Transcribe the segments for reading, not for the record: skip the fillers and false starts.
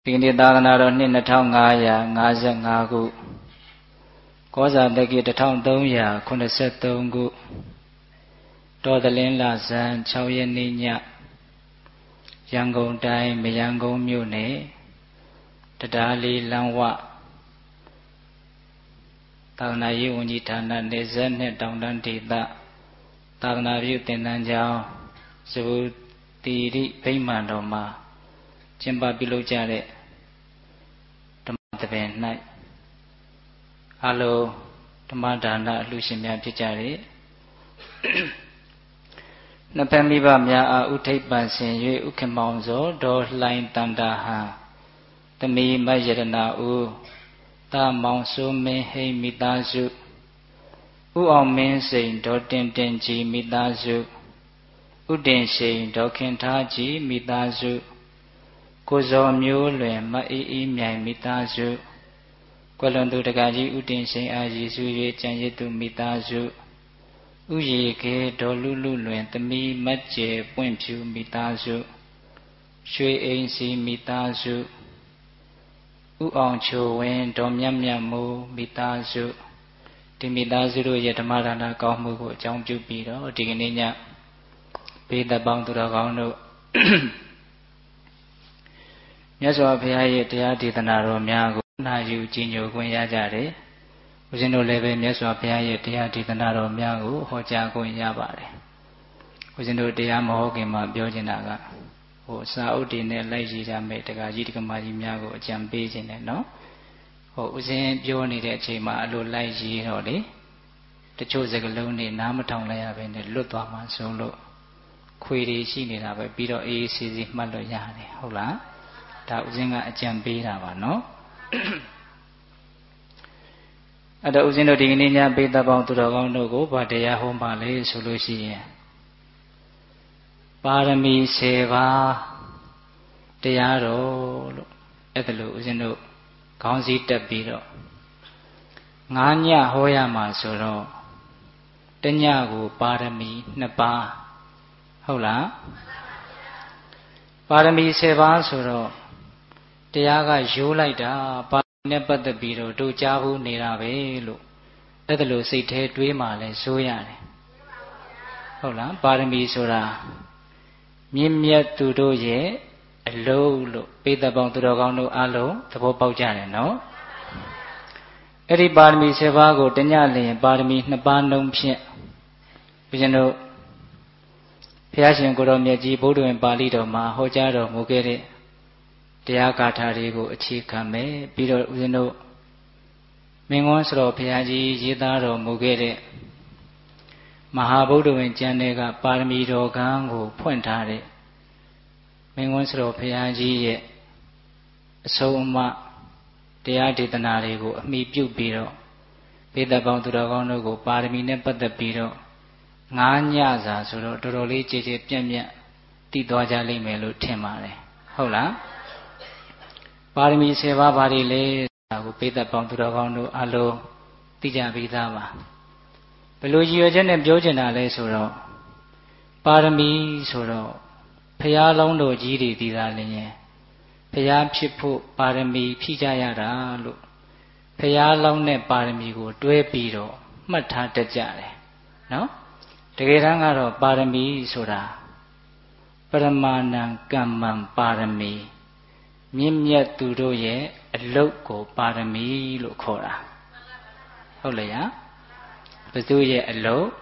ဒီကနေ့သာသနာတော်နှစ်2555ခုကောဇာတက္ကီ1383ခုတော်သလင်းလဇန်6ရက်နေ့ညရန်ကုန်တိုင်းမရန်ကုန်မြို့နယ်တရားလေးလမ်းဝသာသနာရေးဝန်ကြီးဌာနနေဆက်နဲ့တောင်တန်းဒေသသာသနာပြုသင်တန်းကျောင်းဇဗုတိရိဗိမာန်တော်မှာကျင်းပပြုလုပ်ကြတဲ့ဓမ္မသဘင်၌အလုံးဓမ္မဒါနအလှရှင်များဖြစ်ကြတဲ့နှစ်ဖက်မိဘများအားဥထိပ်ပန်ဆင်၍ဥက္ကမောင်စောဒေါ်လှိုင်တန်တာဟံသမီးမယရနာဦးတာမောင်စိုးမင်းဟိမ့်မိသားစုဥအောင်မင်းစိန်ဒေါ်တင်တင်ကြီးမိသားစုဥတင်ရှိန်ဒေါ်ခင်ထားကြီးမိသားစုကိုဇော်မျိုးလွင်မအေးအေးမြိုင်မိသားစုကွယ်လွန်သူတက္ကကြီးဥတင်ရှိန်အားရည်စူး၍ကျန်ရစ်သူမိသားစုဥယေခေဒေါ်လူလူလွင်သမီးမတ်ကျဲပွင့်ဖြူမိသားစုရွှေအိမ်စီမိသားစုဥအောင်ချိုဝင်းဒေါ်မြတ်မြတ်မိုးမိသားစုဒီမိသားစုတို့ရဲ့ဓမ္မဒါနကောင်းမှုကိုအကြောင်းပြုပြီးတော့ဒီကနေ့ညဘေးသက်ပေါင်းသူတော်ကောင်းတို့မြတ်စွာဘုရားရဲ့တရားဒေသနာတော်များကိုနာယူကြည်ညိုခွင့်ရကြတယ်။ဦးဇင်းတို့လည်းပဲမြတ်စွာဘုရားရဲ့တရားဒေသနာတော်များကိုဟောကြားခွင့်ရပါတယ်။ဦးဇင်းတို့တရားမဟောခင်မှာပြောချင်တာကစာအုပ်တွေနဲ့လိုက်ရည်ရမယ်တက္ကကြီးတက္ကမကြီးများကိုအကြံပေးခြင်းနဲ့နော်။ဦးဇင်းပြောနေတဲ့အချိန်မှာအလိုလိုက်ရည်တော့လေတချို့စကားလုံးတွေနားမထောင်လိုက်ရဘဲနဲ့လွတ်သွားမှဆုံးလို့ခွေတွေရှိနေတာပဲပြီးတော့အေးအေးဆေးဆေးမှတ်လို့ရတယ်ဟုတ်လား။ဒါဥစဉ်ကအကြံပေးတာပါနော်အဲ့တော့ဥစဉ်တို့ဒီကနေ့ညပေးသက်ပေါင်းသူတော်ကောင်းတို့ကိုဗာတရားဟောပါလေဆိုလို့ရှိရင်ပါရမီ10ပါးတရားတော်လို့အဲ့ဒါလို့ဥစဉ်တို့ခေါင်းစည်းတက်ပြီးတော့9ညဟောရမှာဆိုတော့တညကိုပါရမီ2ပါးဟုတ်လားပါရမီ10ပါးဆိုတော့တရားကရိုးလိုက်တာပါရမီနဲ့ပတ်သက်ပြီးတော့တို့ကြားဘူးနေတာပဲလို့အဲ့ဒါလို့စိတ်ထဲတွေးမှလဲဆိုရတယ်ဟုတ်လားပါရမီဆိုတာမြင့်မြတ်သူတို့ရဲ့အလုံးလို့ပိဿပေါင်းသူတော်ကောင်းတို့အလုံးသဘောပေါက်ကြတယ်နော်အဲ့ဒီပါရမီ10ပါးကိုတညလျင်ပါရမီ2ပါးနှုံးဖြင့်ဘုရားတို့ဘုရားရှင်ကိုရောမြတ်ကြီးဗုဒ္ဓဝင်ပါဠိတော်မှာဟောကြားတော်မူခဲ့တဲ့တရားဂါထာတွေကိုအခြေခံမယ်ပြီးတော့ဦးဇင်းတို့မင်းကွန်းစတော်ဘုရားကြီးရေးသားတော်မူခဲ့တဲ့မဟာဗုဒ္ဓဝင်ကျမ်းတွေကပါရမီတော်ကံကိုဖွင့်ထားတဲ့မင်းကွန်းစတော်ဘုရားကြီးရဲ့အဆုံးအမတရားဒေသနာတွေကိုအမိပြုပြီးတော့ဘေးသက်ပေါင်းသူတော်ကောင်းတို့ကိုပါရမီနဲ့ပတ်သက်ပြီးတော့9ညစာဆိုတော့တော်တော်လေးကြည်ကြည်ပြန့်ပြန့်သိသွားကြလိမ့်မယ်လို့ထင်ပါတယ်ဟုတ်လားပါရမီ10ပါးဘာတွေလဲဆိုတာကိုပိဿပေါင်းသူတော်ကောင်းတို့အလုံးသိကြပြီးသားပါဘယ်လိုရည်ရွယ်ချက်နဲ့ပြောချင်တာလဲဆိုတော့ပါရမီဆိုတော့ဘုရားလောင်းတော်ကြီးတွေဒီသာလျင်ဘုရားဖြစ်ဖို့ပါရမီဖြည့်ကြရတာလို့ဘုရားလောင်းတဲ့ပါရမီကိုတွဲပြီးတော့မှတ်ထားတတ်ကြတယ်နော်တကယ်တမ်းကတော့ပါရမီဆိုတာပရမာဏံကမ္မံပါရမီမြင့်မြတ်သူတို့ရဲ့အလုတ်ကိုပါရမီလို့ခေါ်တာဟုတ်လေယာဘုသူရဲ့အလုတ်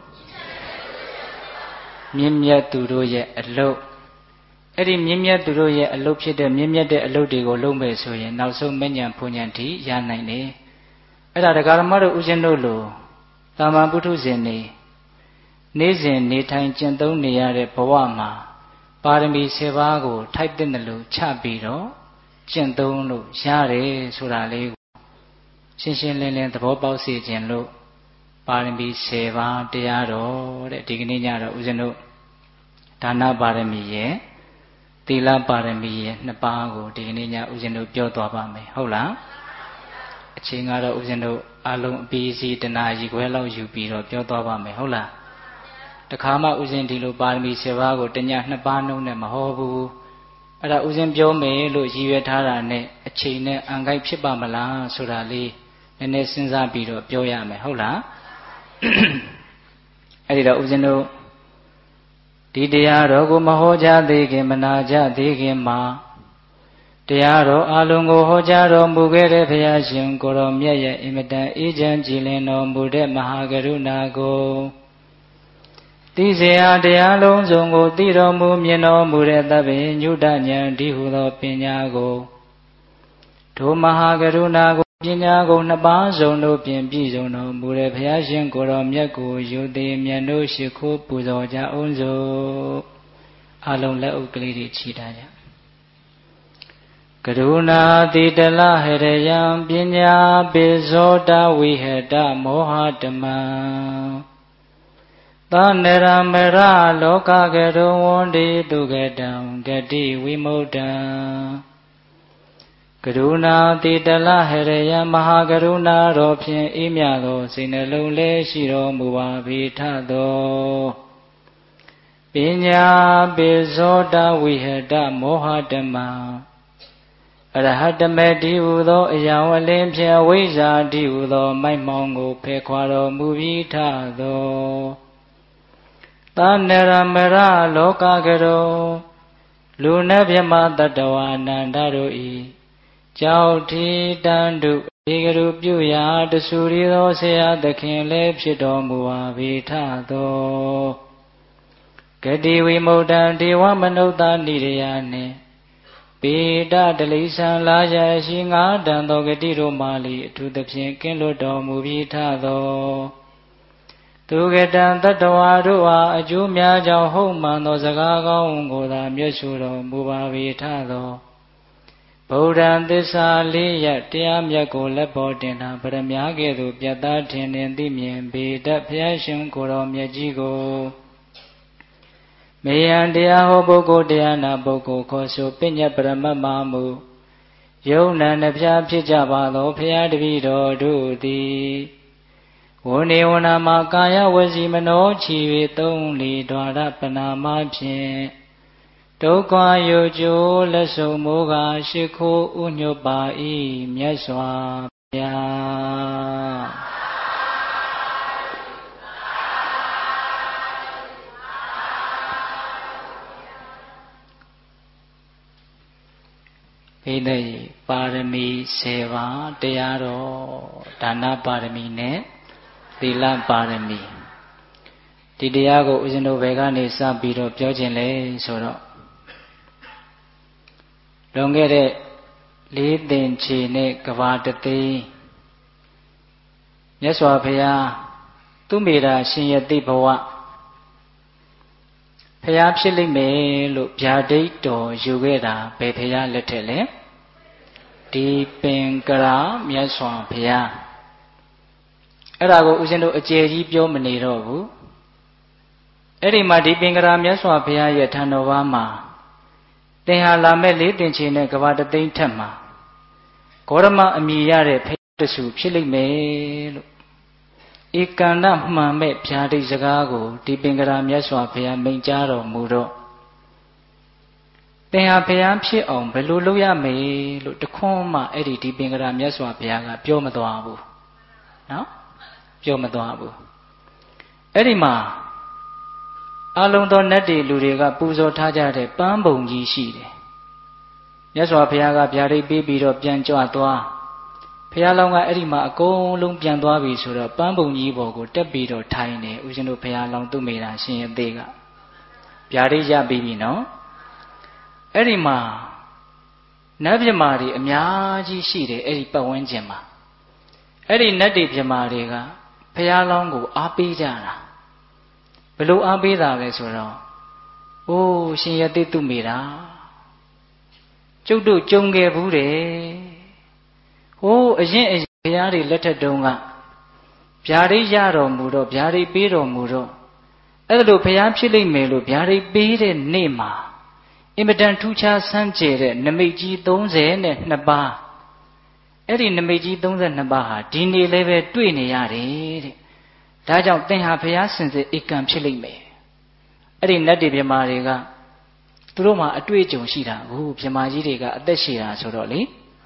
မြင့်မြတ်သူတို့ရဲ့အလုတ်အဲ့ဒီမြင့်မြတ်သူတို့ရဲ့အလုတ်ဖြစ်တဲ့မြင့်မြတ်တဲ့အလုတ်တွေကိုလုပ်မယ်ဆိုရင်နောက်ဆုံးမဉ္ဇဉ်ဘုံဉ္ဇဉ်ထိရနိုင်တယ်အဲ့ဒါတရားဓမ္မတို့ဥစဉ်တို့လိုတာမန်ပုထုဇဉ်နေနေ့စဉ်နေထိုင်ကျင့်သုံးနေရတဲ့ဘဝမှာပါရမီ10ပါးကိုထိုက်တဲ့လို့ချပြီးတော့ကျင့်သုံးလို့ရတယ်ဆိုတာလေးကိုရှင်းရှင်းလင်းလင်းသဘောပေါက်စေခြင်းလို့ပါရမီ10ပါးတရားတော်တဲ့ဒီကနေ့ညတော့ဦးဇင်းတို့ဒါနပါရမီရဲ့သီလပါရမီရဲ့2ပါးကိုဒီကနေ့ညဦးဇင်းတို့ပြောသွားပါမယ်ဟုတ်လားအချိန်ကတော့ဦးဇင်းတို့အလုံးအပြီးစီတနာရီခွဲလောက်ယူပြီးတော့ပြောသွားပါမယ်ဟုတ်လားတခါမှဥစဉ်ဒီလိုပါရမီ10ပါးကိုတည2ပါးနှုံးနဲ့မဟောဘူးအဲ့ဒါဥစဉ်ပြောမယ်လို့ရည်ရွယ်ထားတာနဲ့အချိန်နဲ့အံကိုက်ဖြစ်ပါမလားဆိုတာလေးနည်းနည်းစဉ်းစားပြီးတော့ပြောရမယ်ဟုတ်လားအဲ့ဒီတော့ဥစဉ်တို့ဒီတရားတော်ကိုမဟောကြားသေးခင်မနာကြသေးခင်မှာတရားတော်အလုံးကိုဟောကြားတော်မူခဲ့တဲ့ဘုရားရှင်ကိုရောမြတ်ရဲ့အင်မတန်အေးချမ်းကြည်လင်တော်မူတဲ့မဟာကရုဏာကိုသိစေအားတရားလုံးစုံကိုသိတော်မူမြင်တော်မူတဲ့သဗ္ဗညုတဉာဏ်ဒီဟုသောပညာကိုဒုမဟာကရုဏာကိုပညာကိုနှစ်ပါးစုံတို့ဖြင့်ပြည့်စုံတော်မူတဲ့ဘုရားရှင်ကိုရောမြတ်ကိုယုတိမြတ်တို့ရှိခိုးပူဇော်ကြအောင်စို့အလုံးလက်ဥကလေးတွေချီထားကြကရုဏာတိတလဟရယံပညာပိဇောတဝိဟတမောဟတမံသနရမရလောကကရုဝန္တိတုကတံဂတိဝိမု ṭ ံကရုဏာတိတလဟရယံမဟာကရုဏာတော်ဖြင့်အေးမြသောစိတ်နှလုံးလေးရှိတော်မူပါ၏ထသောပညာပိဇောတဝိဟတမောဟတမံအရဟတမေတိဟုသောအယံအလင်းဖြင့်ဝိဇ္ဇာတိဟုသောမိုက်မှောင်ကိုဖယ်ခွာတော်မူပြီးထသောသနရမရလောကကရောလူနှင့်မြမတတဝအနန္တတို့ဤကြောက်ထီတန်တုဧကရုပြုရာတဆူရီသောဆရာသခင်လည်းဖြစ်တော်မူပါ၏ထသောဂတိဝိမု ṭ ံဒေဝမနုဿာနိရယနှင့်ပေတတလိဆံလာရရှိငါးတန်သောဂတိတို့မှလီအထူးသဖြင့်ကင်းလွတ်တော်မူပြီးထသောသူကတံတတဝါတို့အားအကျိုးများကြောင့်ဟုတ်မှန်သောစကားကောင်းကိုသာမြတ်ဆိုတော်မူပါ၏ထသောဗုဒ္ဓံသစ္စာလေးရတရားမြတ်ကိုလက်ပေါ်တင်တာဗရမ ्या ကဲ့သို့ပြတ်သားထင်သိမြင်ပေတတ်ဘုရားရှင်ကိုယ်တော်မြတ်ကြီးကိုမေယံတရားဟောပုဂ္ဂိုလ်တရားနာပုဂ္ဂိုလ်ခေါ်ဆိုပညတ်ပရမတ်မမူယုံနာနှပြဖြစ်ကြပါသောဘုရားတပည့်တော်တို့သည်ဝနေဝနာမှာကာယဝစီမနောချီ၍သုံးလီဒွါရပနာမဖြင့်ဒုက္ခယုကျိုးလက်ဆုံမိုးကရှိခိုးဥညွတ်ပါ၏မြတ်စွာဘုရားဣတိပါရမီ7ပါးတရားတော်ဒါနပါရမီနဲ့သီလပါရမီဒီတရားကိုဦးဇင်းတို့ဘယ်ကနေစပြီးတော့ပြောခြင်းလဲဆိုတော့လွန်ခဲ့တဲ့၄သင်္ချေနဲ့ကဘာတသိန်းမြတ်စွာဘုရားသူမေတာရှင်ယတိဘဝဘုရားဖြစ်လိမ့်မယ်လို့ဗျာဒိတ်တော်ယူခဲ့တာဘယ်ဘုရားလက်ထက်လဲဒီပင်ကရာမြတ်စွာဘုရားအဲ့ဒါကိုဦးဇင်းတို့အကျယ်ကြီးပြောမနေတော့ဘူးအဲ့ဒီမှာဒီပင်ကရာမြတ်စွာဘုရားရဲ့ထံတော်ဘာမှာသင်ဟာလာမဲ့၄သင်္ချေနဲ့ကဘာတသိန်းထက်မှာဂေါရမအမည်ရတဲ့ဘုရားတဆူဖြစ်လိမ့်မယ်လို့ဧကန္တမှန်မဲ့ဗျာဒိတ်စကားကိုဒီပင်ကရာမြတ်စွာဘုရားမိန့်ကြားတော်မူတော့သင်ဟာဘုရားဖြစ်အောင်ဘယ်လိုလုပ်ရမယ်လို့တခွန်းမှအဲ့ဒီပင်ကရာမြတ်စွာဘုရားကပြောမသွားဘူးနော်ပြောမသွားဘူးအဲ့ဒီမှာအလုံးသောနတ်တွေလူတွေကပူဇော်ထားကြတဲ့ပန်းပုံကြီးရှိတယ်မြတ်စွာဘုရားကဗျာဒိတ်ပေးပြီးတော့ပြန်ကြွသွားဘုရားလောင်းကအဲ့ဒီမှာအကုန်လုံးပြန်သွားပြီဆိုတော့ပန်းပုံကြီးပေါ်ကိုတက်ပြီးတော့ထိုင်တယ်ဦးဇင်းတို့ဘုရားလောင်းသူမေတာရှင်ရဲ့သေးကဗျာဒိတ်ရပြီးပြီနော်အဲ့ဒီမှာနတ်ပြမာတွေအများကြီးရှိတယ်အဲ့ဒီပတ်ဝန်းကျင်မှာအဲ့ဒီနတ်တွေပြမာတွေကဘုရားလောင်းကိုအားပေးကြတာဘယ်လိုအားပေးတာလဲဆိုတော့အိုးရှင်ယတိသူမေတာကျုပ်တို့ကြုံခဲ့ဘူးတယ်ဟိုးအရင်ဘုရားတွေလက်ထက်တုန်းကဗျာဒိတ်ရတော်မူတော့ဗျာဒိတ်ပေးတော်မူတော့အဲ့ဒါလိုဘုရားဖြစ်လိမ့်မယ်လို့ဗျာဒိတ်ပေးတဲ့နေ့မှာအင်မတန်ထူးခြားဆန်းကျယ်တဲ့နမိတ်ကြီး32ပါးအဲ့ဒီနမိတ်ကြီး32ပါးဟာဒီနေ့လည်းပဲတွေ့နေရတယ်တဲ့ဒါကြောင့်သင်ဟာဘုရားစင်စစ်ဧကံဖြစ်လိမ့်မယ်အဲ့ဒီနတ်တွေပြမာတွေကသူတို့မှာအတွေ့အကြုံရှိတာအခုမြမကြီးတွေကအသက်ရှည်တာဆိုတော့လေ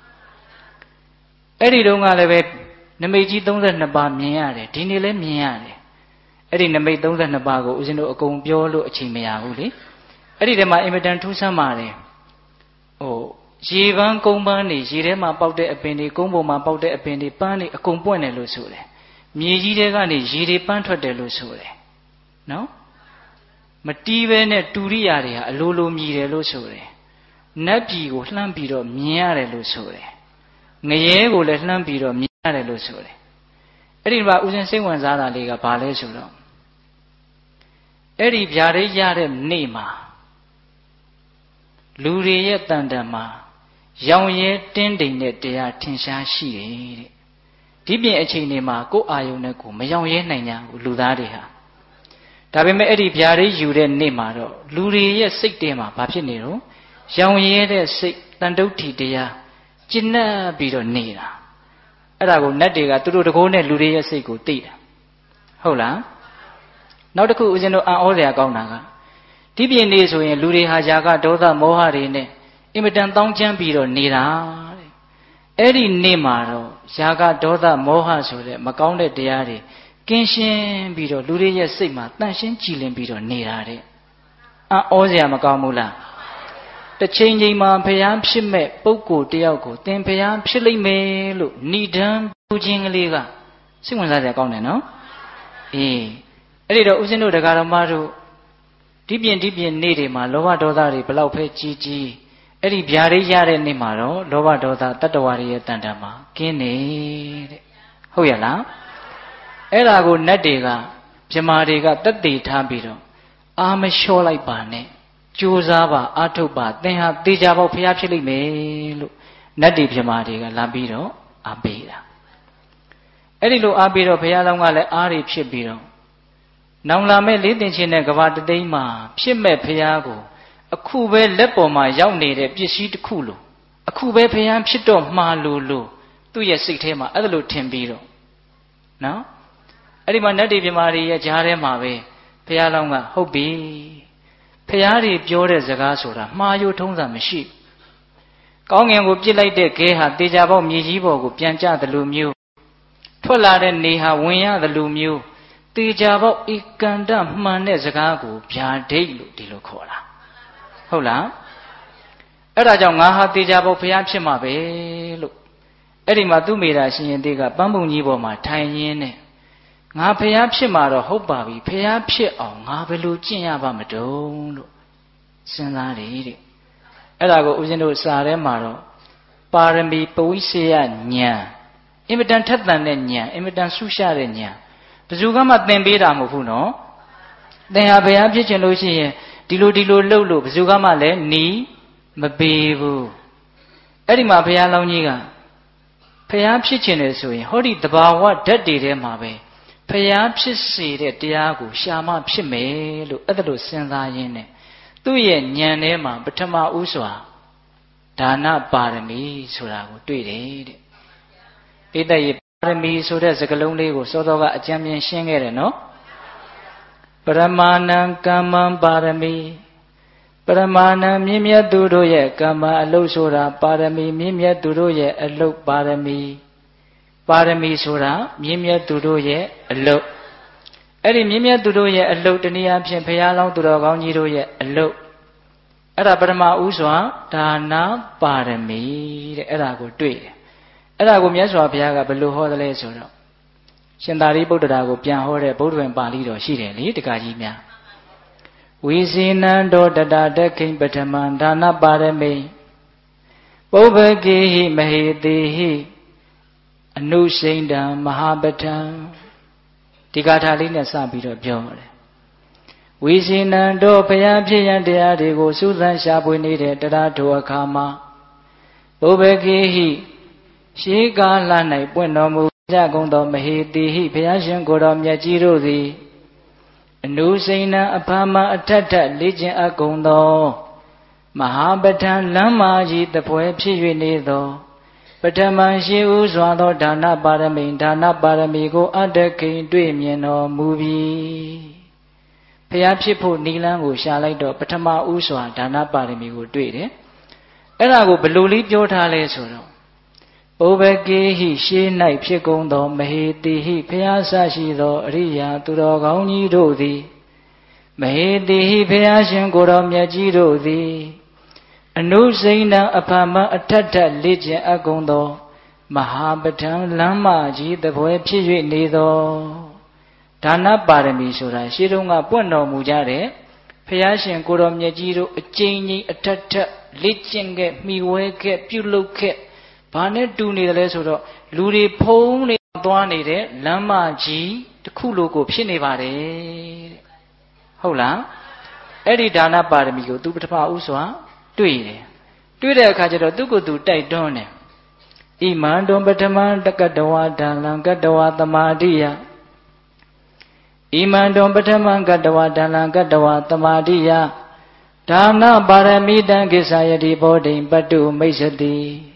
အဲ့ဒီတုန်းကလည်းပဲနမိတ်ကြီး32ပါးမြင်ရတယ်ဒီနေ့လည်းမြင်ရတယ်အဲ့ဒီနမိတ်32ပါးကိုဦးဇင်းတို့အကုန်ပြောလို့အချိန်မရဘူးလေအဲ့ဒီထဲမှာအင်မတန်ထူးဆန်းပါတယ်ရေပန်းကုန်းပန်းနေရေထဲမှာပေါက်တဲ့အပင်တွေကုန်းပေါ်မှာပေါက်တဲ့အပင်တွေပန်းတွေအကုန်ပွင့်တယ်လို့ဆိုတယ်မြေကြီးထဲကနေရေတွေပန်းထွက်တယ်လို့ဆိုတယ်နော်မတီးပဲနဲ့တူရိယာတွေဟာအလိုလိုမြည်တယ်လို့ဆိုတယ်နတ်ပြည်ကိုလှမ်းပြီးတော့မြင်ရတယ်လို့ဆိုတယ်ငရဲကိုလည်းလှမ်းပြီးတော့မြင်ရတယ်လို့ဆိုတယ်အဲ့ဒီမှာဦးဇင်းစိတ်ဝင်စားတာလေးကဘာလဲဆိုတော့အဲ့ဒီဗျာဒိတ်ရတဲ့နေ့မှာလူတွေရဲ့တန်တန်မှာရောင်ရဲတင်းတိမ်တဲ့တရားထင်ရှားရှိတယ်တဲ့ဒီပြင်အချိန်တွေမှာကိုယ်အာယုန်နဲ့ကိုမရောင်ရဲနိုင်ကြဘူးလူသားတွေဟာဒါပေမဲ့အဲ့ဒီဗျာဒိတ်ယူတဲ့နေ့မှာတော့လူတွေရဲ့စိတ်ထဲမှာဘာဖြစ်နေတော့ရောင်ရဲတဲ့စိတ်တန်တုဋ္ဌိတရားကျဉ်းပ်ပြီးတော့နေတာအဲ့ဒါကိုနတ်တွေကသူတို့တကိုးနဲ့လူတွေရဲ့စိတ်ကိုသိတာဟုတ်လားနောက်တစ်ခုဦးဇင်းတို့အံ့ဩစရာကောင်းတာကဒီပြင်နေဆိုရင်လူတွေဟာຢာကဒေါသမောဟတွေနဲ့အင်မတန်တောင်းကျမ်းပြီးတော့နေတာတဲ့အဲ့ဒီနေ့မှာတော့ຢာကဒေါသမောဟဆိုတဲ့မကောင်းတဲ့တရားတွေကင်းရှင်းပြီးတော့လူတွေရဲ့စိတ်မှာတန့်ရှင်းကြည်လင်ပြီးတော့နေတာတဲ့အံ့ဩစရာမကောင်းဘူးလားတစ်ချိန်ချိန်မှာဖျားဖြစ်မဲ့ပုဂ္ဂိုလ်တယောက်ကိုသင်ဖျားဖြစ်လိမ့်မယ်လို့ဏိဒံပူခြင်းကလေးကစိတ်ဝင်စားစရာကောင်းတယ်နော်အေးအဲ့ဒီတော့ဦးဇင်းတို့တရားတော်မတို့ဒီပြင်နေ့တွေမှာလောဘဒေါသတွေဘလောက်ပဲကြီးကြီးအဲ့ဒီဗျာဒိတ်ရတဲ့နေ့မှာတော့လောဘဒေါသတတ္တဝါတွေရဲ့တန်တမှာကင်းနေတဲ့ဟုတ်ရလားအဲ့ဒါကိုနတ်တွေကမြမာတွေကတက်တည်ထားပြီးတော့အာမလျှော့လိုက်ပါနဲ့ကြိုးစားပါအာထုတ်ပါသင်ဟာတေချာပေါက်ဖျားဖြစ်လိမ့်မယ်လို့နတ်တွေမြမာတွေကလာပြီးတော့အားပေးတာအဲ့ဒီလိုအားပေးတော့ဘုရားလောင်းကလည်းအားတွေဖြစ်ပြီးတော့နောင်လာမဲ့လေးတင်ချင်းတဲ့ကဘာတသိန်းမှာဖြစ်မဲ့ဘုရားကိုအခုပဲလက်ပေါ်မှာရောက်နေတဲ့ပစ္စည်းတစ်ခုလို့အခုပဲဘုရားဖြစ်တော့မှာလို့သူ့ရဲ့စိတ်ထဲမှာအဲ့ဒါလို့ထင်ပြီးတော့နော်အဲ့ဒီမှာနတ်တွေမြမာတွေရဲ့ကြားထဲမှာပဲဘုရားလောင်းကဟုတ်ပြီဖျားတွေပြောတဲ့စကားဆိုတာမှားယိုထုံးစံမရှိကောင်းငင်ကိုပြစ်လိုက်တဲ့ခဲဟာတေချာပေါက်မြေကြီးပေါ်ကိုပြန်ကျသလိုမျိုးထွက်လာတဲ့နေဟာဝင်ရသလိုမျိုးတေချာပေါက်ဧကန္တမှန်တဲ့စကားကိုဗျာဒိတ်လို့ဒီလိုခေါ်တာဟုတ်လားအဲ့ဒါကြောင့်ငါဟာတေချာပေါက်ဖျားဖြစ်မှာပဲလို့အဲ့ဒီမှာသူ့မိတာရှင်ရင်သေးကပန်းပုံကြီးပေါ်မှာထိုင်ရင်းနဲ့ငါဖျားဖြစ်မှာတော့ဟုတ်ပါပြီဖျားဖြစ်အောင်ငါဘယ်လိုကျင့်ရပါမတုံးလို့စဉ်းစားတယ်တဲ့အဲ့ဒါကိုဦးဇင်းတို့စာထဲမှာတော့ပါရမီပဝိစေယဉာဏ်အင်မတန်ထက်သန်တဲ့ဉာဏ်အင်မတန်ဆူရှတဲ့ဉာဏ်ဘယ်သူကမှသင်ပေးတာမဟုတ်ဘူးနော်သင်ဟာဖျားဖြစ်ခြင်းလို့ရှိရင်ဒီလိုလှုပ်လို့ဘယ်သူကမှလည်းနီးမပေးဘူးအဲ့ဒီမှာဘုရားလောင်းကြီးကဖျားဖြစ်ခြင်းလေဆိုရင်ဟောဒီတဘာဝဓာတ်တွေထဲမှာပဲဖျားဖြစ်စေတဲ့တရားကိုရှာမှဖြစ်မယ်လို့အဲ့ဒါလို့စဉ်းစားရင်းနဲ့သူ့ရဲ့ဉာဏ်ထဲမှာပထမဦးစွာဒါနပါရမီဆိုတာကိုတွေ့တယ်တဲ့ပိဋကရဲ့ပါရမီဆိုတဲ့စကားလုံးလေးကိုစောစောကအကျဉ်းပြရှင်းခဲ့တယ်နော်ပရမာဏံကမ္မံပါရမီပရမာဏံမြင့်မြတ်သူတို့ရဲ့ကမ္မအလုပ်ဆိုတာပါရမီမြင့်မြတ်သူတို့ရဲ့အလုပ်ပါရမီပါရမီဆိုတာမြင့်မြတ်သူတို့ရဲ့အလုပ်အဲ့ဒီမြင့်မြတ်သူတို့ရဲ့အလုပ်တနည်းအားဖြင့်ဘုရားလောင်းသူတော်ကောင်းကြီးတို့ရဲ့အလုပ်အဲ့ဒါပထမဦးစွာဒါနပါရမီတဲ့အဲ့ဒါကိုတွေ့တယ်အဲ့ဒါကိုမြတ်စွာဘုရားကဘယ်လိုဟောသလဲဆိုတော့ရှင်သာရိပုတ္တရာကိုပြန်ဟောတဲ့ဗုဒ္ဓဝင်ပါဠိတော်ရှိတယ်လေတက္ကကြီးများဝိဇေနံတောတတတခိပထမံဒါနပါရမိပုဗ္ဗကေဟိမဟေတိဟိအနုစိန္ဒံမဟာပထံဒီဂါထာလေးနဲ့စပြီးတော့ပြောတယ်ဝိဇေနံတောဘုရားဖြစ်ရန်တရားတွေကိုစူးစမ်းရှာဖွေနေတဲ့တရားထိုအခါမှာပုဗ္ဗကေဟိရှေးကာလ၌ပွင့်တော်မူကြကုန်သောမဟေတိဟိဘုရားရှင်ကိုယ်တော်မြတ်ကြီးတို့သည်အနုစိန္ဒံအဖာမအထက်ထက်လေ့ကျင့်အပ်ကုန်သောမဟာပဋ္ဌာန်းလမ်းမာကြီးတပွဲဖြစ်၍နေသောပထမရှိဥစွာသောဒါနပါရမီဒါနပါရမီကိုအတ္တခိန်တွေ့မြင်တော်မူပြီဘဖျားဖြစ်ဖို့နီလန်းကိုရှာလိုက်တော့ပထမဦးစွာဒါနပါရမီကိုတွေ့တယ်အဲ့ဒါကိုဘယ်လိုလေးပြောထားလဲဆိုတော့ဩဘကေဟိရှေး၌ဖြစ်ကုန်သောမဟေတိဟိဖျားဆရှိသောအရိယာသူတော်ကောင်းကြီးတို့သည်မဟေတိဟိဖျားရှင်ကိုယ်တော်မြတ်ကြီးတို့သည်အနုစိဏံအဖမအထက်ထက်လေ့ကျင့်အပ်ကုန်သောမဟာပဋ္ဌာန်းလမ်းမကြီးတပွဲဖြစ်၍နေသောဒါနပါရမီဆိုတာရှေးတုန်းကပွင့်တော်မူကြတဲ့ဖျားရှင်ကိုယ်တော်မြတ်ကြီးတို့အကျဉ်းကြီးအထက်ထက်လေ့ကျင့်ခဲ့မိဝဲခဲ့ပြုလုပ်ခဲ့ဘာနဲ့တူနေတယ်လဲဆိုတော့လူတွေဖုံးနေသွားနေတဲ့လမ်းမကြီးတစ်ခုလိုကိုဖြစ်နေပါတယ်တဲ့ဟုတ်လားအဲ့ဒီဒါနပါရမီကိုသူပထမဦးစွာတွေ့တယ်တွေ့တဲ့အခါကျတော့သူ့ကိုယ်သူတိုက်တွန်းတယ်ဣမန္တုံပထမတကတဝါဒါလံကတဝါသမာဓိယဣမန္တုံပထမကတဝါဒါလံကတဝါသမာဓိယဒါနပါရမီတံကိစ္ဆယတိဘောဓိပတုမိစ္ဆတိ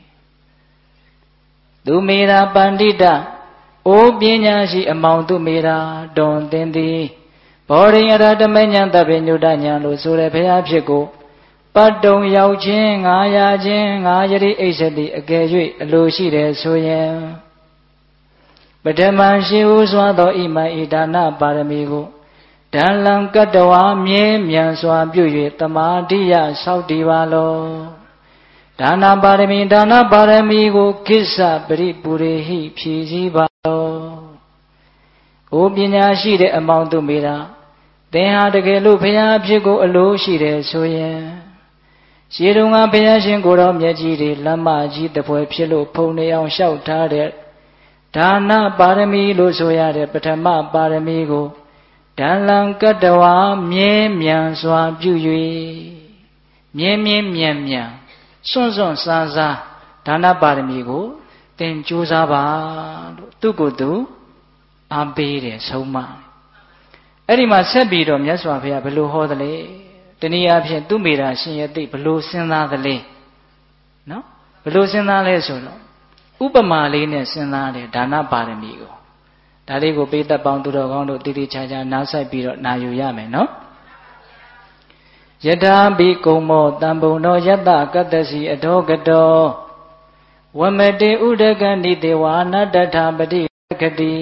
သူမေရာပန္တိတအိုပညာရှိအမောင်သူမေရာတွန်သင်သည်ဘောဓိအရတမဉ္ဇတပိညုတညာလို့ဆိုတဲ့ဘုရားဖြစ်ကိုပတ္တုံရောက်ခြင်းငါရခြင်းငါယတိအိစ္ဆတိအကယ်၍အလိုရှိတယ်ဆိုရင်ပထမရှိဟုစွာသောဣမံဤဒါနပါရမီကိုဒံလံကတ္တဝါမြဲမြံစွာပြု၍တမာတိယဆောက်တည်ပါလောဒါနပါရမီကိုကိစ္စပရိပူရေဟိဖြည့်စည်းပါလော။အိုပညာရှိတဲ့အမောင်သူမေတာသင်ဟာတကယ်လို့ဘုရားအဖြစ်ကိုအလိုရှိတယ်ဆိုရင်ရှေးတုန်းကဘုရားရှင်ကိုယ်တော်မြတ်ကြီးတွေလမ်းမကြီးတပွဲဖြစ်လို့ဖုံနေအောင်လျှောက်ထားတဲ့ဒါနပါရမီလို့ဆိုရတဲ့ပထမပါရမီကိုဒံလံကတ္တဝါမြဲမြံစွာပြု၍မြဲမြံစွန့်စားဒါနပါရမီကိုသင်ကြိုးစားပါလို့သူ့ကိုယ်သူအားပေးတယ်ဆုံးမအဲ့ဒီမှာဆက်ပြီးတော့မြတ်စွာဘုရားဘယ်လိုဟောသလဲတနည်းအားဖြင့်သူမေတာရှင်ရဲ့သိဘယ်လိုစဉ်းစားသလဲနော်ဘယ်လိုစဉ်းစားလဲဆိုတော့ဥပမာလေးနဲ့စဉ်းစားတယ်ဒါနပါရမီကိုဒါလေးကိုပိဋကပေါင်းသူတော်ကောင်းတို့တည်တည်ချာချာနားဆိုင်ပြီးတော့နာယူရမယ်နော်ယထာဘိကုံမောတံဘုံတော်ယတ္တကတ္တစီအထောကတောဝမတေဥဒကဏိတေဝါနတ္တထာပတိကတိ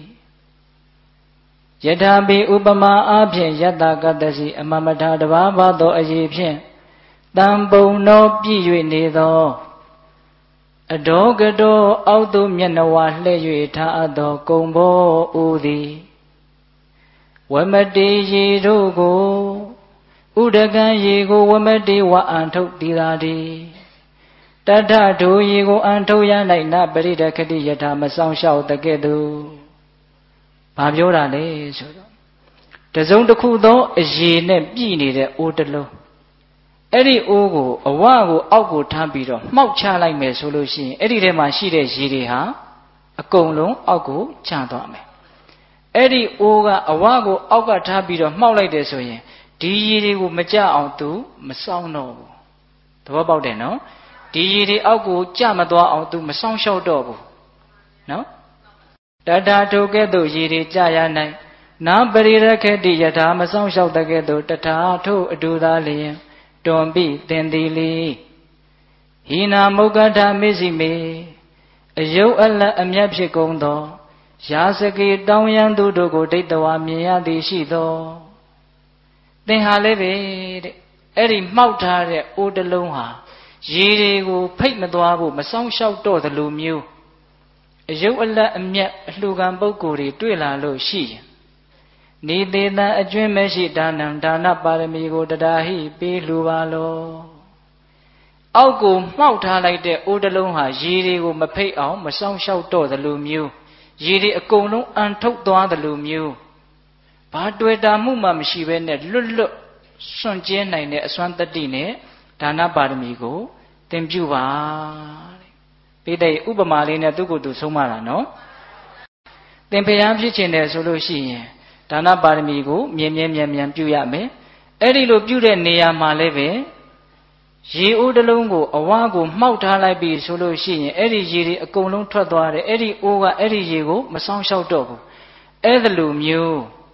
ယထာဘိဥပမာအားဖြင့်ယတ္တကတ္တစီအမမထာတဘာဘာသောအရေးဖြင့်တံဘုံတော်ပြည့်၍နေသောအထောကတောအောက်သို့မျက်နှဝါလှည့်၍ထားအပ်သောကုံဘောဥသည်ဝမတေရေတို့ကိုဥဒကံရေကိုဝမတေဝအံထုတ်တည်သာသည်တထထိုရေကိုအံထုတ်ရ၌နပရိဒခတိယထာမဆောင်လျှောက်တကဲ့သို့ဘာပြောတာလဲဆိုတော့တစုံတစ်ခုသောအရေနဲ့ပြည့်နေတဲ့အိုးတစ်လုံးအဲ့ဒီအိုးကိုအဝကိုအောက်ကိုထားပြီးတော့မှောက်ချလိုက်မယ်ဆိုလို့ရှိရင်အဲ့ဒီထဲမှာရှိတဲ့ရေတွေဟာအကုန်လုံးအောက်ကိုကျသွားမယ်အဲ့ဒီအိုးကအဝကိုအောက်ကထားပြီးတော့မှောက်လိုက်တယ်ဆိုရင်ဒီရေတွေကိုမကြအောင်သူမစောင့်တော့ဘူးသဘောပေါက်တယ်နော်ဒီရေတွေအောက်ကိုကျမသွားအောင်သူမစောင့်ရှောက်တော့ဘူးနော်တထာထိုကဲ့သို့ရေတွေကြရနိုင်နာပရိရခေတိယထာမစောင့်ရှောက်တဲ့ကဲ့သို့တထာထိုအတူသာလျင်တွန်ပိသင်သည်လီဟိနာမုဂ္ဂထမေစီမေအယုတ်အလတ်အမျက်ဖြစ်ကုန်သောရာစကေတောင်းရန်သူတို့ကိုဒိဋ္ဌဝါမြင်ရသည်ရှိသောသင်ဟာလည်းပဲတဲ့အဲ့ဒီမှောက်ထားတဲ့အိုးတလုံးဟာရေတွေကိုဖိတ်မသွားဖို့မစောင့်ရှောက်တော့သလိုမျိုးအယုတ်အလတ်အမျက်အလှခံပုဂ္ဂိုလ်တွေတွေ့လာလို့ရှိရင်နေသေးတံအကျွင်းမရှိဒါနံဒါနပါရမီကိုတရားဟိပေးလှူပါလောအောက်ကိုမှောက်ထားလိုက်တဲ့အိုးတလုံးဟာရေတွေကိုမဖိတ်အောင်မစောင့်ရှောက်တော့သလိုမျိုးရေတွေအကုန်လုံးအန်ထုတ်သွားသလိုမျိုးဘာတွေ့တာမှုမှမရှိဘဲနဲ့လွတ်စွန့်ကျဲနိုင်တဲ့အစွမ်းတတ္တိနဲ့ဒါနပါရမီကိုသင်ပြုပါတဲ့ပိဋကဥပမာလေးနဲ့သူ့ကိုယ်သူဆုံးမတာနော်သင်ဖျားဖြစ်ခြင်းတယ်ဆိုလို့ရှိရင်ဒါနပါရမီကိုမြဲပြုရမယ်အဲ့ဒီလိုပြုတဲ့နေရာမှာလည်းပဲရေအိုးတစ်လုံးကိုအဝါကိုမှောက်ထားလိုက်ပြီဆိုလို့ရှိရင်အဲ့ဒီရေတွေအကုန်လုံးထွက်သွားတယ်အဲ့ဒီအိုးကအဲ့ဒီရေကိုမဆောင်ရှောက်တော့ဘူးအဲ့ဒါလိုမျိုး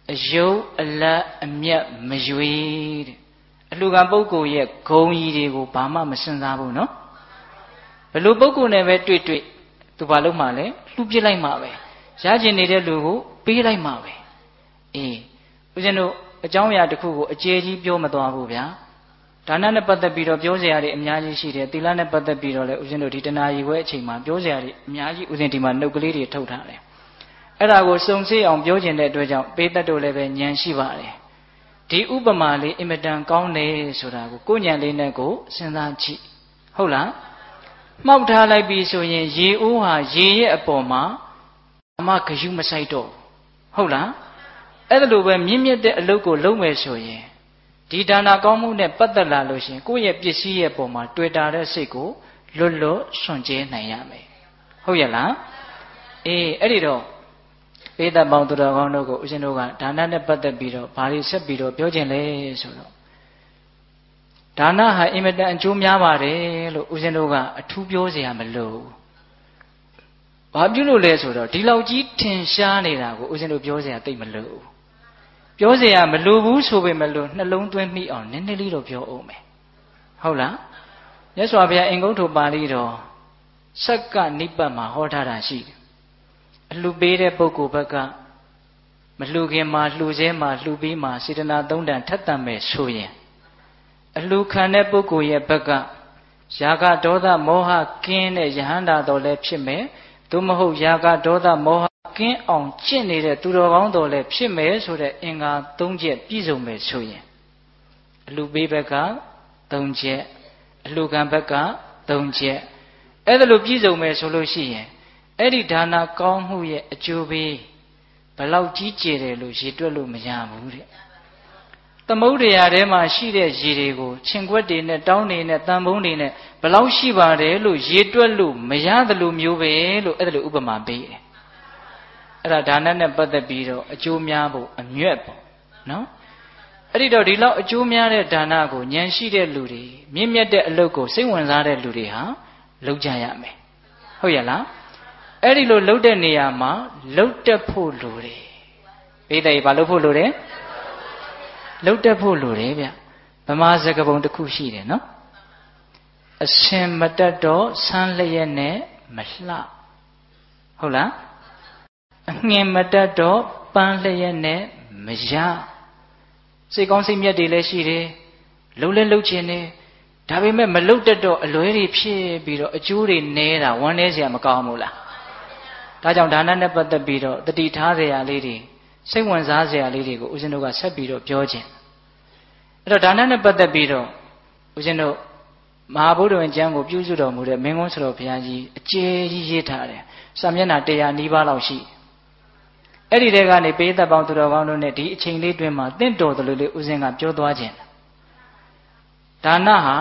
အယုတ်အလတ်အမြတ်မရွေတဲ့အလှူခံပုဂ္ဂိုလ်ရဲ့ဂုဏ်ကြီးတွေကိုဘာမှမစဉ်းစားဘူးနော်ဘယ်လိုပုဂ္ဂိုလ်နဲ့ပဲတွေ့သူဘာလုပ်မှလဲလှူပစ်လိုက်မှပဲရကျင်နေတဲ့လူကိုပေးလိုက်မှပဲအေးဦးဇင်းတို့အကြောင်းအရာတစ်ခုကိုအကျယ်ကြီးပြောမသွားဘူးဗျာဒါနနဲ့ပတ်သက်ပြီးတော့ပြောစရာတွေအများကြီးရှိတယ်သီလနဲ့ပတ်သက်ပြီးတော့လည်းဦးဇင်းတို့ဒီတဏှာကြီးဝဲအချိန်မှာပြောစရာတွေအများကြီးဦးဇင်းဒီမှာနှုတ်ကလေးတွေထုတ်ထားတယ်အဲ့ဒါကိုစုံစိအောင်ပြောကျင်တဲ့အတွက်ကြောင့်ပေးတတ်တို့လည်းပဲဉာဏ်ရှိပါတယ်ဒီဥပမာလေးအင်မတန်ကောင်းတယ်ဆိုတာကိုဉာဏ်လေးနဲ့ကိုစဉ်းစားကြည့်ဟုတ်လားမှောက်ထားလိုက်ပြီဆိုရင်ရေအိုးဟာရေရဲ့အပေါ်မှာအမဂယုမဆိုင်တော့ဟုတ်လားအဲ့ဒါလိုပဲမြင့်မြတ်တဲ့အလုပ်ကိုလုပ်မယ်ဆိုရင်ဒီဒါနကောင်းမှုနဲ့ပတ်သက်လာလို့ရှင်ကိုယ့်ရဲ့ပစ္စည်းရဲ့ပုံမှာတွေ့တာတဲ့စိတ်ကိုလွတ်လွတ်စွန့်ကြဲနိုင်ရမယ်ဟုတ်ရဲ့လားအေးအဲ့ဒီတော့ပေးသက်ပေါင်းသူတော်ကောင်းတို့ကိုဦးဇင်းတို့ကဒါနနဲ့ပတ်သက်ပြီးတော့ဘာတွေဆက်ပြီးတော့ပြောခြင်းလဲဆိုတော့ဒါနဟာအင်မတန်အကျိုးများပါတယ်လို့ဦးဇင်းတို့ကအထူးပြောစရာမလိုဘာပြုလို့လဲဆိုတော့ဒီလောက်ကြီးထင်ရှားနေတာကိုဦးဇင်းတို့ပြောစရာတိတ်မလိုပြောစရာမလိုဘူးဆိုပေမဲ့လို့နှလုံးသွင်းမိအောင်နည်းနည်းလေးတော့ပြောအောင်မယ်ဟုတ်လားမြတ်စွာဘုရားအင်္ဂုတ္တပါဠိတော်စက္ကနိပတ်မှာဟောထားတာရှိတယ်အလှပေးတဲ့ပုဂ္ဂိုလ်ဘက်ကမလှခင်မှာလှစဲမှာလှပြီးမှာစေတနာသုံးတန်ထက်တန်မဲ့ဆိုရင်အလှခံတဲ့ပုဂ္ဂိုလ်ရဲ့ဘက်ကယာကဒေါသမောဟကင်းတဲ့ယဟန္တာတော်လည်းဖြစ်မယ်သို့မဟုတ်ယာကဒေါသမောဟကင်းအောင်ကျင့်နေတဲ့သူတော်ကောင်းတော်လည်းဖြစ်မယ်ဆိုတဲ့အင်္ဂါ၃ချက်ပြည့်စုံမယ်ဆိုရင်အလှပေးဘက်က၃ချက်အလှခံဘက်က၃ချက်အဲ့ဒါလိုပြည့်စုံမယ်ဆိုလို့ရှိရင်အဲ့ဒီဒါနကောင်းမှုရဲ့အကျိုးပေးဘလောက်ကြီးကျယ်တယ်လို့ရေတွက်လို့မရဘူးတဲ့သမုဒ္ဒရာထဲမှာရှိတဲ့ရေတွေကိုခြင်ခွက်တွေနဲ့တောင်းတွေနဲ့တန်ဖုံးတွေနဲ့ဘလောက်ရှိပါတယ်လို့ရေတွက်လို့မရတယ်လို့မျိုးပဲလို့အဲ့ဒါလိုဥပမာပေးတယ်အဲ့ဒါဒါနနဲ့ပတ်သက်ပြီးတော့အကျိုးများဖို့အမြတ်ပေါ့နော်အဲ့ဒီတော့ဒီလောက်အကျိုးများတဲ့ဒါနကိုဉာဏ်ရှိတဲ့လူတွေမြင့်မြတ်တဲ့အလုပ်ကိုစိတ်ဝင်စားတဲ့လူတွေဟာလုပ်ကြရမယ်ဟုတ်ရဲ့လားအဲ့ဒီလိုလှုပ်တဲ့နေရာမှာလှုပ်တက်ဖို့လိုတယ်ပိဋကဘာလှုပ်ဖို့လိုတယ်လှုပ်တက်ဖို့လိုတယ်ဗျဗမာစကားပုံတစ်ခုရှိတယ်နော်အစင်မတက်တော့ဆန်းလျက်နဲ့မလှဟုတ်လားအငင်မတက်တော့ပန်းလျက်နဲ့မရစိတ်ကောင်းစိတ်မြတ်တွေလည်းရှိတယ်လှုပ်လဲလှုပ်ခြင်းတယ်ဒါပေမဲ့မလှုပ်တတ်တော့အလွဲတွေဖြစ်ပြီးတော့အကျိုးတွေနဲတာဝမ်းနည်းစရာမကောင်းဘူးလားဒါကြောင့်ဒါနနဲ့ပတ်သက်ပြီးတော့တတိထားစရာလေးတွေစိတ်ဝင်စားစရာလေးတွေကိုဦးဇင်းတို့ကဆက်ပြီးတော့ပြောခြင်းအဲ့တော့ဒါနနဲ့ပတ်သက်ပြီးတော့ဦးဇင်းတို့မဟာဗုဒ္ဓဝင်ကျမ်းကိုပြုစုတော်မူတဲ့မင်းကုန်းဆရာဘုရားကြီးအကျယ်ကြီးရေးထားတယ်စာမျက်နှာ100နီးပါးလောက်ရှိအဲ့ဒီတဲကနေပေးသက်ပေါင်းသူတော်ကောင်းတို့နဲ့ဒီအချိန်လေးတွင်မှာတင့်တော်တယ်လို့လေဦးဇင်းကပြောသွားခြင်းဒါနဟာ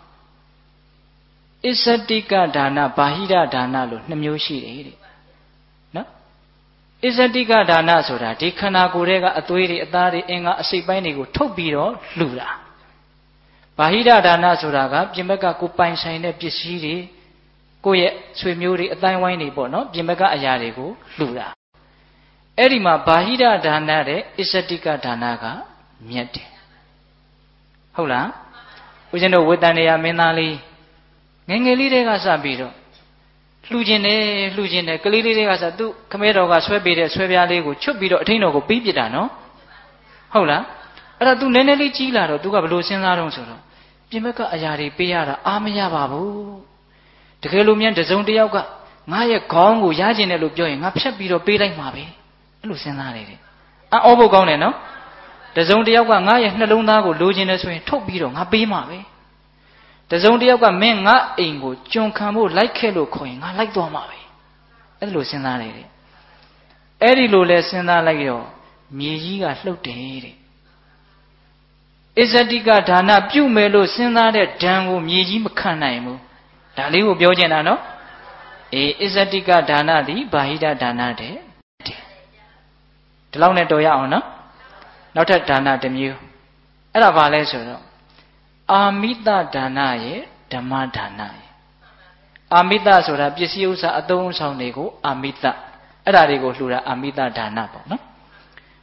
တဲ့အစ္စတိကဒါနဘာဟိရဒါနလို့2မျိုးရှိတယ်တဲ့နော်အစ္စတိကဒါနဆိုတာဒီခန္ဓာကိုယ်ရဲ့ကအသွေးတွေအသားတွေအင်္ဂါအစိတ်ပိုင်းတွေကိုထုတ်ပြီးတော့လှူတာဘာဟိရဒါနဆိုတာကပြင်ဘက်ကကိုပိုင်ဆိုင်တဲ့ပစ္စည်းတွေကိုယ့်ရဲ့ဆွေမျိုးတွေအတိုင်းဝိုင်းတွေပေါ့နော်ပြင်ဘက်ကအရာတွေကိုလှူတာအဲ့ဒီမှာဘာဟိရဒါနတဲ့အစ္စတိကဒါနကမြတ်တယ်ဟုတ်လားဦးဇင်းတို့ဝေတန်နေရမင်းသားလေးငယ်ငယ်လေးတွေကစပြီးတော့လှူခြင်းတယ်ကလေးလေးတွေကစသူ့ခမဲတော်ကဆွဲပေးတဲ့ဆွဲပြားလေးကိုချွတ်ပြီးတော့အထိန်တော်ကိုပြီးပြစ်တာနော်ဟုတ်လားအဲ့ဒါ तू နည်းနည်းလေးကြီးလာတော့ तू ကဘယ်လိုစဉ်းစားတော့ဆိုတော့ပြင်ဘက်ကအရာတွေပေးရတာအားမရပါဘူးတကယ်လို့မြန်တစုံတစ်ယောက်ကငါရဲ့ခေါင်းကိုရကျင်တယ်လို့ပြောရင်ငါဖြတ်ပြီးတော့ပေးလိုက်မှာပဲအဲ့လိုစဉ်းစားနေတယ်အော်ဖို့ကောင်းတယ်နော်တစုံတစ်ယောက်ကငါရဲ့နှလုံးသားကိုလိုချင်တယ်ဆိုရင်ထုတ်ပြီးတော့ငါပေးမှာပဲတစုံတစ်ယောက်ကမင်းငါအိမ်ကိုကျွန်ခံဖို့လိုက်ခဲ့လို့ခေါ်ရင်ငါလိုက်သွားမှာပဲအဲ့လိုစဉ်းစားနေတယ်အဲ့ဒီလိုလဲစဉ်းစားလိုက်တော့မြေကြီးကလှုပ်တယ်တဲ့အစ္စတိကဒါနပြုမယ်လို့စဉ်းစားတဲ့ဓာန်ကိုမြေကြီးမခံနိုင်ဘူးဒါလေးကိုပြောချင်တာနော်အေးအစ္စတိကဒါနသည်ဘာဟိတဒါနတဲ့ဒီလောက်နဲ့တော်ရအောင်နော်နောက်ထပ်ဒါနတစ်မျိုးအဲ့ဒါဘာလဲဆိုတော့အာမိတဒါနရဲ့ဓမ္မဒါနရဲ့အာမိတဆိုတာပစ္စည်းဥစ္စာအသုံးအဆောင်တွေကိုအာမိတအဲ့ဒါတွေကိုလှူတာအာမိတဒါနပေါ့နော်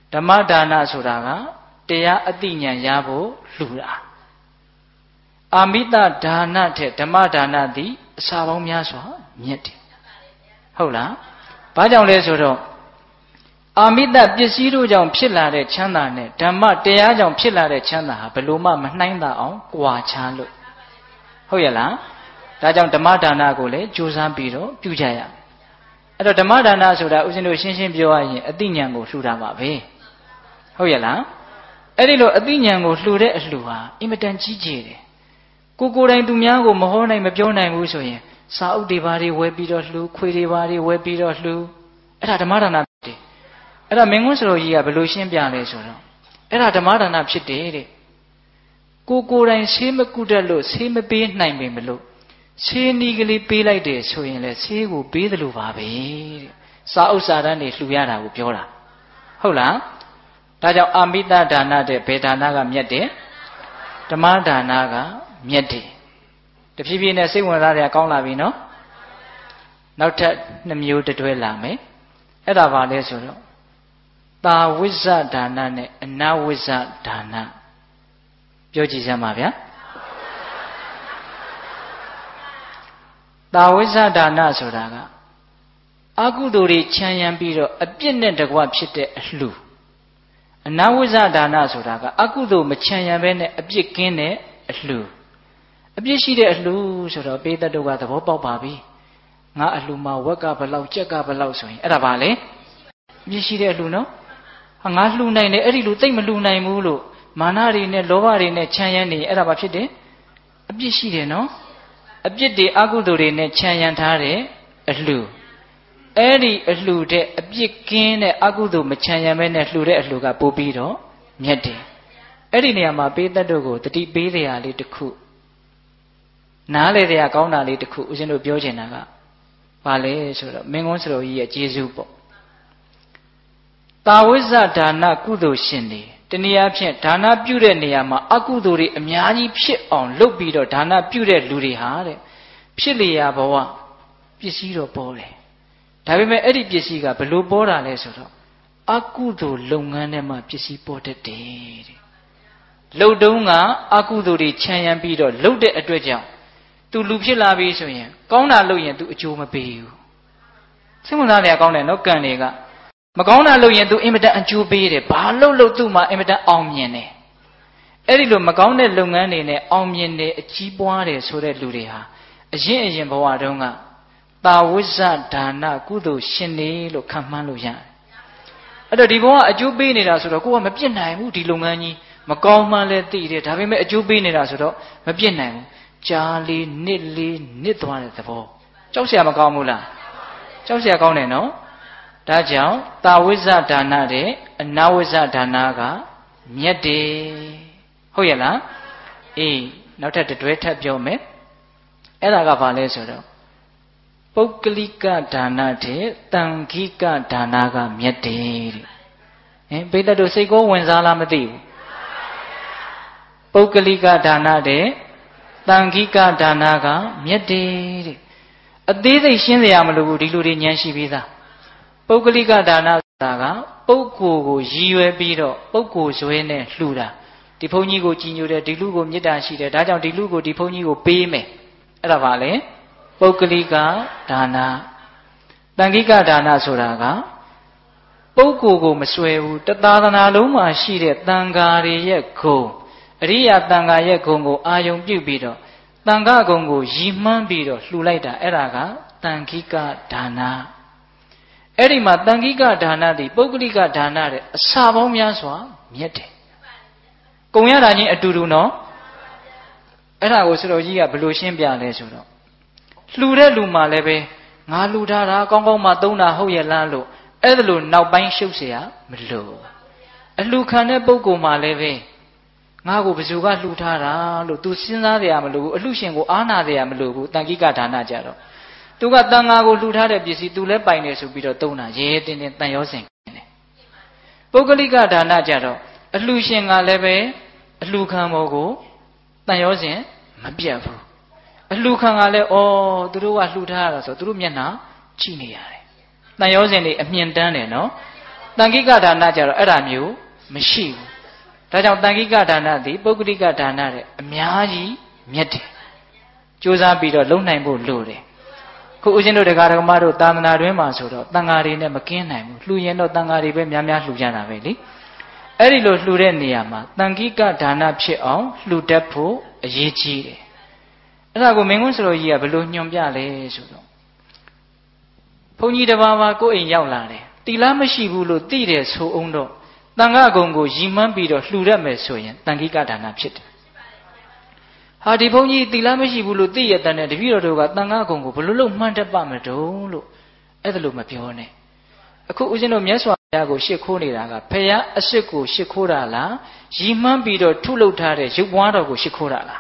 ဓမ္မဒါနဆိုတာကတရားအသိဉာဏ်ရဖို့လှူတာအာမိတဒါနထက်ဓမ္မဒါနသည်အစာပေါင်းများစွာမြတ်တယ်ဟုတ်လားဘာကြောင့်လဲဆိုတော့အာမိတပစ္စည်းတို့ကြောင့်ဖြစ်လာတဲ့ချမ်းသာနဲ့ဓမ္မတရားကြောင့်ဖြစ်လာတဲ့ချမ်းသာဟာဘယ်လိုမှမနှိုင်းတာအောင်ကြွာချလို့ဟုတ်ရဲ့လားဒါကြောင့်ဓမ္မဒါနကိုလည်းကြိုးစားပြီးတော့ပြုကြရအဲ့တော့ဓမ္မဒါနဆိုတာဦးဇင်းတို့ရှင်းရှင်းပြောရရင်အသိဉာဏ်ကိုလှူတာပါပဲဟုတ်ရဲ့လားအဲ့ဒီလိုအသိဉာဏ်ကိုလှူတဲ့အလှူဟာအင်မတန်ကြီးကျယ်တယ်ကိုယ်တိုင်သူများကိုမဟောနိုင်မပြောနိုင်ဘူးဆိုရင်စာအုပ်တွေဘာတွေဝယ်ပြီးတော့လှူခွေတွေဘာတွေဝယ်ပြီးတော့လှူအဲ့ဒါဓမ္မဒါနဖြစ်တယ်အဲ့ဒါမင်းကွန်းစတော်ကြီးကဘယ်လိုရှင်းပြလဲဆိုတော့အဲ့ဒါဓမ္မဒါနဖြစ်တယ်တဲ့ကိုယ်တိုင်ဆေးမကုတတ်လို့ဆေးမပေးနိုင်ပေမလို့ဆေးနီးကလေးပေးလိုက်တယ်ဆိုရင်လေဆေးကိုပေးတယ်လို့ပါပဲတဲ့စာအုပ်စာတမ်းတွေလှူရတာကိုပြောတာဟုတ်လားဒါကြောင့်အာမိတဒါနတဲ့ဘယ်ဒါနကမြတ်တယ်ဓမ္မဒါနကမြတ်တယ်တဖြည်းဖြည်းနဲ့စိတ်ဝင်စားတယ်ကောင်းလာပြီနော်နောက်ထပ်2မျိုးတွဲလာမယ်အဲ့ဒါပါလဲဆိုတော့သာဝိဇ္ဇဒါနနဲ့အနဝိဇ္ဇဒါနပြောကြည့်စမ်းပါဗျာသာဝိဇ္ဇဒါနဆိုတာကအကုသိုလ်တွေခြံရံပြီးတော့အပြစ်နဲ့တကွဖြစ်တဲ့အလှူအနဝိဇ္ဇဒါနဆိုတာကအကုသိုလ်မခြံရံဘဲနဲ့အပြစ်ကင်းတဲ့အလှူအပြစ်ရှိတဲ့အလှူဆိုတော့ပေတတ်တို့ကသဘောပေါက်ပါပြီငါအလှူမှာဝက်ကဘလောက်ကြက်ကဘလောက်ဆိုရင်အဲ့ဒါပါလေအပြစ်ရှိတဲ့အလှူနော်ဟာငါလှူနိုင်တယ်အဲ့ဒီလူသိမ့်မလှူနိုင်ဘူးလို့မာနတွေနဲ့လောဘတွေနဲ့ခြံရံနေအဲ့ဒါဘာဖြစ်တယ်အပြစ်ရှိတယ်နော်အပြစ်တွေအကုသိုလ်တွေနဲ့ခြံရံထားတဲ့အလှူအဲ့ဒီအလှူတဲ့အပြစ်ကင်းတဲ့အကုသိုလ်မခြံရံမဲနဲ့လှူတဲ့အလှူကပို့ပြီးတော့မြတ်တယ်အဲ့ဒီနေရာမှာပေးတတ်တို့ကိုတတိပေးတရားလေးတစ်ခုနားလေတရားကောင်းတာလေးတစ်ခုဦးဇင်းတို့ပြောချင်တာကဘာလဲဆိုတော့မင်းကွန်းစတော်ကြီးရဲ့ကျေးဇူးပေါ့တာဝိဇ္ဇဒါနကုသိုလ်ရှင်တွေတနည်းအားဖြင့်ဒါနပြုတဲ့နေရာမှာအကုသိုလ်တွေအများကြီးဖြစ်အောင်လုပ်ပြီးတော့ဒါနပြုတဲ့လူတွေဟာတဲ့ဖြစ်လျာဘဝပစ္စည်းတော့ပေါ်တယ်ဒါပေမဲ့အဲ့ဒီပစ္စည်းကဘလို့ပေါ်တာလဲဆိုတော့အကုသိုလ်လုပ်ငန်းထဲမှာပစ္စည်းပေါ်တတ်တယ်တဲ့လှုပ်တုံးကအကုသိုလ်တွေခြံရံပြီးတော့လှုပ်တဲ့အတွက်ကြောင့်သူလူဖြစ်လာပြီဆိုရင်ကောင်းတာလုပ်ရင်သူအကျိုးမပေးဘူးစိတ်ဝင်စားလျာကောင်းတယ်နော်ကံတွေကမကောင်းတာလုပ်ရင်သူအင်မတန်အကျိုးပေးတယ်ဘာလို့သူ့မှာအင်မတန်အောင်မြင်တယ်အဲ့ဒီလိုမကောင်းတဲ့လုပ်ငန်းတွေနဲ့အောင်မြင်တယ်အကြီးပွားတယ်ဆိုတဲ့လူတွေဟာအရင်ဘဝတုန်းကတာဝိဇ္ဇဒါနကုသိုလ်ရှင်နေလို့ခံမှန်းလို့ရတယ်အဲ့တော့ဒီဘဝအကျိုးပေးနေတာဆိုတော့ကိုကမပြစ်နိုင်ဘူးဒီလုပ်ငန်းကြီးမကောင်းမှလည်းသိတယ်ဒါပေမဲ့အကျိုးပေးနေတာဆိုတော့မပြစ်နိုင်ဘူးကြားလေးနှစ်သွားတဲ့သဘောကြောက်เสียမကောင်းဘူးလားကြောက်เสียကောင်းတယ်နော်ဒါကြောင့်တာဝိဇ္ဇဒါနတဲ့အနဝိဇ္ဇဒါနကမြတ်တယ်ဟုတ်ရဲ့လားအေးနောက်ထပ်တွဲထပ်ပြောမယ်အဲ့ဒါကဘာလဲဆိုတော့ပုဂ္ဂလိကဒါနတဲ့တန်ခိကဒါနကမြတ်တယ်တဲ့ဟင်ဘိတ္တတို့စိတ်ကိုဝင်စားလားမသိဘူးပုဂ္ဂလိကဒါနတဲ့တန်ခိကဒါနကမြတ်တယ်တဲ့အသေးစိတ်ရှင်းစရာမလိုဘူးဒီလူတွေဉာဏ်ရှိပြီးသားပုဂ္ဂလိကဒါနဆိုတာကပုဂ္ဂိုလ်ကိုရည်ရွယ်ပြီးတော့ပုဂ္ဂိုလ်ဇွဲနဲ့လှူတာဒီဘုန်းကြီးကိုကြည်ညိုတယ်ဒီလူကိုမေတ္တာရှိတယ်ဒါကြောင့်ဒီလူကိုဒီဘုန်းကြီးကိုပေးမယ်အဲ့ဒါပါလေပုဂ္ဂလိကဒါနတန်ခိကဒါနဆိုတာကပုဂ္ဂိုလ်ကိုမစွဲဘူးတသာသနာလုံးမှာရှိတဲ့တန်ဃာတွေရဲ့ဂုဏ်အရိယာတန်ဃာရဲ့ဂုဏ်ကိုအာယုံပြုပြီးတော့တန်ဃာဂုဏ်ကိုရည်မှန်းပြီးတော့လှူလိုက်တာအဲ့ဒါကတန်ခိကဒါနအဲ့ဒီမှာတန်ခိကဒါနသည်ပုဂ္ဂလိကဒါနတဲ့အစာပေါင်းများစွာမြတ်တယ်ကုံရတာချင်းအတူတူနော်အဲ့ဒါကိုစတော်ကြီးကဘယ်လိုရှင်းပြလဲဆိုတော့လှူတဲ့လူမှလည်းပဲငါလှူထားတာကောင်းကောင်းမှသုံးတာဟုတ်ရဲ့လားလို့အဲ့ဒါလို့နောက်ပိုင်းရှုပ်เสียမလို့အလှူခံတဲ့ပုဂ္ဂိုလ်မှလည်းပဲငါ့ကိုဘယ်သူကလှူထားတာလို့ तू စဉ်းစားရမလို့ဘူးအလှူရှင်ကိုအားနာရမလို့ဘူးတန်ခိကဒါနကြတော့သူကတန်ဃာကိုလှူထားတဲ့ပစ္စည်း तू လည်းပိုင်နေဆိုပြီးတော့သုံးတာရဲတင်းတင်းတန်ရောစင်တယ်ပုဂ္ဂလိကဒါနကြတော့အလှူရှင်ကလည်းပဲအလှူခံမောကိုတန်ရောစင်မပြတ်ဘူးအလှူခံကလည်းသူတို့ကလှူထားရတာဆိုသူတို့မျက်နှာကြည့်နေရတယ်တန်ရောစင်တွေအမြင်တန်းတယ်နော်တန်ခိကဒါနကြတော့အဲ့ဒါမျိုးမရှိဘူးဒါကြောင့်တန်ခိကဒါနသည်ပုဂ္ဂလိကဒါနတဲ့အများကြီးမြတ်တယ်ကြိုးစားပြီးတော့လုံနိုင်ဖို့လိုတယ်ခုဦးဇင်းတို့တရားဓမ္မတို့သာသနာတွင်မှာဆိုတော့တန်ဃာတွေနဲ့မကင်းနိုင်ဘူးလှူရင်တော့တန်ဃာတွေပဲများများလှူကြတာပဲလေအဲ့ဒီလိုလှူတဲ့နေရာမှာတန်ခိကဒါနဖြစ်အောင်လှူတတ်ဖို့အရေးကြီးတယ်အဲ့ဒါကိုမင်းကွန်းစတော်ကြီးကဘယ်လိုညွှန်ပြလဲဆိုတော့ဘုန်းကြီးတစ်ပါးပါကိုယ့်အိမ်ရောက်လာတယ်တီလားမရှိဘူးလို့သိတယ်ဆိုအောင်တော့တန်ခါကုံကိုရည်မှန်းပြီးတော့လှူရမယ်ဆိုရင်တန်ခိကဒါနဖြစ်တယ်ဟာဒီဘုန်းကြီးတီလားမရှိဘူးလို့သိရတဲ့တပည့်တော်တို့ကတန်ခါကုံကိုဘယ်လိုလုပ်မှန်းတတ်ပါမတုံးလို့အဲ့ဒါလို့မပြောနဲ့အခုဦးဇင်းတို့မြတ်စွာဘုရားကိုရှ िख ိုးနေတာကဖရာအစ်စ်ကိုရှ िख ိုးတာလားရည်မှန်းပြီးတော့ထုလုပ်ထားတဲ့ရုပ်ပွားတော်ကိုရှ िख ိုးတာလား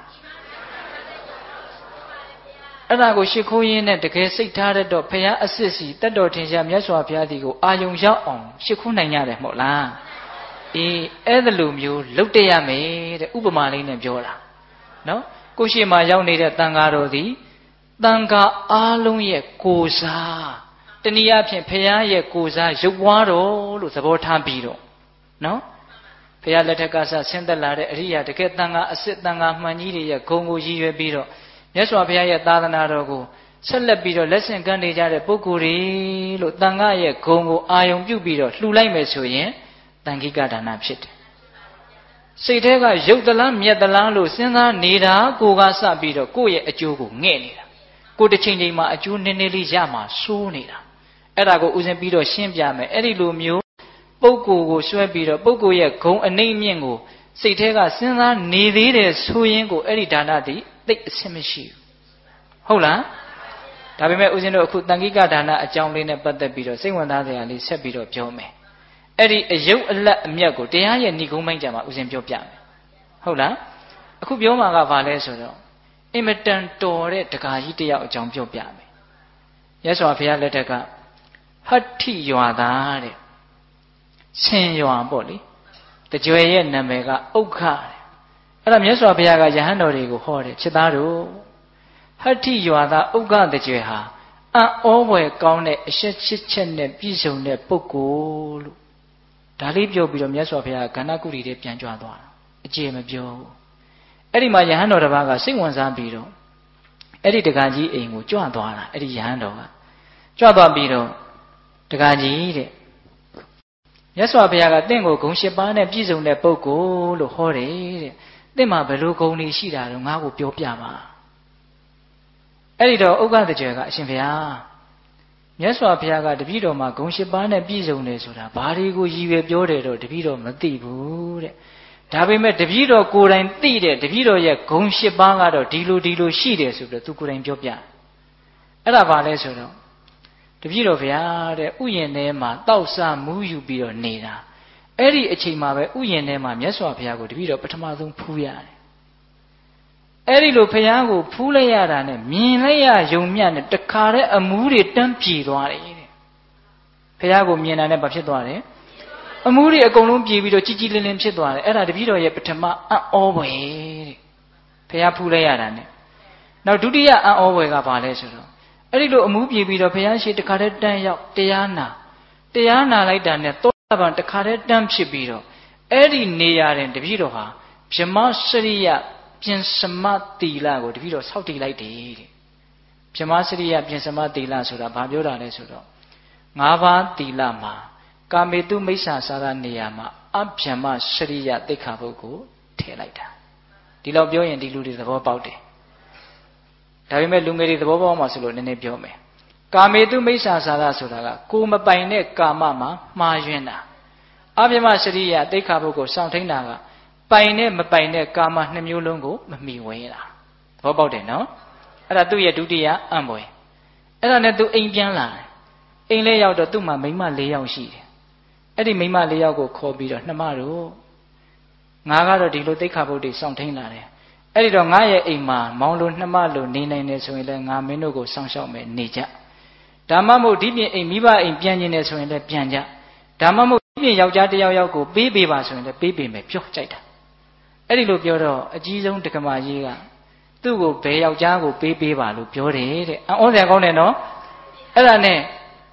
အဲ့ဒါကိုရှ िख ိုးရင်းနဲ့တကယ်စိတ်ထားတဲ့တော့ဖရာအစ်စ်စီတတ်တော်ထင်ရှားမြတ်စွာဘုရားဒီကိုအာယုံရောက်အောင်ရှ िख ိုးနိုင်ကြတယ်မဟုတ်လားအေးအဲ့ဒါလိုမျိုးလုပ်တရမယ်တဲ့ဥပမာလေးနဲ့ပြောတာနော်ကိုရှိမှရောက်နေတဲ့တန်ဃာတော်သည်တန်ဃာအားလုံးရဲ့ကိုယ်စားတနည်းအားဖြင့်ဖရာရဲ့ကိုယ်စားရုပ်ပွားတော်လို့သဘောထားပြီးတော့နော်ဖရာလက်ထက်ကဆင်းသက်လာတဲ့အရိယာတကယ်တန်ဃာအစစ်တန်ဃာမှန်ကြီးတွေရဲ့ဂုဏ်ကိုရည်ရွယ်ပြီးတော့မြတ်စွာဘုရားရဲ့သာသနာတော်ကိုဆက်လက်ပြီးတော့လက်ဆင့်ကမ်းနေကြတဲ့ပုဂ္ဂိုလ်တွေလို့တန်ဃာရဲ့ဂုဏ်ကိုအာယုံပြုပြီးတော့လှူလိုက်မယ်ဆိုရင်တန်ခိကဒါနဖြစ်တယ်စိတ်ထဲကရုပ်သလားမြတ်သလားလို့စဉ်းစားနေတာကိုကစပြီးတော့ကိုယ့်ရဲ့အကျိုးကိုငဲ့နေတာကိုတစ်ချိန်ချိန်မှာအကျိုးနည်းနည်းလေးရမှာစိုးနေတာအဲ့ဒါကိုဥစဉ်ပြီးတော့ရှင်းပြမယ်အဲ့ဒီလိုမျိုးပုဂ္ဂိုလ်ကိုဆွဲပြီးတော့ပုဂ္ဂိုလ်ရဲ့ဂုဏ်အနှိမ့်မြင့်ကိုစိတ်ထဲကစဉ်းစားနေသေးတယ်ဆိုရင်ကိုအဲ့ဒီဒါနသည်သိအဆင်မရှိဘူးဟုတ်လားဒါပေမဲ့ဥစဉ်တို့အခုတန်ခိကဒါနအကြောင်းလေးနဲ့ပတ်သက်ပြီးတော့စိတ်ဝင်စားစရာလေးဆက်ပြီးတော့ပြောမယ်အဲ့ဒီအယုတ်အလတ်အမြတ်ကိုတရားရဲ့ဏိဂုံးပိုင်းကြမှာဥစဉ်ပြောပြမယ်ဟုတ်လားအခုပြောမှာကဘာလဲဆိုတော့အင်မတန်တော်တဲ့ဒကာကြီးတယောက်အကြောင်းပြောပြမယ်ရသော်ဘုရားလက်ထက်ကဟတ္ထိရွာသားတဲ့ဆင်ရွာပေါ့လေတကြွယ်ရဲ့နာမည်ကဥက္ခတဲ့အဲ့ဒါမြတ်စွာဘုရားကယဟန်တော်တွေကိုဟောတယ်ချစ်သားတို့ဟတ္ထိရွာသားဥက္ခတကြွယ်ဟာအံ့ဩဖွယ်ကောင်းတဲ့အရှက်ချစ်ချက်နဲ့ပြည့်စုံတဲ့ပုဂ္ဂိုလ်လို့ဒါလေးပြောပြီးတော့မြတ်စွာဘုရားကကဏ္ဍကုရီတွေပြန်ကြွသွားတာအကျေမပြောဘူးအဲ့ဒီမှာယဟန်တော်တစ်ပါးကစိတ်ဝင်စားပြီးတော့အဲ့ဒီတက္ကကြီးအိမ်ကိုကြွသွားတာအဲ့ဒီယဟန်တော်ကကြွသွားပြီးတော့တက္ကကြီးတဲ့မြတ်စွာဘုရားကတင့်ကိုဂုဏ်၈ပါးနဲ့ပြည့်စုံတဲ့ပုဂ္ဂိုလ်လို့ဟောတယ်တဲ့တင့်မှာဘယ်လိုဂုဏ်တွေရှိတာတော့ငါ့ကိုပြောပြပါအဲ့ဒီတော့ဥက္ကဋ္ဌကျေကအရှင်ဘုရားမြတ်စွာဘုရားကတပည့်တော်မှာဂုဏ်၈ပါးနဲ့ပြည့်စုံတယ်ဆိုတာဘာတွေကိုရည်ရွယ်ပြောတယ်တော့တပည့်တော်မသိဘူးတဲ့ဒါပေမဲ့တပည့်တော်ကိုယ်တိုင်သိတဲ့တပည့်တော်ရဲ့ဂုဏ်၈ပါးကတော့ဒီလိုရှိတယ်ဆိုပြီးတော့သူကိုယ်တိုင်ပြောပြအဲ့ဒါဘာလဲဆိုတော့တပည့်တော်ဗျာတဲ့ဥယျာဉ်ထဲမှာတောက်ဆမူးယူပြီးတော့နေတာအဲ့ဒီအချိန်မှာပဲဥယျာဉ်ထဲမှာမြတ်စွာဘုရားကိုတပည့်တော်ပထမဆုံးဖူးရတယ်အဲ့ဒီလိုဘုရားကိုဖူးလိုက်ရတာနဲ့မြင်လိုက်ရယုံမြတ်နဲ့တခါတည်းအမူးတွေတန်းပြေသွားတယ်တဲ့ဘုရားကိုမြင်တာနဲ့ဘာဖြစ်သွားတယ်အမူးတွေအကုန်လုံးပြေပြီးတော့ကြီးကြီးလင်းလင်းဖြစ်သွားတယ်အဲ့ဒါတပည့်တော်ရဲ့ပထမအံ့ဩဖွယ်တဲ့ဘုရားဖူးလိုက်ရတာနဲ့နောက်ဒုတိယအံ့ဩဖွယ်ကဘာလဲဆိုတော့အဲ့ဒီလိုအမူးပြေပြီးတော့ဘုရားရှိတခါတည်းတန်းရောက်တရားနာလိုက်တာနဲ့သောတာပန်တခါတည်းတန်းဖြစ်ပြီးတော့အဲ့ဒီနေရာတွင်တပည့်တော်ဟာဗြဟ္မစရိယပြင်စမတိလကိုတပည့်တော်ဆောက်တည်လိုက်တယ်တဲ့ဗြဟ္မစရိယပြင်စမတိလဆိုတာဘာပြောတာလဲဆိုတော့၅ပါးတိလမှာကာမေတုမိစ္ဆာစာရနေရာမှာအဗြဟ္မစရိယသိက္ခာပုဒ်ကိုထည့်လိုက်တာဒီလောက်ပြောရင်ဒီလူတွေသဘောပေါက်တယ်ဒါပေမဲ့လူငယ်တွေသဘောပေါက်မှဆိုလို့နည်းနည်းပြောမယ်ကာမေတုမိစ္ဆာစာရဆိုတာကကိုမပိုင်တဲ့ကာမမှာမှားယွင်းတာအဗြဟ္မစရိယသိက္ခာပုဒ်ကိုစောင့်ထိန်တာကပိုင်နဲ့မပိုင်တဲ့ကာမနှစ်မျိုးလုံးကိုမမီဝဲတာသဘောပေါက်တယ်နော်အဲ့ဒါသူ့ရဲ့ဒုတိယအံ့ဖွယ်အဲ့ဒါနဲ့သူအိမ်ပြန်လာတယ်အိမ်လေးရောက်တော့သူ့မှာမိန်းမ၄ယောက်ရှိတယ်အဲ့ဒီမိန်းမ၄ယောက်ကိုခေါ်ပြီးတော့နှမတို့ငါကတော့ဒီလိုသိက္ခာပုဒ်တွေစောင့်ထိန်လာတယ်အဲ့ဒီတော့ငါရဲ့အိမ်မှာမောင်လိုနှမလိုနေနိုင်တယ်ဆိုရင်လည်းငါမင်းတို့ကိုစောင့်ရှောက်မယ်နေကြဒါမှမဟုတ်ဒီပြင်အိမ်မိဘအိမ်ပြန်ကျင်တယ်ဆိုရင်လည်းပြန်ကြဒါမှမဟုတ်ဒီပြင်ယောက်ျားတစ်ယောက်ယောက်ကိုပေးပေးပါဆိုရင်လည်းပေးပေးမယ်ပြောကြိုက်တာအဲ့ဒီလိုပြောတော့အကြီးဆုံးတက္ကမကြီးကသူ့ကိုဘယ်ယောက်ျားကိုပေးပေးပါလို့ပြောတယ်တဲ့အံ့ဩစရာကောင်းတယ်နော်အဲ့ဒါနဲ့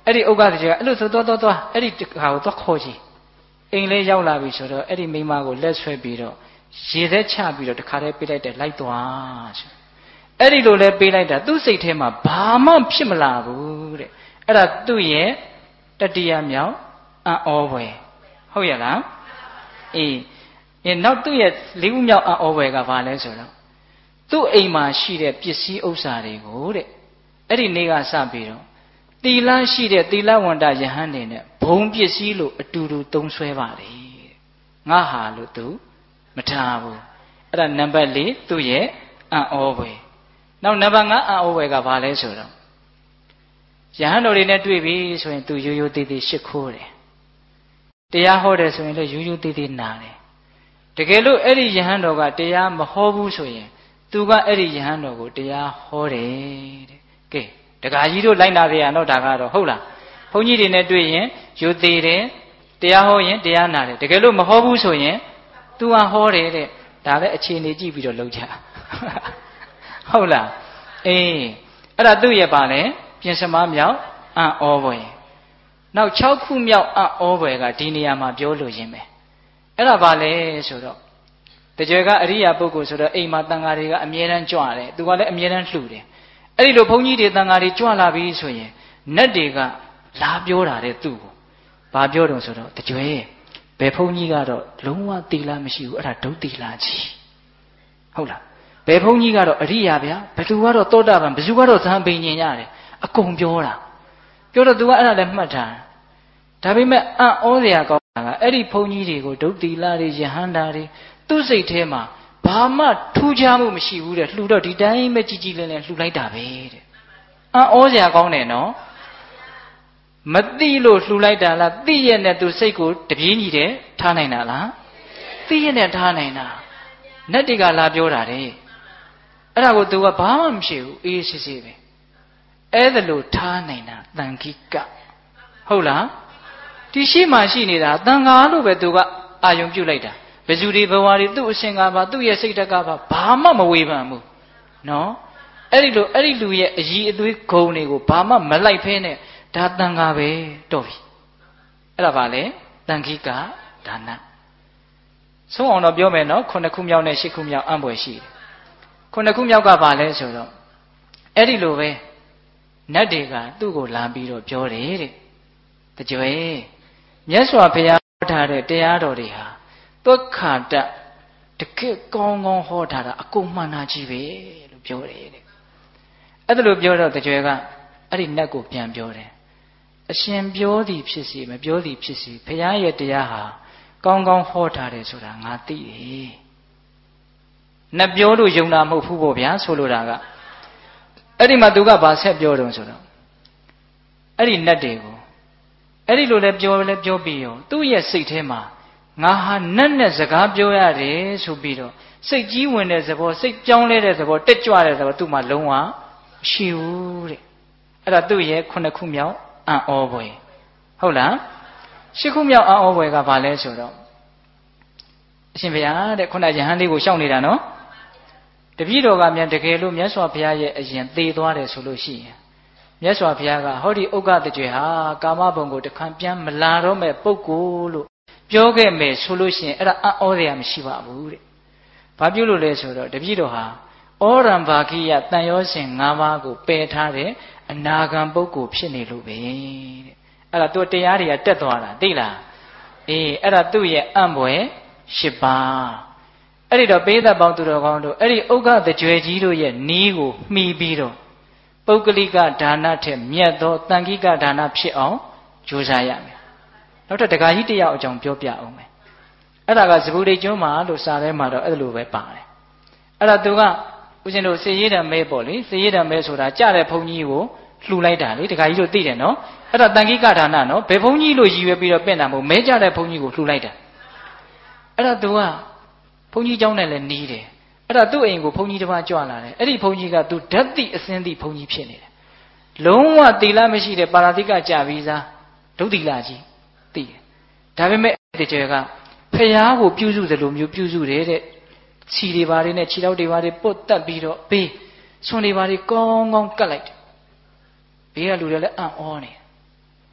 အဲ့ဒီဥက္ကဋ္ဌကြီးကအဲ့လိုဆိုသွားအဲ့ဒီဟာကိုသွားခေါ်ကြည့်အိမ်လေးရောက်လာပြီဆိုတော့အဲ့ဒီမိမကိုလက်ဆွဲပြီးတော့ရေသက်ချပြီးတော့တခါတည်းပေးလိုက်တယ်လိုက်သွားဆိုအဲ့ဒီလိုလဲပေးလိုက်တာသူ့စိတ်ထဲမှာဘာမှဖြစ်မလာဘူးတဲ့အဲ့ဒါသူ့ရဲ့တတိယမြောက်အံ့ဩဖွယ်ဟုတ်ရဲ့လားအေးနောက်သူ့ရဲ့လေးခုမြောက်အံ့ဩဖွယ်ကဘာလဲဆိုတော့သူ့အိမ်မှာရှိတဲ့ပစ္စည်းဥစ္စာတွေကိုတဲ့အဲ့ဒီနေ့ကစပြီးတော့သီလရှိတဲ့သီလဝန္တယဟန်တွေနဲ့ဘုံပစ္စည်းလို့အတူတူသုံးဆွဲပါလေငါဟာလို့သူမထားဘူးအဲ့ဒါနံပါတ်၄သူ့ရဲ့အံ့ဩဖွယ်နောက်နံပါတ်5အံ့ဩဖွယ်ကဘာလဲဆိုတော့ယဟန်တော်တွေနဲ့တွေ့ပြီဆိုရင်သူရိုးရိုးသေးသေးရှ िख ိုးတယ်တရားဟောတယ်ဆိုရင်လည်းရိုးရိုးသေးသေးနာတယ်တကယ်လို့အဲ့ဒီယဟန်တော်ကတရားမဟောဘူးဆိုရင်သူကအဲ့ဒီယဟန်တော်ကိုတရားဟောတယ်တဲ့ကဲဒကာကြီးတို့လိုက်နာကြရတော့ဒါကတော့ဟုတ်လားဘုန်းကြီးတွေနဲ့တွေ့ရင်ရိုးသေးတယ်တရားဟောရင်တရားနာတယ်တကယ်လို့မဟောဘူးဆိုရင်သူကဟောတယ်တဲ့ဒါလည်းအခြေအနေကြည့်ပြီးတော့လုပ်ကြဟုတ်လားအေးအဲ့ဒါသူ့ရဲ့ပါလဲပြင်စမမြောက်အံ့ဩဖွယ်နောက်6ခုမြောက်အံ့ဩဖွယ်ကဒီနေရာမှာပြောလို့ရင်းပဲအဲ့ဒါပါလဲဆိုတော့တကြွယ်ကအရိယာပုဂ္ဂိုလ်ဆိုတော့အိမ်မှာတန်ဃာတွေကအမြဲတမ်းကြွတယ်သူကလည်းအမြဲတမ်းလှူတယ်အဲ့ဒီလိုဘုန်းကြီးတွေတန်ဃာတွေကြွလာပြီဆိုရင်နတ်တွေကလာပြောတာတဲ့သူ့ကိုဘာပြောတုံဆိုတော့တကြွယ်ဘယ်ဘုန်းကြီးကတော့လုံးဝသီလမရှိဘူးအဲ့ဒါဒုသီလကြီးဟုတ်လားဘယ်ဘုန်းကြီးကတော့အရိယာဗျာဘယ်သူကတော့သောတာပန်ဘယ်သူကတော့သံပိညင်ရတယ်အကုန်ပြောတာပြောတော့ तू ကအဲ့ဒါလည်းမှတ်ထားဒါပေမဲ့အံ့ဩစရာကောင်းတာကအဲ့ဒီဘုန်းကြီးတွေကိုဒုသီလတွေယဟန္တာတွေသူ့စိတ်ထဲမှာဘာမှထူးခြားမှုမရှိဘူးတဲ့လှူတော့ဒီတိုင်းပဲကြည်ကြည်လင်းလင်းလှူလိုက်တာပဲတဲ့အံ့ဩစရာကောင်းတယ်နော်မသိလို့လှူလိုက်တာလားသိရတဲ့သူစိတ်ကိုတပြေးညီတယ်ထားနိုင်တာလားသိရတဲ့ထားနိုင်တာနတ်တွေကလာပြောတာတဲ့အဲ့ဒါကို तू ကဘာမှမရှိဘူးအေးစစ်စစ်ပဲအဲ့ဒါလို့ထားနိုင်တာတန်ခိကဟုတ်လားဒီရှိမှရှိနေတာတန်ဃာလို့ပဲ तू ကအာယုံပြုတ်လိုက်တာဘယ်သူတွေဘဝတွေသူ့အရှင်ကပါသူ့ရဲ့စိတ်တက်ကပါဘာမှမဝေဖန်ဘူးနော်အဲ့ဒီလိုအဲ့ဒီလူရဲ့အည်အသွေးဂုံတွေကိုဘာမှမလိုက်ဖဲနဲ့ဒါတန်ဃာပဲတော့ပြီအဲ့ဒါပါလေတန်ခိကဒါနဆုံးအောင်တော့ပြောမယ်နော်9ခုမြောက်နဲ့10ခုမြောက်အံ့ဖွယ်ရှိတယ်9ခုမြောက်ကဘာလဲဆိုတော့အဲ့ဒီလိုပဲနတ်တွေကသူ့ကိုလာပြီးတော့ပြောတယ်တဲ့တကြွယ်မြတ်စွာဘုရားဟောထားတဲ့တရားတော်တွေဟာသုခာတတကယ်ကောင်းကောင်းဟောထားတာအကုန်မှန်တာကြီးပဲလို့ပြောတယ်တဲ့အဲ့ဒါလိုပြောတော့တကြွယ်ကအဲ့ဒီနတ်ကိုပြန်ပြောတယ်အရှင်ပြောသည်ဖြစ်စီမပြောသည်ဖြစ်စီဘုရားရဲ့တရားဟာကောင်းကောင်းဟောထားတယ်ဆိုတာငါသိတယ်နတ်ပြောလို့ယုံတာမဟုတ်ဘူးပေါ့ဗျာဆိုလိုတာကအဲ့ဒီမှာသူကဘာဆက်ပြောတုံးဆိုတော့အဲ့ဒီနတ်တွေကိုအဲ့ဒီလိုလဲပြောပြီးရောသူ့ရဲ့စိတ်ထဲမှာငါဟာနတ်နဲ့စကားပြောရတယ်ဆိုပြီးတော့စိတ်ကြီးဝင်တဲ့သဘောစိတ်ပြောင်းလဲတဲ့သဘောတက်ကြွတဲ့သဘောသူ့မှာလုံးဝမရှိဘူးတဲ့အဲ့ဒါသူ့ရဲ့9ခုမြောက်အံ့ဩဖွယ်ဟုတ်လား10ခုမြောက်အံ့ဩဖွယ်ကဘာလဲဆိုတော့အရှင်ဘုရားတဲ့ခုနယဟန်လေးကိုရှောက်နေတာနော်တပည့်တော်ကမြန်တကယ်လို့မြတ်စွာဘုရားရဲ့အရင်သေသွားတယ်ဆိုလို့ရှိရင်မြတ်စွာဘုရားကဟောဒီဥက္ကတကြွယ်ဟာကာမဘုံကိုတခါပြန်မလာတော့မဲ့ပုဂ္ဂိုလ်လို့ပြောခဲ့မယ်ဆိုလို့ရှိရင်အဲ့ဒါအံ့ဩစရာမရှိပါဘူးတဲ့။ဘာပြုလို့လဲဆိုတော့တပည့်တော်ဟာဩရံဘာကိယတန်ရောစဉ်၅ပါးကိုပယ်ထားတဲ့အနာဂံပုဂ္ဂိုလ်ဖြစ်နေလို့ပဲတဲ့။အဲ့ဒါသူတရားတွေကတက်သွားတာသိလား။အေးအဲ့ဒါသူ့ရဲ့အံ့ဖွယ်၈ပါးအဲ့ဒီတော့ပေးသက်ပေါင်းသူတော်ကောင်းတို့အဲ့ဒီဥက္ကတကြွယ်ကြီးတို့ရဲ့နီးကိုမှီပြီးတော့ပုဂ္ဂလိကဒါနထက်မြတ်သောတန်ခိကဒါနဖြစ်အောင်ကြိုးစားရမယ်နောက်ထပ်တခါကြီးတယောက်အကြောင်းပြောပြအောင်မယ်အဲ့ဒါကဇဗုဒိကျွန်းမှာလို့စာထဲမှာတော့အဲ့လိုပဲပါတယ်အဲ့ဒါသူကဦးဇင်းတို့စေရေးတံမဲပေါ့လေစေရေးတံမဲဆိုတာကြတဲ့ဘုန်းကြီးကိုလှူလိုက်တာလေတခါကြီးတို့သိတယ်နော်အဲ့ဒါတန်ခိကဒါနနော်ဘယ်ဘုန်းကြီးလို့ရည်ရွယ်ပြီးတော့ပင့်တာမဟုတ်မဲကြတဲ့ဘုန်းကြီးကိုလှူလိုက်တာအဲ့ဒါသူကဘုန်းကြီးเจ้าနဲ့လည်းနီးတယ်အဲ့ဒါသူ့အိမ်ကိုဘုန်းကြီးတစ်ပါးကြွလာတယ်အဲ့ဒီဘုန်းကြီးကသူဓာတ်တိအစင်းတိဘုန်းကြီးဖြစ်နေတယ်လုံးဝသီလမရှိတဲ့ပါရတိကကြပြီးသားဒုတိလကြီးသိတယ်ဒါပေမဲ့တကြွယ်ကဖျားကိုပြုစုသလိုမျိုးပြုစုတယ်တဲ့ခြီတွေပါတွေနဲ့ခြေထောက်တွေပါတွေပုတ်တက်ပြီးတော့ဘေးဆွန်တွေပါတွေကောင်းကောင်းကတ်လိုက်တယ်ဘေးကလူတွေလည်းအံ့ဩနေ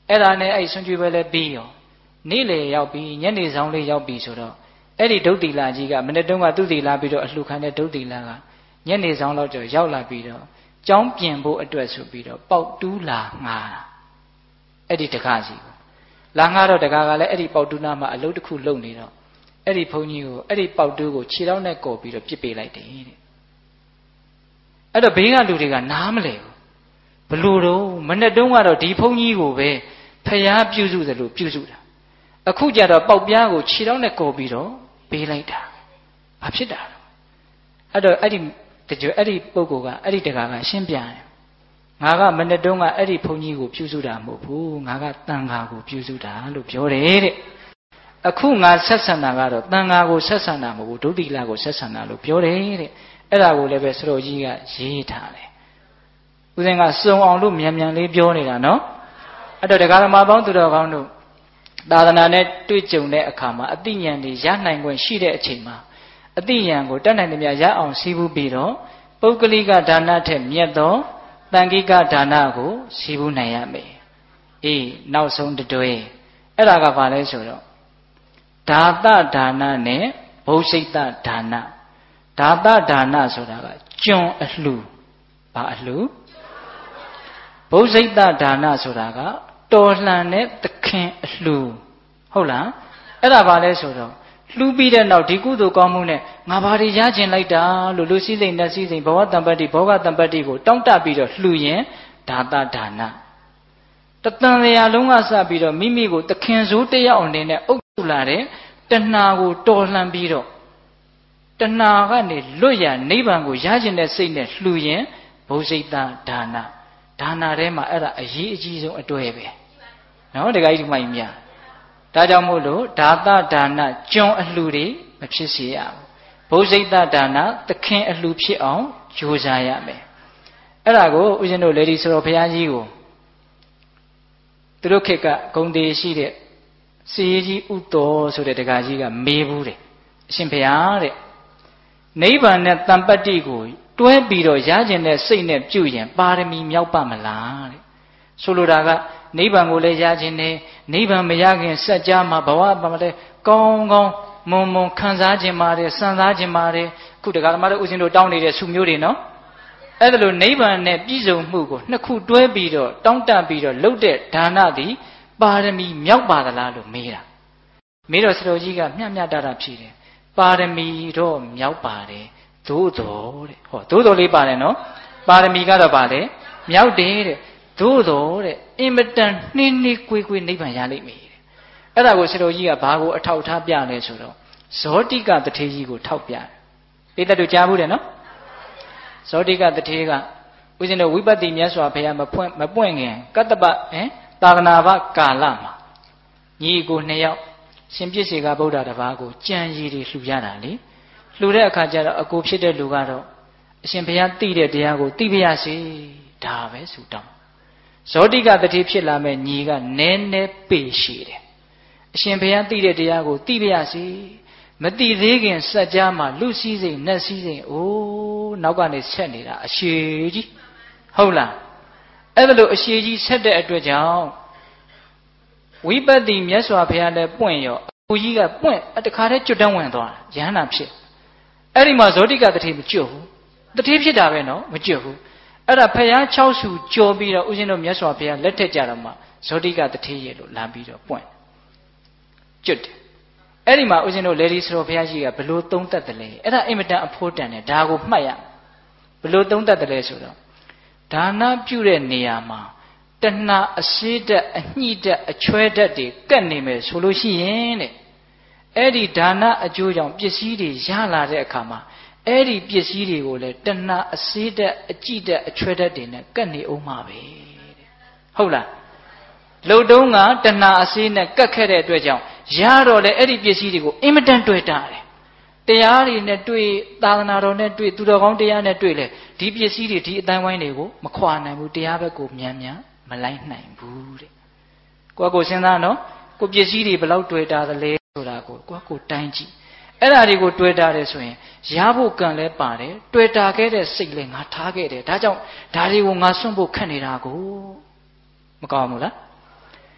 အဲ့ဒါနဲ့အဲ့ဆွန်ကျွေးပွဲလဲပြီးရောနေ့လေရောက်ပြီးညနေဆောင်လေးရောက်ပြီးဆိုတော့အဲ့ဒီဒုတ်တိလာကြီးကမနေ့တုန်းကသူ့တီလာပြီးတော့အလှခံတဲ့ဒုတ်တိလာကညနေဆောင်လောက်ကျရောက်လာပြီးတော့ကျောင်းပြင်ဖို့အတွက်ဆိုပြီးတော့ပေါက်တူးလာငါအဲ့ဒီတကားကြီးကိုလာငါတော့တကားကလည်းအဲ့ဒီပေါက်တူးနာမှာအလုပ်တစ်ခုလုပ်နေတော့အဲ့ဒီဘုန်းကြီးကိုအဲ့ဒီပေါက်တူးကိုခြေထောက်နဲ့ကော်ပြီးတော့ပြစ်ပေးလိုက်တယ်တဲ့အဲ့တော့ဘေးကလူတွေကနားမလဲဘူးဘလို့တော့မနေ့တုန်းကတော့ဒီဘုန်းကြီးကိုပဲဖျားပြုစုတယ်လို့ပြုစုတာအခုကျတော့ပေါက်ပြားကိုခြေထောက်နဲ့ကော်ပြီးတော့ပေးလိုက်တာဘာဖြစ်တာအဲ့တော့အဲ့ဒီအဲ့ဒီပုဂ္ဂိုလ်ကအဲ့ဒီတကားကရှင်းပြတယ်ငါကမနေ့တုန်းကအဲ့ဒီဘုန်းကြီးကိုပြုစုတာမဟုတ်ဘူးငါကတန်ဃာကိုပြုစုတာလို့ပြောတယ်တဲ့အခုငါဆက်ဆံတာကတော့တန်ဃာကိုဆက်ဆံတာမဟုတ်ဘူးဒုတိယကိုဆက်ဆံတာလို့ပြောတယ်တဲ့အဲ့ဒါကိုလည်းပဲစတော်ကြီးကရေးထားတယ်ဦးဇင်းကစုံအောင်လို့မြန်မြန်လေးပြောနေတာနော်အဲ့တော့တရားဓမ္မပေါင်းသူတော်ကောင်းတို့သာသနာနဲ့တွေ့ကြုံတဲ့အခါမှာအသိဉာဏ်တွေရနိုင်ခွင့်ရှိတဲ့အချိန်မှာအသိဉာဏ်ကိုတတ်နိုင်သမျှရအောင်စီးပူးပြီးတော့ပုဂ္ဂလိကဒါနထက်မြတ်သောတန်ခိကဒါနကိုစီးပူးနိုင်ရမယ်အေးနောက်ဆုံးတွဲအဲ့ဒါကဘာလဲဆိုတော့ဒါသဒါနနဲ့ဘုစိတ်ဒါနဒါသဒါနဆိုတာကကျွန်အလှဘာအလှဘုစိတ်ဒါနဆိုတာကတော်လှန်တဲ့သခင်အလှဟုတ်လားအဲ့ဒါဘာလဲဆိုတော့လှူပြီးတဲ့နောက်ဒီကုသိုလ်ကောင်းမှုနဲ့ငါဘာတွေရကျင်လိုက်တာလို့လူစည်းစိမ်နတ်စည်းစိမ်ဘဝတံပတ္တိဘောဂတံပတ္တိကိုတောင်းတပြီးတော့လှူရင်ဒါသဒါနတသံတရားလုံးကစပြီးတော့မိမိကိုသခင်စိုးတရားအနေနဲ့အုပ်ချုပ်လာတဲ့တဏှာကိုတော်လှန်ပြီးတော့တဏှာကနေလွတ်ရနိဗ္ဗာန်ကိုရကျင်တဲ့စိတ်နဲ့လှူရင်ဘုစိတ်ဒါနဒါနထဲမှာအဲ့ဒါအရေးအကြီးဆုံးအတွဲပဲနော်တခါကြီးဒီမိုင်းများဒါကြောင့်မို့လို့ဒါသဒါနကျွန်အလှတွေမဖြစ်စေရဘူးဘုစိတ်ဒါနသခင်အလှဖြစ်အောင်ကြိုးစားရမယ်အဲ့ဒါကိုဦးဇင်းတို့လေဒီဆိုတော်ဘုရားကြီးကိုသူတို့ခေတ်ကဂုံတေရှိတဲ့စေကြီးဥတော်ဆိုတဲ့တက္ကကြီးကမေးဘူးတယ်အရှင်ဘုရားတဲ့နိဗ္ဗာန်နဲ့တံပတ္တိကိုတွဲပြီးတော့ရကျင်တဲ့စိတ်နဲ့ပြုရင်ပါရမီမြောက်ပါမလားတဲ့ဆိုလိုတာကနိဗ္ဗာန်ကိုလည်းရခြင်းနဲ့နိဗ္ဗာန်မရခင်စัจ जा မှာဘဝပါမလဲကောင်းကောင်းမွန်မွန်ခံစားခြင်းပါတယ်စံစားခြင်းပါတယ်ခုတက္ကသမားတို့ဦးဇင်းတို့တောင်းနေတဲ့ဆုမျိုးတွေနော်အဲ့ဒါလိုနိဗ္ဗာန်နဲ့ပြည့်စုံမှုကိုနှစ်ခုတွဲပြီးတော့တောင်းတပြီးတော့လုပ်တဲ့ဒါနသည်ပါရမီမြောက်ပါသလားလို့မေးတာမေးတော့ဆရာကြီးကမျှမျှတတဖြေတယ်ပါရမီတော့မြောက်ပါတယ်သို့တော်တဲ့ဟောသို့တော်လေးပါတယ်နော်ပါရမီကတော့ပါလေမြောက်တယ်တဲ့သို့တော်တဲ့အင်မတန်နှင်းနှီးကွေးကွေးနိဗ္ဗာန်ရလိမ့်မယ်တဲ့အဲ့ဒါကိုဆရာကြီးကဘာကိုအထောက်ထားပြလဲဆိုတော့ဇောတိကတထေကြီးကိုထောက်ပြတယ်ပိဿတို့ကြားဘူးတယ်နော်ဇောတိကတထေကဦးဇင်းတို့ဝိပဿနာမြတ်စွာဘုရားမပွင့်ခင်ကတ္တပသာသနာ့ဘကာလမှာညီကို2ယောက်ရှင်ပြည့်စေကဗုဒ္ဓတပါးကိုကြံရည်တွေလှူရတာလေလှူတဲ့အခါကျတော့အကိုဖြစ်တဲ့လူကတော့အရှင်ဘုရားသိတဲ့တရားကိုသိပါရစေဒါပဲဆုတောင်းဇောတိကတတိဖြစ်လာမဲ့ညီကနည်းနည်းပေရှိတယ်အရှင်ဘုရားသိတဲ့တရားကိုသိပါရစေမသိသေးခင်စัจ जा မှာလူစည်းစိမ်နတ်စည်းစိမ်အိုးနောက်ကနေဆက်နေတာအရှိကြီးဟုတ်လားအဲ့ဒါလို့အရှိကြီးဆက်တဲ့အတွက်ကြောင့်ဝိပဿနာမြတ်စွာဘုရားလည်းပွင့်ရောအကိုကြီးကပွင့်တခါတည်းကျွတ်တန်းဝင်သွားရဟန္တာဖြစ်အဲ့ဒီမှာဇောတိကတတိမကျွတ်ဘူးတတိဖြစ်တာပဲနော်မကျွတ်ဘူးအဲ့ဒါဖျား6ဆူကြော်ပြီးတော့ဦးဇင်းတို့မြတ်စွာဘုရားလက်ထက်ကြတော့မှဇောတိကတတိရဲ့လို့လာပြီးတော့ပွင့်ကျွတ်တယ်အဲ့ဒီမှာဦးဇင်းတို့လေဒီစတော်ဘုရားကြီးကဘလို့သုံးတတ်တယ်လဲအဲ့ဒါအင်မတန်အဖို့တန်တယ်ဒါကိုမှတ်ရဘလို့သုံးတတ်တယ်လဲဆိုတော့ဒါနပြုတဲ့နေရာမှာတဏှာအစေးတက်အညှိတက်အချွဲတက်တွေကတ်နေမယ်ဆိုလို့ရှိရင်တဲ့အဲ့ဒီဒါနအကျိုးကြောင့်ပစ္စည်းတွေရလာတဲ့အခါမှာအဲ့ဒီပစ္စည်းတွေကိုလည်းတဏှာအစေးတက်အကြည့်တက်အချွဲတက်တွေနဲ့ကတ်နေအောင်မှာပဲတဲ့ဟုတ်လားလုံတုံးကတဏှာအစေးနဲ့ကတ်ခဲ့တဲ့အတွက်ကြောင့်ရတော့လေအဲ့ဒီပစ္စည်းတွေကိုအင်မတန်တွေ့တာတယ်တရားတွေနဲ့တွေ့သာသနာတော်နဲ့တွေ့သူတော်ကောင်းတရားနဲ့တွေ့လေဒီပစ္စည်းတွေဒီအတိုင်းဝိုင်းတွေကိုမခွာနိုင်ဘူးတရားဘက်ကိုမြန်မြန်မလိုက်နိုင်ဘူးတဲ့ကိုစဉ်းစားနော်ကိုပစ္စည်းတွေဘယ်လောက်တွေ့တာလဲဆိုတာကိုတိုင်းကြည့်အဲ့ဒါတွေကိုတွေ့တာတယ်ဆိုရင်ရဖို့ကံလဲပါတယ်တွေ့တာခဲ့တဲ့စိတ်လဲငါထားခဲ့တယ်ဒါကြောင့်ဒါတွေကိုငါစွန့်ဖို့ခက်နေတာကိုမကောင်းဘူးလား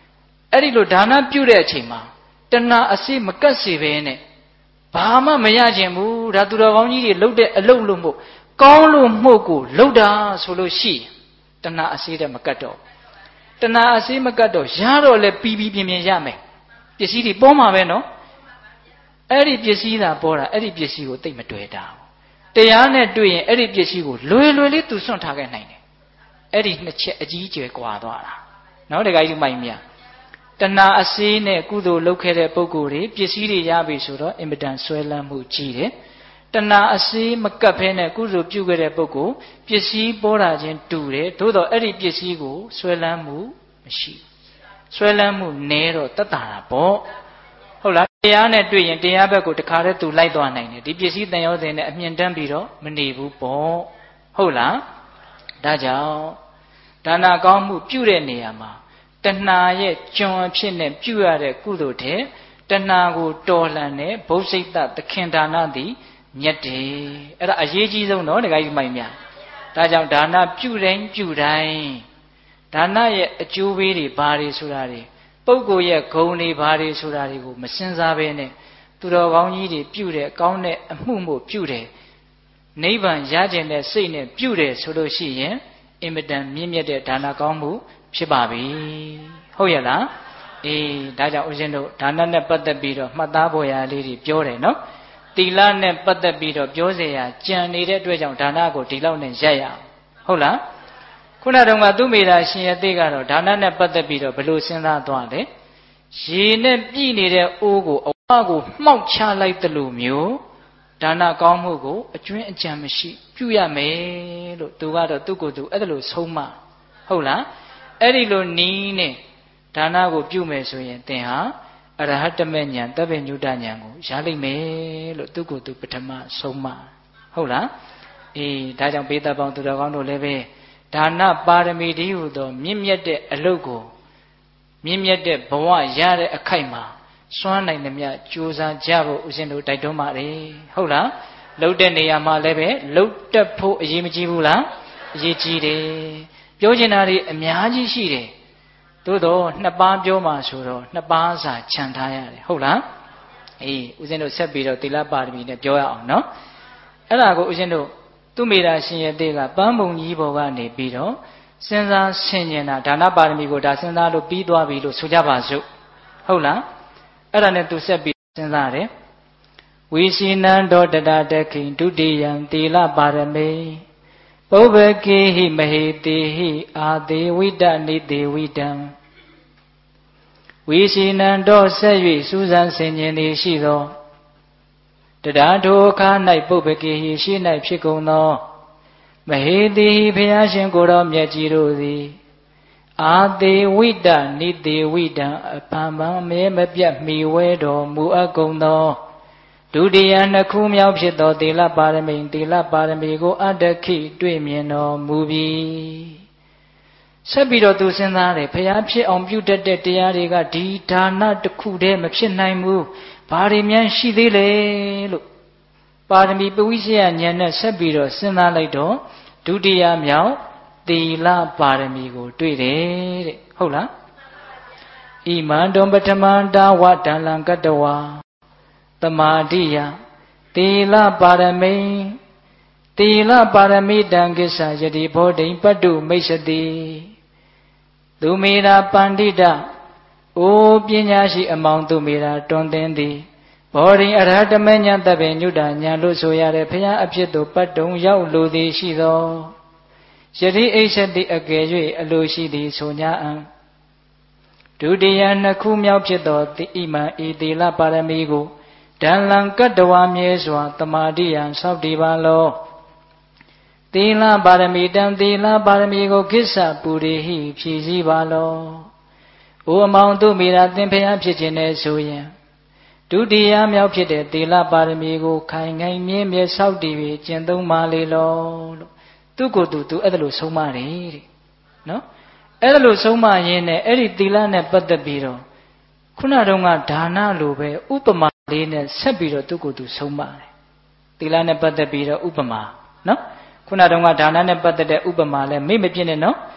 အဲ့ဒီလိုဒါနပြုတဲ့အချိန်မှာတဏှာအစေးမကတ်စေဘဲနဲ့ဘာမှမရခြင်းဘူးဒါသူတော်ကောင်းကြီးတွေလှုပ်တဲ့အလုပ်လို့မို့ကောင်းလို့မှုတ်ကိုလှုပ်တာဆိုလို့ရှိရင်တဏှာအစေးတဲ့မကတ်တော့တဏှာအစေးမကတ်တော့ရတော့လဲပြီးပြီးပြင်းပြင်းရမယ်ပစ္စည်းတွေပေါ်မှာပဲနော်အဲ့ဒီပစ္စည်းသာပေါ်တာအဲ့ဒီပစ္စည်းကိုသိမ့်မတွေ့တာတရားနဲ့တွေ့ရင်အဲ့ဒီပစ္စည်းကိုလွယ်လွယ်လေးသူစွန့်ထားခဲ့နိုင်တယ်အဲ့ဒီနှစ်ချက်အကြီးအကျယ်ကွာသွားတာနော်တခါကြီးမိုက်မြတဏှာအစေးနဲ့ကုသိုလ်လုပ်ခဲ့တဲ့ပုဂ္ဂိုလ်တွေပစ္စည်းတွေရပြီဆိုတော့အင်မတန်ဆွဲလန်းမှုကြီးတယ်တဏှာအစေးမကပ်ဖဲနဲ့ကုသိုလ်ပြုခဲ့တဲ့ပုဂ္ဂိုလ်ပစ္စည်းပေါ်တာချင်းတူတယ်သို့တော့အဲ့ဒီပစ္စည်းကိုဆွဲလန်းမှုမရှိဆွဲလန်းမှုနည်းတော့တတ်တာပေါ့ဟုတ်လားတရားနဲ့တွေ့ရင်တရားဘက်ကိုတခါတည်းသူလိုက်သွားနိုင်တယ်ဒီပစ္စည်းတန်ရောစဉ်နဲ့အမြင်တမ်းပြီးတော့မနေဘူးပေါ့ဟုတ်လားဒါကြောင့်ဒါနကောင်းမှုပြုတဲ့နေရာမှာတဏှာရဲ့ကျွန်အဖြစ်နဲ့ပြုရတဲ့ကုသိုလ်တဲ့တဏှာကိုတော်လှန်တဲ့ဘုဇိတသခင်ဒါနသည်မြတ်တယ်အဲ့ဒါအရေးကြီးဆုံးတော့တခါကြီးမိုက်များဒါကြောင့်ဒါနပြုတိုင်းပြုတိုင်းဒါနရဲ့အကျိုးပေးတွေဘာတွေဆိုတာတွေပုဂ္ဂိုလ်ရဲ့ဂုဏ်တွေဘာတွေဆိုတာတွေကိုမစင်စားဘဲနဲ့သူတော်ကောင်းကြီးတွေပြုတယ်ကောင်းတဲ့အမှုမို့ပြုတယ်နိဗ္ဗာန်ရကျင်တဲ့စိတ်နဲ့ပြုတယ်ဆိုလို့ရှိရင်အင်မတန်မြင့်မြတ်တဲ့ဒါနကောင်းမှုဖြစ်ပါပြီဟုတ်ရဲ့လားအေးဒါကြောင့်ဦးဇင်းတို့ဒါနနဲ့ပတ်သက်ပြီးတော့မှတ်သားဖို့ရာလေးတွေပြောတယ်နော်သီလနဲ့ပတ်သက်ပြီးတော့ပြောเสียရကြံနေတဲ့အတွက်ကြောင့်ဒါနကိုဒီလောက်နဲ့ရက်ရအောင်ဟုတ်လားခုနတုန်းကသူမိတာရှင်ရသေးကတော့ဒါနနဲ့ပတ်သက်ပြီးတော့ဘယ်လိုစဉ်းစားသွားလဲရေနဲ့ပြည့်နေတဲ့အိုးကိုအဝကိုမှောက်ချလိုက်သလိုမျိုးဒါနကောင်းမှုကိုအကျွင်းအကြံမရှိပြုရမယ်လို့သူကတော့သူ့ကိုယ်သူအဲ့ဒါလိုဆုံးမဟုတ်လားအဲ့ဒီလိုနီးနဲ့ဒါနကိုပြုမယ်ဆိုရင်သင်ဟာအရဟတမေဉာဏ်တပ္ပညုတဉာဏ်ကိုရလိမ့်မယ်လို့သူ့ကိုယ်သူပထမဆုံးမဟုတ်လားအေးဒါကြောင့်ဘေးသက်ပေါင်းသူတော်ကောင်းတို့လည်းပဲဒါနပါရမီတည်းဟူသောမြင့်မြတ်တဲ့အလုပ်ကိုမြင့်မြတ်တဲ့ဘဝရတဲ့အခိုက်မှာစွမ်းနိုင်သမျှကြိုးစားကြဖို့ဦးဇင်းတို့တိုက်တွန်းပါတယ်ဟုတ်လားလှုပ်တဲ့နေရာမှာလည်းပဲလှုပ်တက်ဖို့အရေးမကြီးဘူးလားအရေးကြီးတယ်ပြောချင်တာတွေအများကြီးရှိတယ်သို့တော့နှစ်ပါးပြောမှဆိုတော့နှစ်ပါးစာခြံထားရတယ်ဟုတ်လားအေးဦးဇင်းတို့ဆက်ပြီးတော့သီလပါရမီနဲ့ပြောရအောင်နော်အဲ့ဒါကိုဦးဇင်းတို့သူမိတာရှင်ရဲ့တေကပန်းပုံကြီးဘောကနေပြီးတော့စဉ်းစားဆင်ခြင်တာဒါနပါရမီကိုဒါစဉ်းစားလို့ပြီးသွားပြီလို့ဆိုကြပါစို့ဟုတ်လားအဲ့ဒါနဲ့သူဆက်ပြီးစဉ်းစားတယ်ဝိစီနံဒေါတတတခိဒုတိယံသီလပါရမေပုဗ္ဗကေဟိမဟေတိဟိအာသေဝိတနိတေဝိတံဝိစီနံဒေါဆက်၍စူးစမ်းဆင်ခြင်သည်ရှိသောတရားထိုအခါ၌ပုဗ္ဗကေဟိရှိ၌ဖြစ်ကုန်သောမဟေတိဘုရားရှင်ကိုယ်တော်မြတ်ကြီးတို့သည်အာသေဝိတနိတေဝိတံအပံပံမဲမပြတ်မိဝဲတော်မူအပ်ကုန်သောဒုတိယနှစ်ခုမြောက်ဖြစ်သောသီလပါရမီသီလပါရမီကိုအတ္တခိတွေ့မြင်တော်မူပြီဆက်ပြီးတော့သူစဉ်းစားတယ်ဘုရားဖြစ်အောင်ပြုတတ်တဲ့တရားတွေကဒီဒါနတစ်ခုတည်းမဖြစ်နိုင်ဘူးဘာတွေများရှိသေးလဲလို့ပါရမီပဝိဇ္ဇယဉာဏ်နဲ့ဆက်ပြီးတော့စဉ်းစားလိုက်တော့ဒုတိယမြောက်သီလပါရမီကိုတွေ့တယ်တဲ့ဟုတ်လားဣမံတုံပထမန္တာဝဒလံကတဝါသမာဓိယသီလပါရမီသီလပါရမီတံကိစ္စယတိဘောဓိပတ္တုမိတ်စတိသူမေရာပန္တိတအိုပညာရှိအမောင်သူမေရာတွင်သင်သည်ဘောဓိအရဟတမေညာတပင်ညုတညာလို့ဆိုရတဲ့ဘုရားအဖြစ်သို့ပတ်တုံရောက်လိုသည်ရှိသောယတိအိစ္ဆတိအကယ်၍အလိုရှိသည်ဆိုညာအံဒုတိယနှစ်ခုမြောက်ဖြစ်သောဣမံဤသီလပါရမီကိုဒံလံကတ္တဝါမြဲစွာတမာတိယံဆောက်တည်ပါလောသီလပါရမီတံသီလပါရမီကိုကိစ္စပူရိဟိဖြည့်စည်းပါလောအိုအမောင်သူမိရာသင်ဖျားဖြစ်ခြင်းနဲ့ဆိုရင်ဒုတိယမြောက်ဖြစ်တဲ့သီလပါရမီကိုခိုင်ခိုင်မြဲမြဲဆောက်တည်ပြီးကျင့်သုံးပါလေလောလို့သူ့ကိုယ်သူအဲ့ဒါလို့ဆုံးမတယ်တဲ့နော်အဲ့ဒါလို့ဆုံးမရင်းနဲ့အဲ့ဒီသီလနဲ့ပတ်သက်ပြီးတော့ခုနတုန်းကဒါနလိုပဲဥပမာလေးနဲ့ဆက်ပြီးတော့သူ့ကိုယ်သူဆုံးမတယ်သီလနဲ့ပတ်သက်ပြီးတော့ဥပမာနော်ခုနတုန်းကဒါနနဲ့ပတ်သက်တဲ့ဥပမာလဲမေ့မပြည့်နဲ့နော်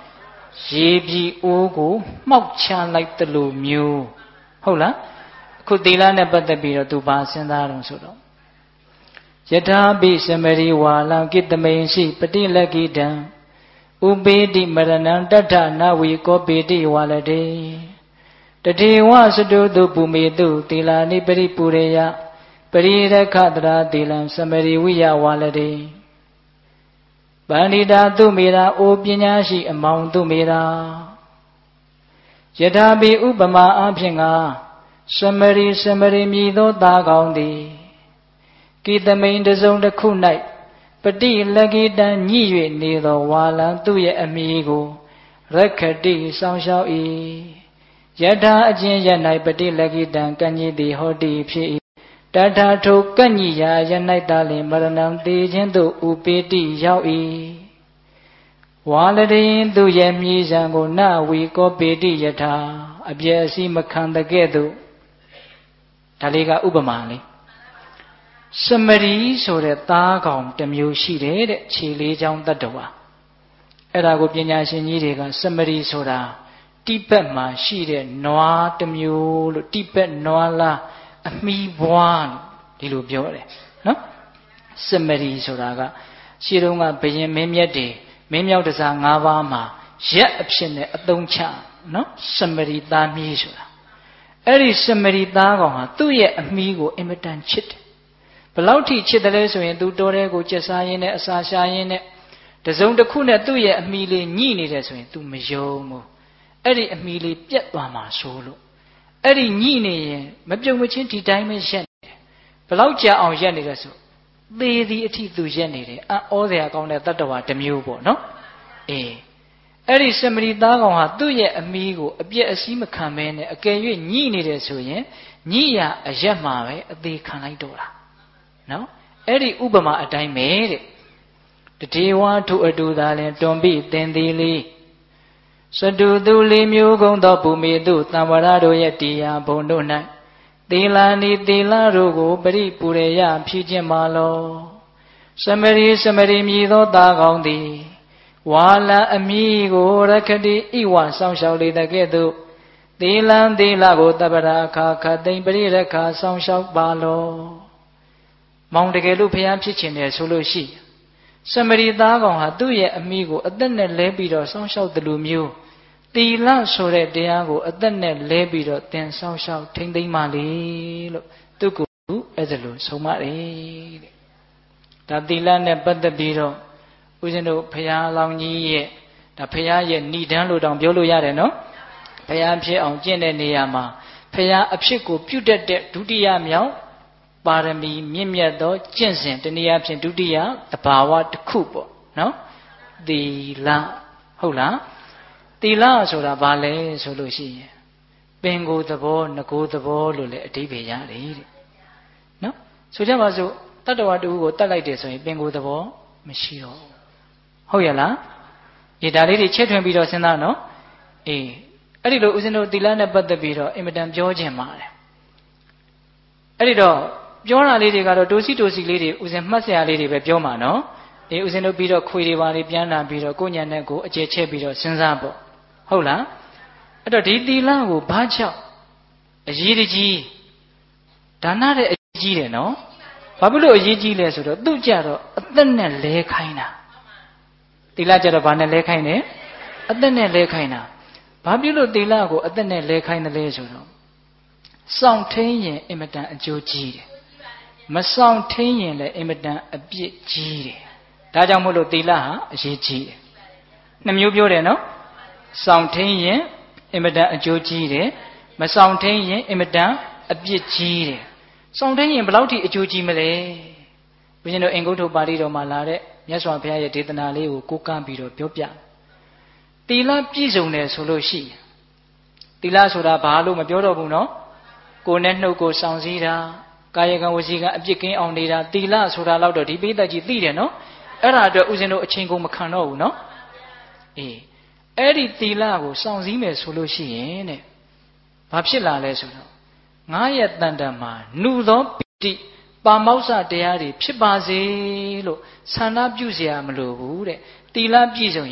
ရေပြီအိုးကိုမှောက်ချလိုက်တယ်လို့မျိုးဟုတ်လားအခုသီလနဲ့ပတ်သက်ပြီးတော့သူဘာစဉ်းစားတော့ဆိုတော့ယထာပိစမရိဝါလံကိတမိန်ရှိပတိလကိတံဥပေတိမရဏံတထနဝီကောပေတိဝါလတေတထေဝစတုတုပုမေတုသီလာနိပရိပုရေယပရိရခတရာသီလံစမရိဝိယဝါလတေပန္နိတာသူမေရာအိုပညာရှိအမောင်သူမေရာယထာပိဥပမာအဖြင့်ကစမရိမြည်သောသားကောင်းသည်ကိတမိန်တစုံတစ်ခု၌ပတိလကိတံညှိ၍နေသောဝါလံသူရဲ့အမိကိုရခတိဆောင်ရှောက်၏ယထာအချင်းရ၌ပတိလကိတံကညိတိဟောတိဖြစ်၏တထာထုကညိယာယ၌သာလင်မရဏံတေခြင်းသို့ဥပေတိရောက်၏ဝါလတိသူရဲ့မြည်စံကိုနဝီကောပေတိယထာအပြည့်အစည်းမခံတဲ့ကဲ့သို့ဒါလေးကဥပမာလေးစမရီဆိုတဲ့သားကောင်တစ်မျိုးရှိတယ်တဲ့ခြေလေးချောင်းတတ္တဝါအဲ့ဒါကိုပညာရှင်ကြီးတွေကစမရီဆိုတာတိဘက်မှာရှိတဲ့နွားတစ်မျိုးလို့တိဘက်နွားလားအမီဘွားလို့ဒီလိုပြောတယ်နော်စမရီဆိုတာကရှင်းတော့ကဘယင်မင်းမြတ်တွေမင်းမြောက်တစား၅ပါးမှာရက်အဖြစ်နဲ့အသုံးချနော်စမရီသားမီးဆိုတာအဲ့ဒီစမရီသားကောင်ဟာသူ့ရဲ့အမီးကိုအင်မတန်ချစ်တယ်ဘလောက်ထိချစ်တယ်လဲဆိုရင်သူတော်တဲ့ကိုကျက်စားရင်းနဲ့အစာရှာရင်းနဲ့တစုံတစ်ခုနဲ့သူ့ရဲ့အမီလေးညှိနေတယ်ဆိုရင် तू မယုံဘူးအဲ့ဒီအမီလေးပြက်သွားမှာဆိုလို့အဲ့ဒီညှိနေရင်မပြုံမချင်းဒီတိုင်းပဲရက်နေတယ်ဘလောက်ကြာအောင်ရက်နေတယ်ဆိုသေသည်အထိ तू ရက်နေတယ်အံ့ဩစရာကောင်းတဲ့တတ္တဝါတစ်မျိုးပေါ့နော်အေးအဲ့ဒီစမရီသားကောင်ဟာသူ့ရဲ့အမီကိုအပြည့်အစည်းမခံဘဲနဲ့အကယ်၍ညှိနေတယ်ဆိုရင်ညှိရအရက်မှာပဲအသေးခံလိုက်တော့တာနော်အဲ့ဒီဥပမာအတိုင်းပဲတဲ့တထေဝထုအတူသာလင်တွန်ပိသင်သည်လေးစတုသူလေးမျိုးကုံသောဘူမိတုသံဝရတို့ရဲ့တရားဘုံတို့၌သီလာနိသီလာတို့ကိုပရိပူရေယဖြည့်ခြင်းမာလောစမရိမြည်သောသားကောင်းသည်ဝါလအမိကိုရခတိဣဝဆောင်းလျှောက်လေတဲ့ကဲ့သို့သီလံသီလကိုတပ္ပရာခါခသိမ့်ပရိရခါဆောင်းလျှောက်ပါလောမောင်တကယ်လို့ဖျားဖြစ်ခြင်းတယ်ဆိုလို့ရှိစမရိသားကောင်ဟာသူ့ရဲ့အမိကိုအသက်နဲ့လဲပြီးတော့ဆောင်းလျှောက်တယ်လို့မျိုးသီလဆိုတဲ့တရားကိုအသက်နဲ့လဲပြီးတော့သင်ဆောင်းလျှောက်ထိမ့်သိမ့်ပါလေလို့သူကအဲ့ဒါလို့ဆုံးမတယ်တဲ့ဒါသီလနဲ့ပတ်သက်ပြီးတော့ဦးဇင်းတို့ဖရာလောင်ကြီးရဲ့ဒါဖရာရဲ့ဏိဒန်းလို့တောင်ပြောလို့ရတယ်နော်ဖရာဖြစ်အောင်ကျင့်တဲ့နေရာမှာဖရာအဖြစ်ကိုပြုတ်တတ်တဲ့ဒုတိယမြောက်ပါရမီမြင့်မြတ်သောကျင့်စဉ်တနည်းအားဖြင့်ဒုတိယသဘာဝတစ်ခုပေါ့နော်သီလဟုတ်လားသီလဆိုတာဘာလဲဆိုလို့ရှိရင်ပင်ကိုယ်သဘောငကိုယ်သဘောလို့လည်းအဓိပ္ပာယ်ရတယ်တဲ့နော်ဆိုကြပါစို့တတ္တဝါတူကိုတတ်လိုက်တယ်ဆိုရင်ပင်ကိုယ်သဘောမရှိတော့ဟုတ်ရလားဒီဒါလေးတွေချက်ထွင်ပြီးတော့စဉ်းစားနော်အေးအဲ့ဒီလိုဦးဇင်းတို့သီလနဲ့ပတ်သက်ပြီးတော့အင်မတန်ပြောခြင်းပါတယ်အဲ့ဒီတော့ပြောတာလေးတွေကတော့တိုစီလေးတွေဦးဇင်းမှတ်စရာလေးတွေပဲပြောမှာနော်အေးဦးဇင်းတို့ပြီးတော့ခွေတွေပါလေးပြန်လာပြီးတော့ကိုညာနဲ့ကိုအကျယ်ချက်ပြီးတော့စဉ်းစားပေါ့ဟုတ်လားအဲ့တော့ဒီသီလကိုဘာကြောင့်အရေးတကြီးဒါနတဲ့အရေးကြီးတယ်နော်ဘာဖြစ်လို့အရေးကြီးလဲဆိုတော့သူ့ကြတော့အသက်နဲ့လဲခိုင်းတာသီလကြတော့ဘာနဲ့လဲခိုင်းတယ်အသက်နဲ့လဲခိုင်းတာဘာဖြစ်လို့သီလကိုအသက်နဲ့လဲခိုင်းတယ်လဲဆိုတော့စောင့်ထိန်ရင်အင်မတန်အကျိုးကြီးတယ်မစောင့်ထိန်ရင်လည်းအင်မတန်အပြစ်ကြီးတယ်ဒါကြောင့်မို့လို့သီလဟာအရေးကြီးတယ်နှစ်မျိုးပြောတယ်နော်စောင့်ထိန်ရင်အင်မတန်အကျိုးကြီးတယ်မစောင့်ထိန်ရင်အင်မတန်အပြစ်ကြီးတယ်စောင့်ထိန်ရင်ဘယ်လောက်ထိအကျိုးကြီးမလဲဘုရင်တို့အင်္ဂုတ္တပါဠိတော်မှာလာတဲ့မြတ်စွာဘုရားရဲ့ဒေသနာလေးကိုကိုးကားပြီးတော့ပြောပြသီလပြည့်စုံတယ်ဆိုလို့ရှိရင်သီလဆိုတာဘာလို့မပြောတော့ဘူးနော်ကိုယ်နဲ့နှုတ်ကိုစောင့်စည်းတာကာယကံဝစီကံအပြစ်ကင်းအောင်နေတာသီလဆိုတာတော့ဒီပိဋကကြီးသိတယ်နော်အဲ့ဒါအတွက်ဥစဉ်တို့အချိန်ကုန်မခံတော့ဘူးနော်အေးအဲ့ဒီသီလကိုစောင့်စည်းမယ်ဆိုလို့ရှိရင်တဲ့ဘာဖြစ်လာလဲဆိုတော့ငါးရက်တန်တန်မှာနှုသောပိဋိပါမောက္ခတရားတွေဖြစ်ပါစေလို့ဆန္ဒပြုเสียမလိုဘူးတဲ့သီလပြည့်စုံရင်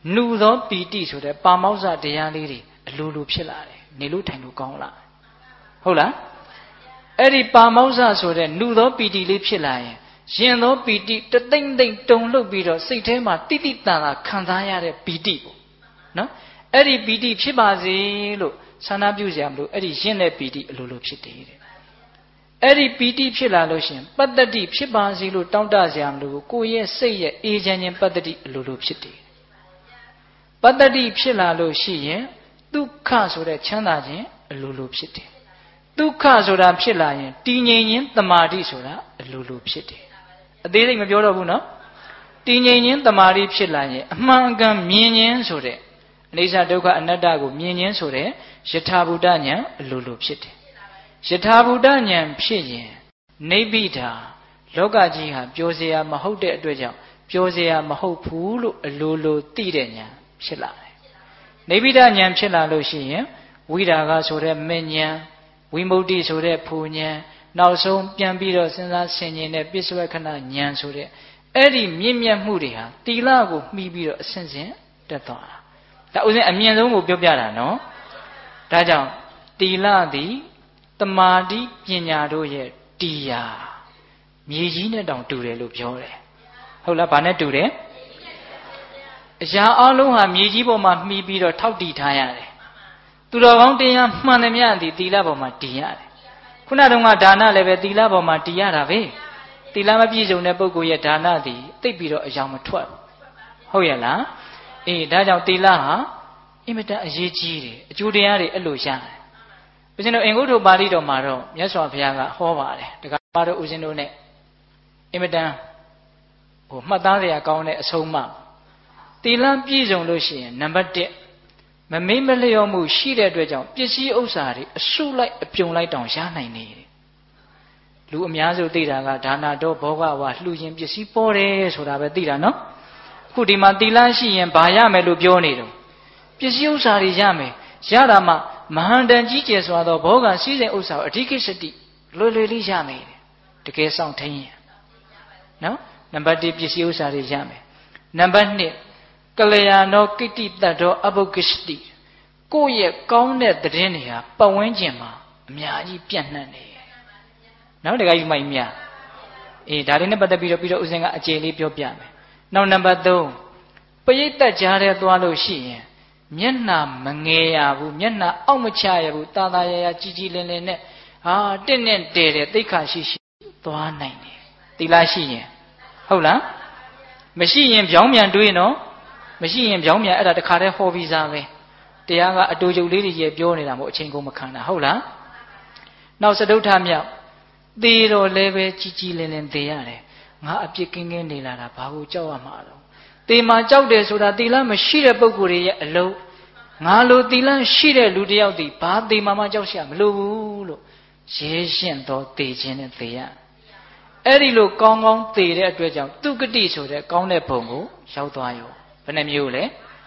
နုသောပီတိဆိုတဲ့ပါမောဇ္ဇတရားလေးတွေအလိုလိုဖြစ်လာတယ်နေလို့ထိုင်လို့ကောင်းလာဟုတ်လားအဲ့ဒီပါမောဇ္ဇဆိုတဲ့နုသောပီတိလေးဖြစ်လာရင်ရင်သောပီတိတသိမ့်သိမ့်တုန်လှုပ်ပြီးတော့စိတ်ထဲမှာတိတိတန်တာခံစားရတဲ့ပီတိပေါ့နော်အဲ့ဒီပီတိဖြစ်ပါစေလို့ဆန္ဒပြုကြမလို့အဲ့ဒီရင်တဲ့ပီတိအလိုလိုဖြစ်တယ်တဲ့အဲ့ဒီပီတိဖြစ်လာလို့ရှင်ပတ္တတိဖြစ်ပါစေလို့တောင်းတကြမလို့ကိုယ့်ရဲ့စိတ်ရဲ့အေးချမ်းခြင်းပတ္တတိအလိုလိုဖြစ်တယ်ပတ္တတိဖြစ်လာလို့ရှိရင်ဒုက္ခဆိုတဲ့ချမ်းသာခြင်းအလိုလိုဖြစ်တယ်ဒုက္ခဆိုတာဖြစ်လာရင်တည်ငြိမ်ခြင်းတမာတိဆိုတာအလိုလိုဖြစ်တယ်အသေးစိတ်မပြောတော့ဘူးနော်တည်ငြိမ်ခြင်းတမာတိဖြစ်လာရင်အမှန်အကန်မြင်ခြင်းဆိုတဲ့အနိစ္စဒုက္ခအနတ္တကိုမြင်ခြင်းဆိုတဲ့ယထာဘူတဉာဏ်အလိုလိုဖြစ်တယ်ယထာဘူတဉာဏ်ဖြစ်ရင်နိဗ္ဗိဒာလောကကြီးဟာပျော်စရာမဟုတ်တဲ့အတွက်ကြောင့်ပျော်စရာမဟုတ်ဘူးလို့အလိုလိုသိတဲ့ဉာဏ်ဖြစ်လာတယ်နိဗ္ဗိဒဉာဏ်ဖြစ်လာလို့ရှိရင်ဝိရာဂဆိုတဲ့မဉ္ဉဏ်ဝိမု ക്തി ဆိုတဲ့ဖူဉဏ်နောက်ဆုံးပြန်ပြီးတော့စဉ်းစားဆင်ခြင်တဲ့ပစ္စုပ္ပခဏဉာဏ်ဆိုတဲ့အဲ့ဒီမြင့်မြတ်မှုတွေဟာတိလကိုမှီပြီးတော့အစဉ်စဉ်တက်သွားတာဒါဥစဉ်အမြင့်ဆုံးကိုပြောပြတာနော်ဒါကြောင့်တိလသည်တမာတိပညာတို့ရဲ့တရားမြေကြီးနဲ့တောင်တူတယ်လို့ပြောတယ်ဟုတ်လားဘာနဲ့တူတယ်အရာအလုံးဟာမြေကြီးပေါ်မှာမှီပြီးတော့ထောက်တည်ထားရတယ်သူတော်ကောင်းတရားမှန်တယ်များသည်သီလပေါ်မှာတည်ရတယ်ခုနတုန်းကဒါနလည်းပဲသီလပေါ်မှာတည်ရတာပဲသီလမပြည့်စုံတဲ့ပုဂ္ဂိုလ်ရဲ့ဒါနသည်သိပ်ပြီးတော့အယောင်မထွက်ဟုတ်ရဲ့လားအေးဒါကြောင့်သီလဟာအင်မတန်အရေးကြီးတယ်အကျိုးတရားတွေအဲ့လိုရတယ်ဦးဇင်းတို့အင်္ဂုတ္တပါဠိတော်မှာတော့မြတ်စွာဘုရားကဟောပါတယ်တခါပါတော့ဦးဇင်းတို့ ਨੇ အင်မတန်မှတ်သားစရာကောင်းတဲ့အဆုံးအမသီလပြည့်စုံလို့ရှိရင်နံပါတ်1မမေ့မလျော့မှုရှိတဲ့အတွက်ကြောင့်ပစ္စည်းဥစ္စာတွေအစုလိုက်အပြုံလိုက်တောင်ရနိုင်နေတယ်လူအများစုသိတာကဒါနာတော်ဘောဂဝါလှူခြင်းပစ္စည်းပေါ်တယ်ဆိုတာပဲသိတာနော်အခုဒီမှာသီလရှိရင်ဘာရမယ်လို့ပြောနေတော့ပစ္စည်းဥစ္စာတွေရမယ်ရတာမှမဟာတန်ကြီးကျယ်စွာသောဘောဂစည်းစိမ်ဥစ္စာကိုအဓိကိစ္စတိလွယ်လွယ်လေးရမယ်တကယ်ဆောင်ထိန်ရင်နော်နံပါတ်1ပစ္စည်းဥစ္စာတွေရမယ်နံပါတ်2ကလျာဏောကိတ္တိတ္တောအဘုကိစ္စတိကိုယ့်ရဲ့ကောင်းတဲ့သတင်းတွေဟာပတ်ဝန်းကျင်မှာအများကြီးပြန့်နှံ့နေနော်တခါကြီးမိုက်များအေးဒါတွေနဲ့ပတ်သက်ပြီးတော့ဦးဇင်းကအကျေလေးပြောပြမယ်နောက်နံပါတ်3ပရိသတ်ကြားထဲသွားလို့ရှိရင်မျက်နှာမငယ်ရဘူးမျက်နှာအောက်မချရဘူးတာတာရရကြီးကြီးလင်းလင်းနဲ့ဟာတင့်နဲ့တဲတဲ့သိက္ခာရှိရှိသွားနိုင်တယ်သီလရှိရင်ဟုတ်လားမရှိရင်ပြောင်းပြန်တွေးနော်မရှိရင်ပြောင်းပြန်အဲ့ဒါတခါတည်းဟောပြီးသားပဲတရားကအတူတူလေးတွေရေပြောနေတာမို့အချိန်ကုန်မခံတာဟုတ်လားနောက်စတုထမြောက်သေတော်လည်းပဲကြီးကြီးလင်းလင်းသေရတယ်ငါအပြစ်ကင်းကင်းနေလာတာဘာကိုကြောက်ရမှာတော့သေမှာကြောက်တယ်ဆိုတာသီလမရှိတဲ့ပုဂ္ဂိုလ်တွေရဲ့အလုံးငါလိုသီလရှိတဲ့လူတစ်ယောက်ဒီဘာသေမှာကြောက်ရှာမလို့ဘူးလို့ရဲရှင်းသောသေခြင်းနဲ့သေရအဲ့ဒီလိုကောင်းကောင်းသေတဲ့အတွက်ကြောင့်သူကတိဆိုတဲ့ကောင်းတဲ့ဘုံကိုရောက်သွားရောဘယ်နှမျိုးလဲ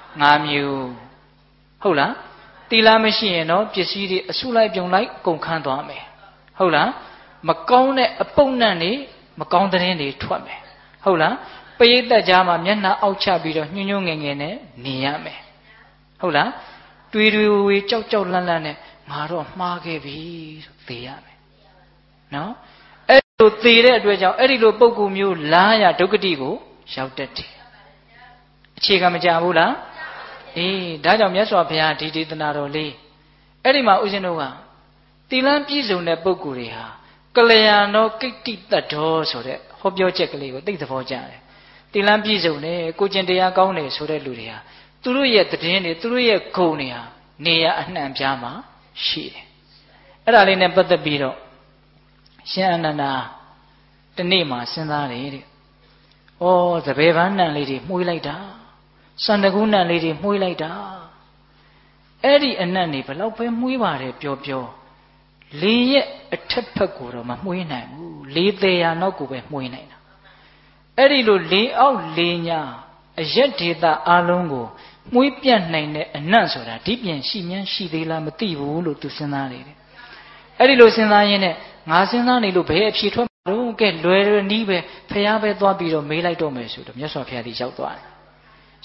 5မျိုးဟုတ်လားသီလမရှိရင်တော့ပစ္စည်းတွေအစုလိုက်ပြုံလိုက်ကုန်ခန်းသွားမယ်ဟုတ်လားမကောင်းတဲ့အပုပ်နှံ့တွေမကောင်းတဲ့ရင်တွေထွက်မယ်ဟုတ်လားပရိသတ်ကြားမှာမျက်နှာအောက်ချပြီးတော့ညှို့ညွန့်ငယ်ငယ်နဲ့နေရမယ်ဟုတ်လားတွေတွေဝေကြောက်ကြောက်လန့်လန့်နဲ့ငါတော့မှားခဲ့ပြီဆိုသေရမယ်နော်အဲ့လိုသေတဲ့အတွက်ကြောင့်အဲ့ဒီလိုပုံကူမျိုးလားရဒုက္ခတိကိုရောက်တတ်တယ်အခြေခံမကြဘူးလားအေးဒါကြောင့်မြတ်စွာဘုရားဒီဒေသနာတော်လေးအဲ့ဒီမှာဦးဇင်းတို့ကသီလပြည့်စုံတဲ့ပုဂ္ဂိုလ်တွေဟာကလျာဏောကိတ္တိတ္တောဆိုတဲ့ဟောပြောချက်ကလေးကိုသိသဘောကျတယ်သီလပြည့်စုံတယ်ကိုကျင့်တရားကောင်းတယ်ဆိုတဲ့လူတွေဟာသူတို့ရဲ့သတင်းတွေသူတို့ရဲ့ဂုဏ်တွေဟာနေရအနှံ့ပြားမှာရှိတယ်အဲ့ဒါလေးနဲ့ပတ်သက်ပြီးတော့ရှင်အနန္ဒာတနေ့မှစဉ်းစားတယ်တဲ့ဩသဘယ်ပန်းနံလေးတွေမှုေးလိုက်တာစန္ဒကုနံလေးတွေမှုေးလိုက်တာအဲ့ဒီအနတ်နေဘလောက်ပဲမှုေးပါတယ်ပြောလေရဲ့အထက်ဖက်ကိုတော့မမှုေးနိုင်ဘူးလေသေးရာနောက်ကိုပဲမှုေးနိုင်တာအဲ့ဒီလိုလေအောက်လေညာအရက်ဒေတာအလုံးကိုမှုေးပြတ်နိုင်တဲ့အနတ်ဆိုတာဒီပြင်ရှိမြန်းရှိသေးလားမသိဘူးလို့သူစဉ်းစားနေတယ်အဲ့ဒီလိုစဉ်းစားရင်းနဲ့ငါစဉ်းစားနေလို့ဘယ်အဖြေထွက်မှာတော့ကဲလွယ်နီးပဲဖះပဲသွားပြီးတော့မေးလိုက်တော့မယ်ဆိုတော့မြတ်စွာဘုရားဒီရောက်သွားတယ်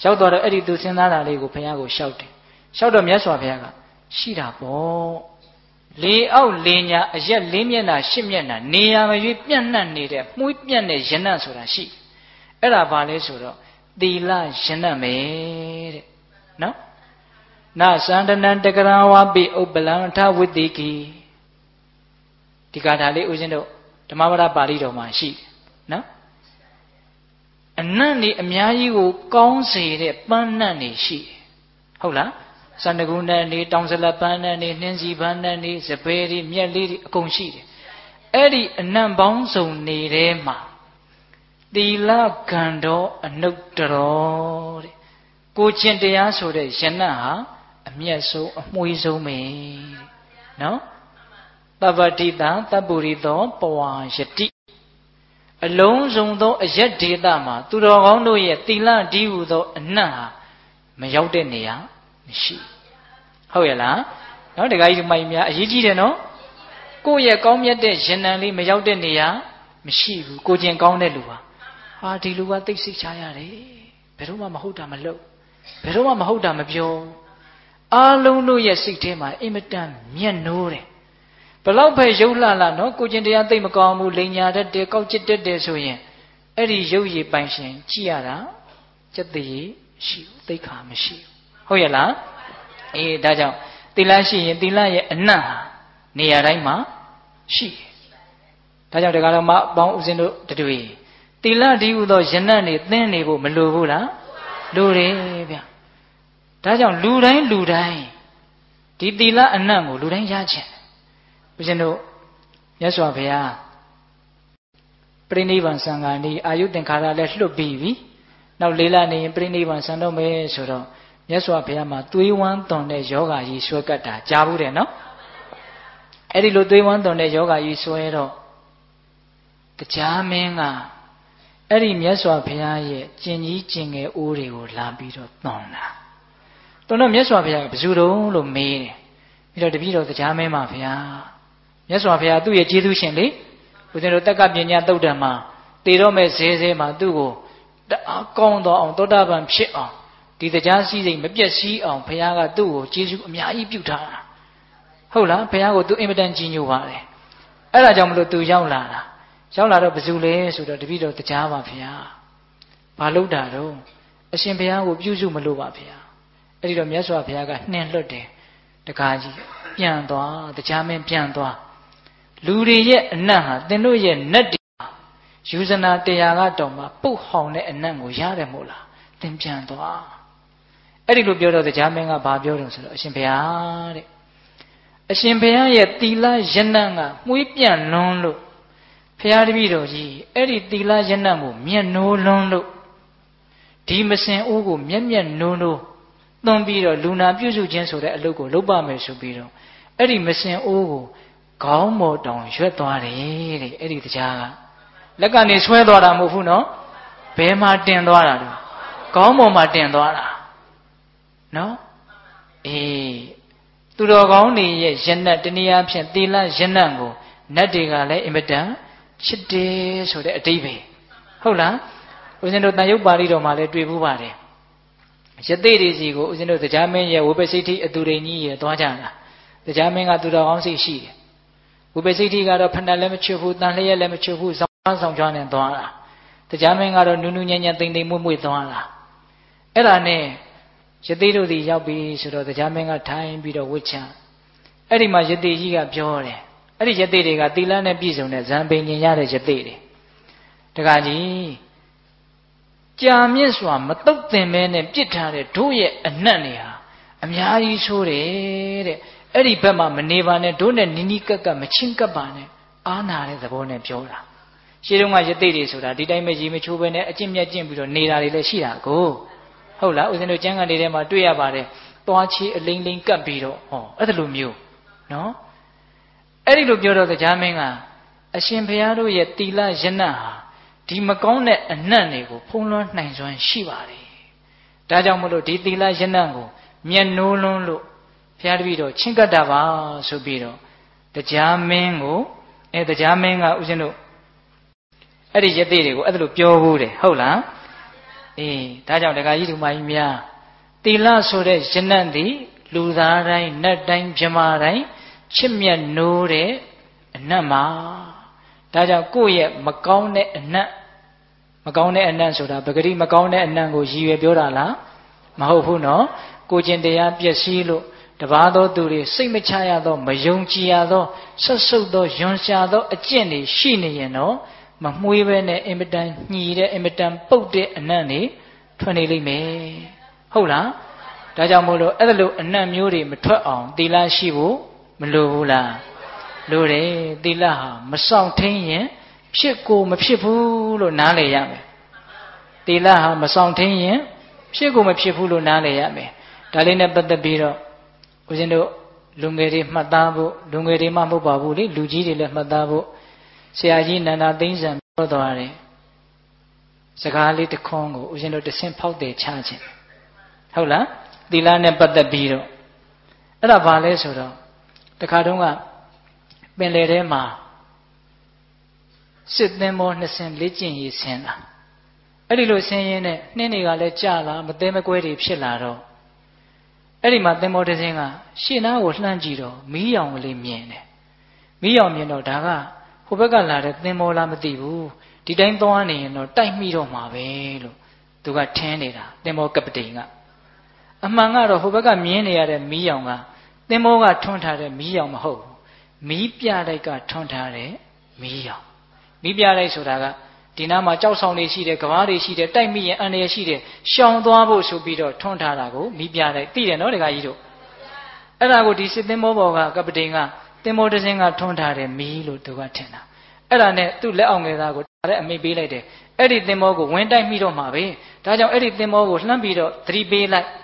ရောက်တော့အဲ့ဒီသူစဉ်းစားတာလေးကိုဘုရားကိုလျှောက်တယ်လျှောက်တော့မြတ်စွာဘုရားကရှိတာပေါ့လေအောက်လေညာအရက်၄မျက်နှာ၈မျက်နှာနေရာမရွေးပြန့်နှံ့နေတဲ့မှုေးပြန့်တဲ့ယနတ်ဆိုတာရှိအဲ့ဒါဘာလဲဆိုတော့သီလယနတ်ပဲတဲ့နော်နသန္တနံတကရဝပိဥပ္ပလံထဝိတိကိဒီကာထာလေးဦးဇင်းတို့ဓမ္မပဒပါဠိတော်မှာရှိတယ်နော်အနတ်နေအများကြီးကိုကောင်းစေတဲ့ပန်းနတ်နေရှိတယ်ဟုတ်လားစန္ဒကုဏ္ဏနေတောင်စလပန်းနတ်နေနှင်းစီပန်းနတ်နေစပယ်တွေမြက်လေးတွေအကုန်ရှိတယ်အဲ့ဒီအနတ်ပေါင်းစုံနေတဲ့မှာသီလကံတော်အနုတ္တရောတဲ့ကိုကျင့်တရားဆိုတဲ့ယနတ်ဟာအမျက်ဆုံးအမွှေးဆုံးပဲတဲ့နော်တပ္ပတိတံတပ္ပုရိသောပဝါယတိအလုံးစုံသောအရက်ဒေသမှာသူတော်ကောင်းတို့ရဲ့သီလတည်းဟူသောအနတ်ဟာမရောက်တဲ့နေရာမရှိဟုတ်ရဲ့လားနော်တခါကြီးမိုင်များအရေးကြီးတယ်နော်ကိုယ့်ရဲ့ကောင်းမြတ်တဲ့ယန္တန်လေးမရောက်တဲ့နေရာမရှိဘူးကိုကျင်ကောင်းတဲ့လူဟာဒီလူကသိစိတ်ချရတယ်ဘယ်တော့မှမဟုတ်တာမလုပ်ဘယ်တော့မှမဟုတ်တာမပြောအားလုံးတို့ရဲ့စိတ်ထဲမှာအင်မတန်မျက်နှိုးတယ်ဘလောက်ပဲရုပ်လှလာနော်ကိုကျင်တရားသိမကောင်းဘူးလိန်ညာတတ်တယ်ကောက်ကျစ်တတ်တယ်ဆိုရင်အဲ့ဒီရုပ်ရည်ပိုင်ရှင်ကြည့်ရတာစက်တည်းရှိဘူးသိက္ခာမရှိဘူးဟုတ်ရဲ့လားအေးဒါကြောင့်သီလရှိရင်သီလရဲ့အနတ်ဟာနေရာတိုင်းမှာရှိတယ်ဒါကြောင့်တရားတော်မှာအပေါင်းဦးဇင်းတို့တူသီလတည်းဟူသောယနတ်နေသင်နေဖို့မလိုဘူးလားလိုတယ်ဗျဒါကြောင့်လူတိုင်းဒီသီလအနတ်ကိုလူတိုင်းရချင်ဦးဇင်းတို့မြတ်စွာဘုရားပြိဋိဘံစံဃာနီအာယုသင်္ခါရလည်းလွတ်ပြီးပြီနောက်လေးလနေရင်ပြိဋိဘံစံတော့မယ်ဆိုတော့မြတ်စွာဘုရားမှာသွေးဝမ်းသွန်တဲ့ယောဂါကြီးဆွဲကတ်တာကြားဘူးတယ်နော်အဲ့ဒီလိုသွေးဝမ်းသွန်တဲ့ယောဂါကြီးဆွဲတော့တရားမင်းကအဲ့ဒီမြတ်စွာဘုရားရဲ့ကျင်ကြီးကျင်ငယ်အိုးတွေကိုလာပြီးတော့သွန်တာသွန်တော့မြတ်စွာဘုရားကဘယ်သူတုံးလို့မေးတယ်ပြီးတော့တပည့်တော်တရားမင်းပါဗျာမြတ်စွာဘုရားသူ့ရဲ့ကျေးဇူးရှင်လေဦးဇင်းတို့တက္ကပညာသုတ်တံမှာတည်တော့မဲ့ဇဲမှာသူ့ကိုတအားကောင်းတော့အောင်သောတာပန်ဖြစ်အောင်ဒီတရားစည်းစိမ်မပြည့်စည်အောင်ဘုရားကသူ့ကိုကျေးဇူးအများကြီးပြုထားတာဟုတ်လားဘုရားကိုသူအင်မတန်ကြီးညိုပါတယ်အဲ့ဒါကြောင့်မလို့သူရောက်လာတော့ဘယ်သူလဲဆိုတော့တပည့်တော်တရားပါဗျာဘာလို့တာတော့အရှင်ဘုရားကိုပြုစုမလို့ပါဗျာအဲ့ဒီတော့မြတ်စွာဘုရားကနှင်လွတ်တယ်တကားကြီးပြန်သွားတရားမင်းပြန်သွားလူတွေရဲ့အနတ်ဟာသင်တို့ရဲ့နတ်တွေယူဇနာတရားကတောင်မှပုတ်ဟောင်တဲ့အနတ်ကိုရတယ်မို့လားသင်ပြန်သွားအဲ့ဒီလိုပြောတော့တရားမင်းကဘာပြောတယ်ဆိုတော့အရှင်ဘုရားတဲ့အရှင်ဘုရားရဲ့သီလယနတ်ကမှုေးပြန့်လွန်းလို့ဘုရားတပည့်တော်ကြီးအဲ့ဒီသီလယနတ်ကိုမျက်နှိုးလွန်းလို့ဒီမစင်အိုးကိုမျက်နိုးသွန်ပြီးတော့လူနာပြုစုခြင်းဆိုတဲ့အလုပ်ကိုလုပ်ပါမယ်ဆိုပြီးတော့အဲ့ဒီမစင်အိုးကိုခေါင်းပေါ်တောင်ရွက်သွားတယ်တဲ့အဲ့ဒီတရားကလက်ကနေဆွဲသွားတာမဟုတ်ဘူးနော်ဘယ်မှာတင်သွားတာလဲခေါင်းပေါ်မှာတင်သွားတာနော်အေးသူတော်ကောင်းတွေရဲ့ယနတ်တနည်းအားဖြင့်သီလယနတ်ကိုနတ်တွေကလည်းအင်မတန်ချစ်တယ်ဆိုတဲ့အတိပ္ပယ်ဟုတ်လားဦးဇင်းတို့တန်ရုပ်ပါဠိတော်မှာလည်းတွေ့ဘူးပါတယ်ယသိတွေစီကိုဦးဇင်းတို့တရားမင်းရဲ့ဝိပဿိတိအတူရိန်ကြီးရဲ့သွားကြတာတရားမင်းကသူတော်ကောင်းစိတ်ရှိတယ်ဝိပဿိတိကတော့ဖဏလည်းမချွတ်ဘူးတန်လျက်လည်းမချွတ်ဘူးစောင်းဆောင်ကြွားနေသွားတာတရားမင်းကတော့နူးနူးညံ့ညံ့တိမ်တိမ်မွေ့မွေ့သွားတာအဲ့ဒါနဲ့ယသိတို့ဒီရောက်ပြီဆိုတော့တရားမင်းကထိုင်ပြီးတော့ဝှက်ချအဲ့ဒီမှာယသိကြီးကပြောတယ်အဲ့ဒီယသိတွေကသီလနဲ့ပြည့်စုံတဲ့ဇံပိန်ကျင်ရတဲ့ယသိတွေတခါကြီးကြာမြင့်စွာမတုတ်တင်မဲနဲ့ပြစ်ထားတဲ့တို့ရဲ့အနတ်တွေဟာအများကြီးဆိုးတယ်တဲ့အဲ့ဒီဘက်မှာမနေပါနဲ့တို့နဲ့နီးနီးကပ်ကပ်မချင်းကပ်ပါနဲ့အားနာတဲ့သဘောနဲ့ပြောတာရှင်းတော့ကယသိတွေဆိုတာဒီတိုင်းပဲရေမချိုးပဲနဲ့အကျင့်မြတ်ကျင့်ပြီးတော့နေတာတွေလည်းရှိတာကိုဟုတ်လားဦးဇင်းတို့ကျမ်းဂန်တွေထဲမှာတွေ့ရပါတယ်သွားချီအလိမ့်လိမ့်ကပ်ပြီးတော့ဟောအဲ့ဒါလိုမျိုးနော်အဲ့ဒီလိုပြောတော့တရားမင်းကအရှင်ဘုရားတို့ရဲ့သီလယနတ်ဟာဒီမကောင်းတဲ့အနတ်တွေကိုဖုံးလွှမ်းနိုင်စွမ်းရှိပါတယ်ဒါကြောင့်မလို့ဒီသီလယနတ်ကိုမျက်နှိုးလွန်းလို့ဘုရားတပည့်တော်ချင်းကပ်တာပါဆိုပြီးတော့တရားမင်းကိုတရားမင်းကဦးဇင်းတို့အဲ့ဒီယသိတွေကိုအဲ့ဒါလိုပြောဘူးတယ်ဟုတ်လားဒါကြောင့်ဒကာကြီးတို့မကြီးများသီလဆိုတဲ့ယနံ့သည်လူသားတိုင်းနတ်တိုင်းမြမတိုင်းချစ်မြတ်နိုးတဲ့အနံ့မှာဒါကြောင့်ကိုယ့်ရဲ့မကောင်းတဲ့အနံ့ဆိုတာပဂတိမကောင်းတဲ့အနံ့ကိုရည်ရွယ်ပြောတာလားမဟုတ်ဘူးနော်ကိုကျင့်တရားပျက်စီးလို့တပါးသောသူတွေစိတ်မချရသောမယုံကြည်ရသောဆွတ်ဆုတ်သောယွန်ရှာသောအကျင့်တွေရှိနေရင်တော့မမွှေးပဲနဲ့အင်မတန်ညှီတဲ့အင်မတန်ပုတ်တဲ့အနံ့တွေထွက်နေလိမ့်မယ်ဟုတ်လားဒါကြောင့်မို့လို့အဲ့လိုအနံ့မျိုးတွေမထွက်အောင်သီလရှိဖို့မလိုဘူးလားလိုတယ်သီလဟာမဆောင်ထင်းရင်ဖြစ်ကိုမဖြစ်ဘူးလို့နားလည်ရမယ်သီလဟာမဆောင်ထင်းရင်ဖြစ်ကိုမဖြစ်ဘူးလို့နားလည်ရမယ်ဒါလေးနဲ့ပတ်သက်ပြီးတော့ဦးဇင်းတို့လူငယ်တွေမှတ်သားဖို့လူငယ်တွေမှမဟုတ်ပါဘူးလေလူကြီးတွေလည်းမှတ်သားဖို့ဆရာကြီးနန္ဒာသိန်းစံပြောသွားတယ်စကားလေးတစ်ခွန်းကိုဦးဇင်းတို့တဆင့်ဖောက်တယ်ချခြင်းဟုတ်လားသီလနဲ့ပတ်သက်ပြီးတော့အဲ့ဒါဘာလဲဆိုတော့တခါတုန်းကပင်လယ်ထဲမှာစစ်သင်္ဘော2ဆင်းလေ့ကျင့်ရေးဆင်းတာအဲ့ဒီလိုဆင်းရင်းနဲ့နှင်းတွေကလည်းကြာလာမသေးမကွဲတွေဖြစ်လာတော့အဲ့ဒီမှာသင်္ဘောတစ်စင်းကရှေ့နားကိုလှမ်းကြည့်တော့မီးရောင်ကလေးမြင်တယ်မီးရောင်မြင်တော့ဒါကဟိုဘက်ကလာတဲ့သင်္ဘောလားမသိဘူးဒီတိုင်းသွားနေရင်တော့တိုက်မိတော့မှာပဲလို့သူကထင်းနေတာသင်္ဘောကပတိန်ကအမှန်ကတော့ဟိုဘက်ကမြင်နေရတဲ့မီးရောင်ကသင်္ဘောကထွန်းထားတဲ့မီးရောင်မဟုတ်ဘူးမီးပြတိုက်ကထွန်းထားတဲ့မီးရောင်မီးပြတိုက်ဆိုတာကဒီနားမှာကြောက်ဆောင်တွေရှိတယ်ကဘာတွေရှိတယ်တိုက်မိရင်အန္တရာယ်ရှိတယ်ရှောင်သွားဖို့ဆိုပြီးတော့ထွန်းထားတာကိုမီးပြတိုက်သိတယ်နော်ဒကာကြီးတို့အဲ့ဒါကိုဒီစစ်သင်္ဘောပေါ်ကကပတိန်ကသင်္ဘောတစ်စင်းကထွန်းထားတယ်မီးလို့သူကထင်တာအဲ့ဒါနဲ့သူ့လက်အောက်ငယ်သားကိုဒါလည်းအမိတ်ပေးလိုက်တယ်အဲ့ဒီသင်္ဘောကိုဝင်တိုက်မိတော့မှာပဲဒါကြောင့်အဲ့ဒီသင်္ဘောကိုလှမ်းပြီးတော့သတိပေးလိုက်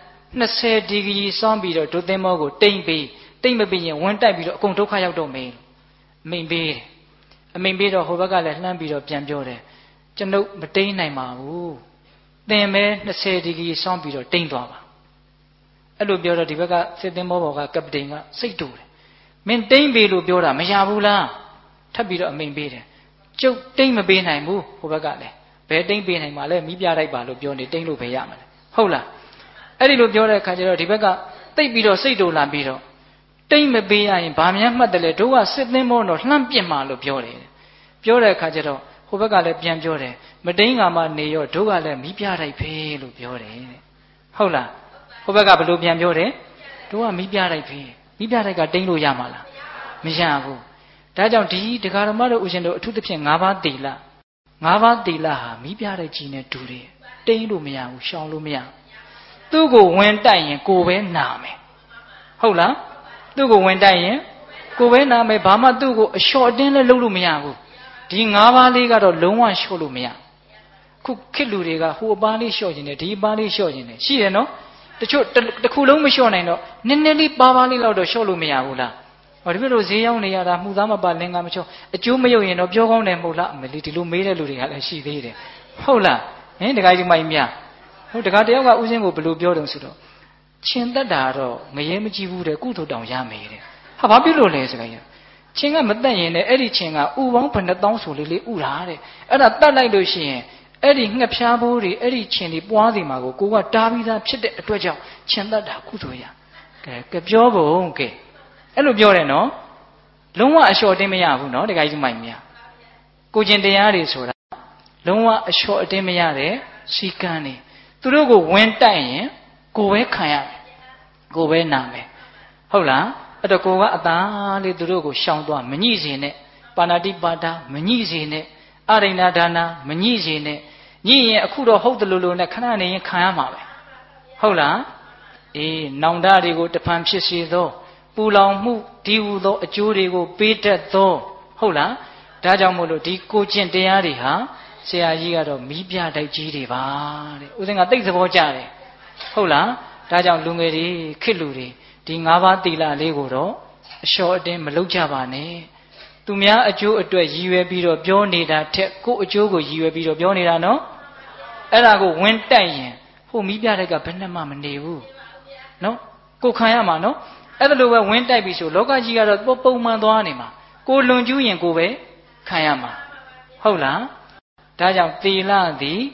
20ဒီဂရီစောင်းပြီးတော့ဒုသင်္ဘောကိုတိမ့်ပေးတိမ့်မပေးရင်ဝင်တိုက်ပြီးတော့အကုန်ဒုက္ခရောက်တော့မယ်အမိန်ပေးတယ်အမိန်ပေးတော့ဟိုဘက်ကလည်းလှမ်းပြီးတော့ပြန်ပြောတယ်ကျွန်ုပ်မတိမ့်နိုင်ပါဘူးသင်ပဲ20ဒီဂရီစောင်းပြီးတော့တိမ့်သွားပါအဲ့လိုပြောတော့ဒီဘက်ကစစ်သင်္ဘောပေါ်ကကပတိန်ကစိတ်တူတယ်မင်းတိမ့်ပေးလို့ပြောတာမရဘူးလားထပ်ပြီးတော့အမိန်ပေးတယ်ကျုပ်တိမ့်မပေးနိုင်ဘူးဟိုဘက်ကလည်းဘယ်တိမ့်ပေးနိုင်မှာလဲမီးပြလိုက်ပါလို့ပြောနေတိမ့်လို့ပဲရမှာလဲဟုတ်လားအဲ့ဒီလိုပြောတဲ့အခါကျတော့ဒီဘက်ကတိတ်ပြီးတော့စိတ်တူလာပြီးတော့တိမ့်မပေးရရင်ဗာမြန်းမှတ်တယ်လေတို့ကစစ်သင်းမောတော့လှမ်းပြစ်မှာလို့ပြောတယ်ပြောတဲ့အခါကျတော့ဟိုဘက်ကလည်းပြန်ပြောတယ်မတိန်ကမှနေရောတို့ကလည်းမီးပြတိုက်ဖေးလို့ပြောတယ်ဟုတ်လားဟိုဘက်ကဘလို့ပြန်ပြောတယ်တို့ကမီးပြတိုက်ဖေးမီးပြတိုက်ကတိန်လို့ရမှာလားမရဘူးဒါကြောင့်ဒီဒကာဓမ္မတို့ဦးရှင်တို့အထူးသဖြင့်၅ပါးသီလဟာမီးပြတိုက်ကြီးနဲ့တူတယ်တိန်လို့မရဘူးရှောင်လို့မရသူ့ကိုဝင်တိုက်ရင်ကိုယ်ပဲနာမယ်ဟုတ်လားသူ့ကိုဝင်တိုက်ရင်ကိုယ်ပဲနာမယ်ဘာမှသူ့ကိုအလျှော့အတင်းလည်းလုပ်လို့မရဘူးဒီ၅ပါးလေးကတော့လုံးဝလျှော့လို့မရခုခေတ်လူတွေကဟိုအပားလေးလျှော့ခြင်းနဲ့ဒီအပားလေးလျှော့ခြင်းနဲ့ရှိတယ်နော်တချို့တစ်ခုလုံးမလျှော့နိုင်တော့နည်းနည်းလေးပါးလေးလောက်တော့လျှော့လို့မရဘူးလားဟောဒီလိုဈေးရောက်နေရတာမှုသားမပါလင်္ကာမချောအကျိုးမယုတ်ရင်တော့ပြောကောင်းတယ်မဟုတ်လားအမလီဒီလိုမေးတဲ့လူတွေကလည်းရှိသေးတယ်ဟုတ်လားဟင်တခါကြီးမိုင်းမြဟုတ်တခါတယောက်ကဥစဉ်ကိုဘယ်လိုပြောတယ်ဆိုတော့ချင်းသက်တာတော့ငရဲမကြည့်ဘူးတဲ့ကုသိုလ်တောင်ရမယ်တဲ့ဟာဘာဖြစ်လို့လဲဆိုကြရင်ချင်းကမတက်ရင်လည်းအဲ့ဒီချင်းကဥပေါင်းဘယ်နှသောင်းဆိုလေးဥတာတဲ့အဲ့ဒါတတ်လိုက်လို့ရှိရင်အဲ့ဒီငှက်ဖျားဘိုးတွေအဲ့ဒီချင်းတွေပွားစီမှာကိုကတားပြီးသားဖြစ်တဲ့အတွက်ကြောင့်ချင်းသက်တာကုသိုလ်ရကဲပြောဖို့ကဲအဲ့လိုပြောတယ်နော်လုံးဝအလျှော့တင်းမရဘူးနော်တခါကြီးမိုက်မြကိုကျင်တရားတွေဆိုတာလုံးဝအလျှော့အတင်းမရတဲ့စီကံတွေသူတို့ကိုဝင်တိုက်ရင်ကိုယ်ပဲခံရမယ်ကိုယ်ပဲနာမယ်ဟုတ်လားအဲ့တော့ကိုကအသားလေးသူတို့ကိုရှောင်သွားမညှိစေနဲ့ပါဏာတိပါဒမညှိစေနဲ့အရိဏဒါနာမညှိစေနဲ့ညှိရင်အခုတော့ဟုတ်တယ်လို့နဲ့ခဏနေရင်ခံရမှာပဲဟုတ်လားအေးနောင်တတွေကိုတဖန်ဖြစ်စေသောပူလောင်မှုဒီဟူသောအကျိုးတွေကိုပေးတတ်သောဟုတ်လားဒါကြောင့်မို့လို့ဒီကိုကျင့်တရားတွေဟာဆရာကြီးကတော့မီးပြတိုက်ကြီးတွေပါတဲ့ဦးဇင်းကသိသဘောကျတယ်ဟုတ်လားဒါကြောင့်လူငယ်တွေခေတ်လူတွေဒီ၅ပါးသီလလေးကိုတော့အလျှော့အတင်းမလုပ်ကြပါနဲ့သူများအကျိုးအတွက်ရည်ရွယ်ပြီးတော့ပြောနေတာထက်ကိုယ့်အကျိုးကိုရည်ရွယ်ပြီးတော့ပြောနေတာနော်အဲ့ဒါကိုဝင်တိုက်ရင်ဟိုမီးပြတိုက်ကဘယ်နှမှမနေဘူးနော်ကိုခံရမှာနော်အဲ့ဒါလိုပဲဝင်တိုက်ပြီဆိုလောကကြီးကတော့ပုံမှန်သွားနေမှာကိုလွန်ကျူးရင်ကိုပဲခံရမှာဟုတ်လားဒါကြောင့်သီလသည်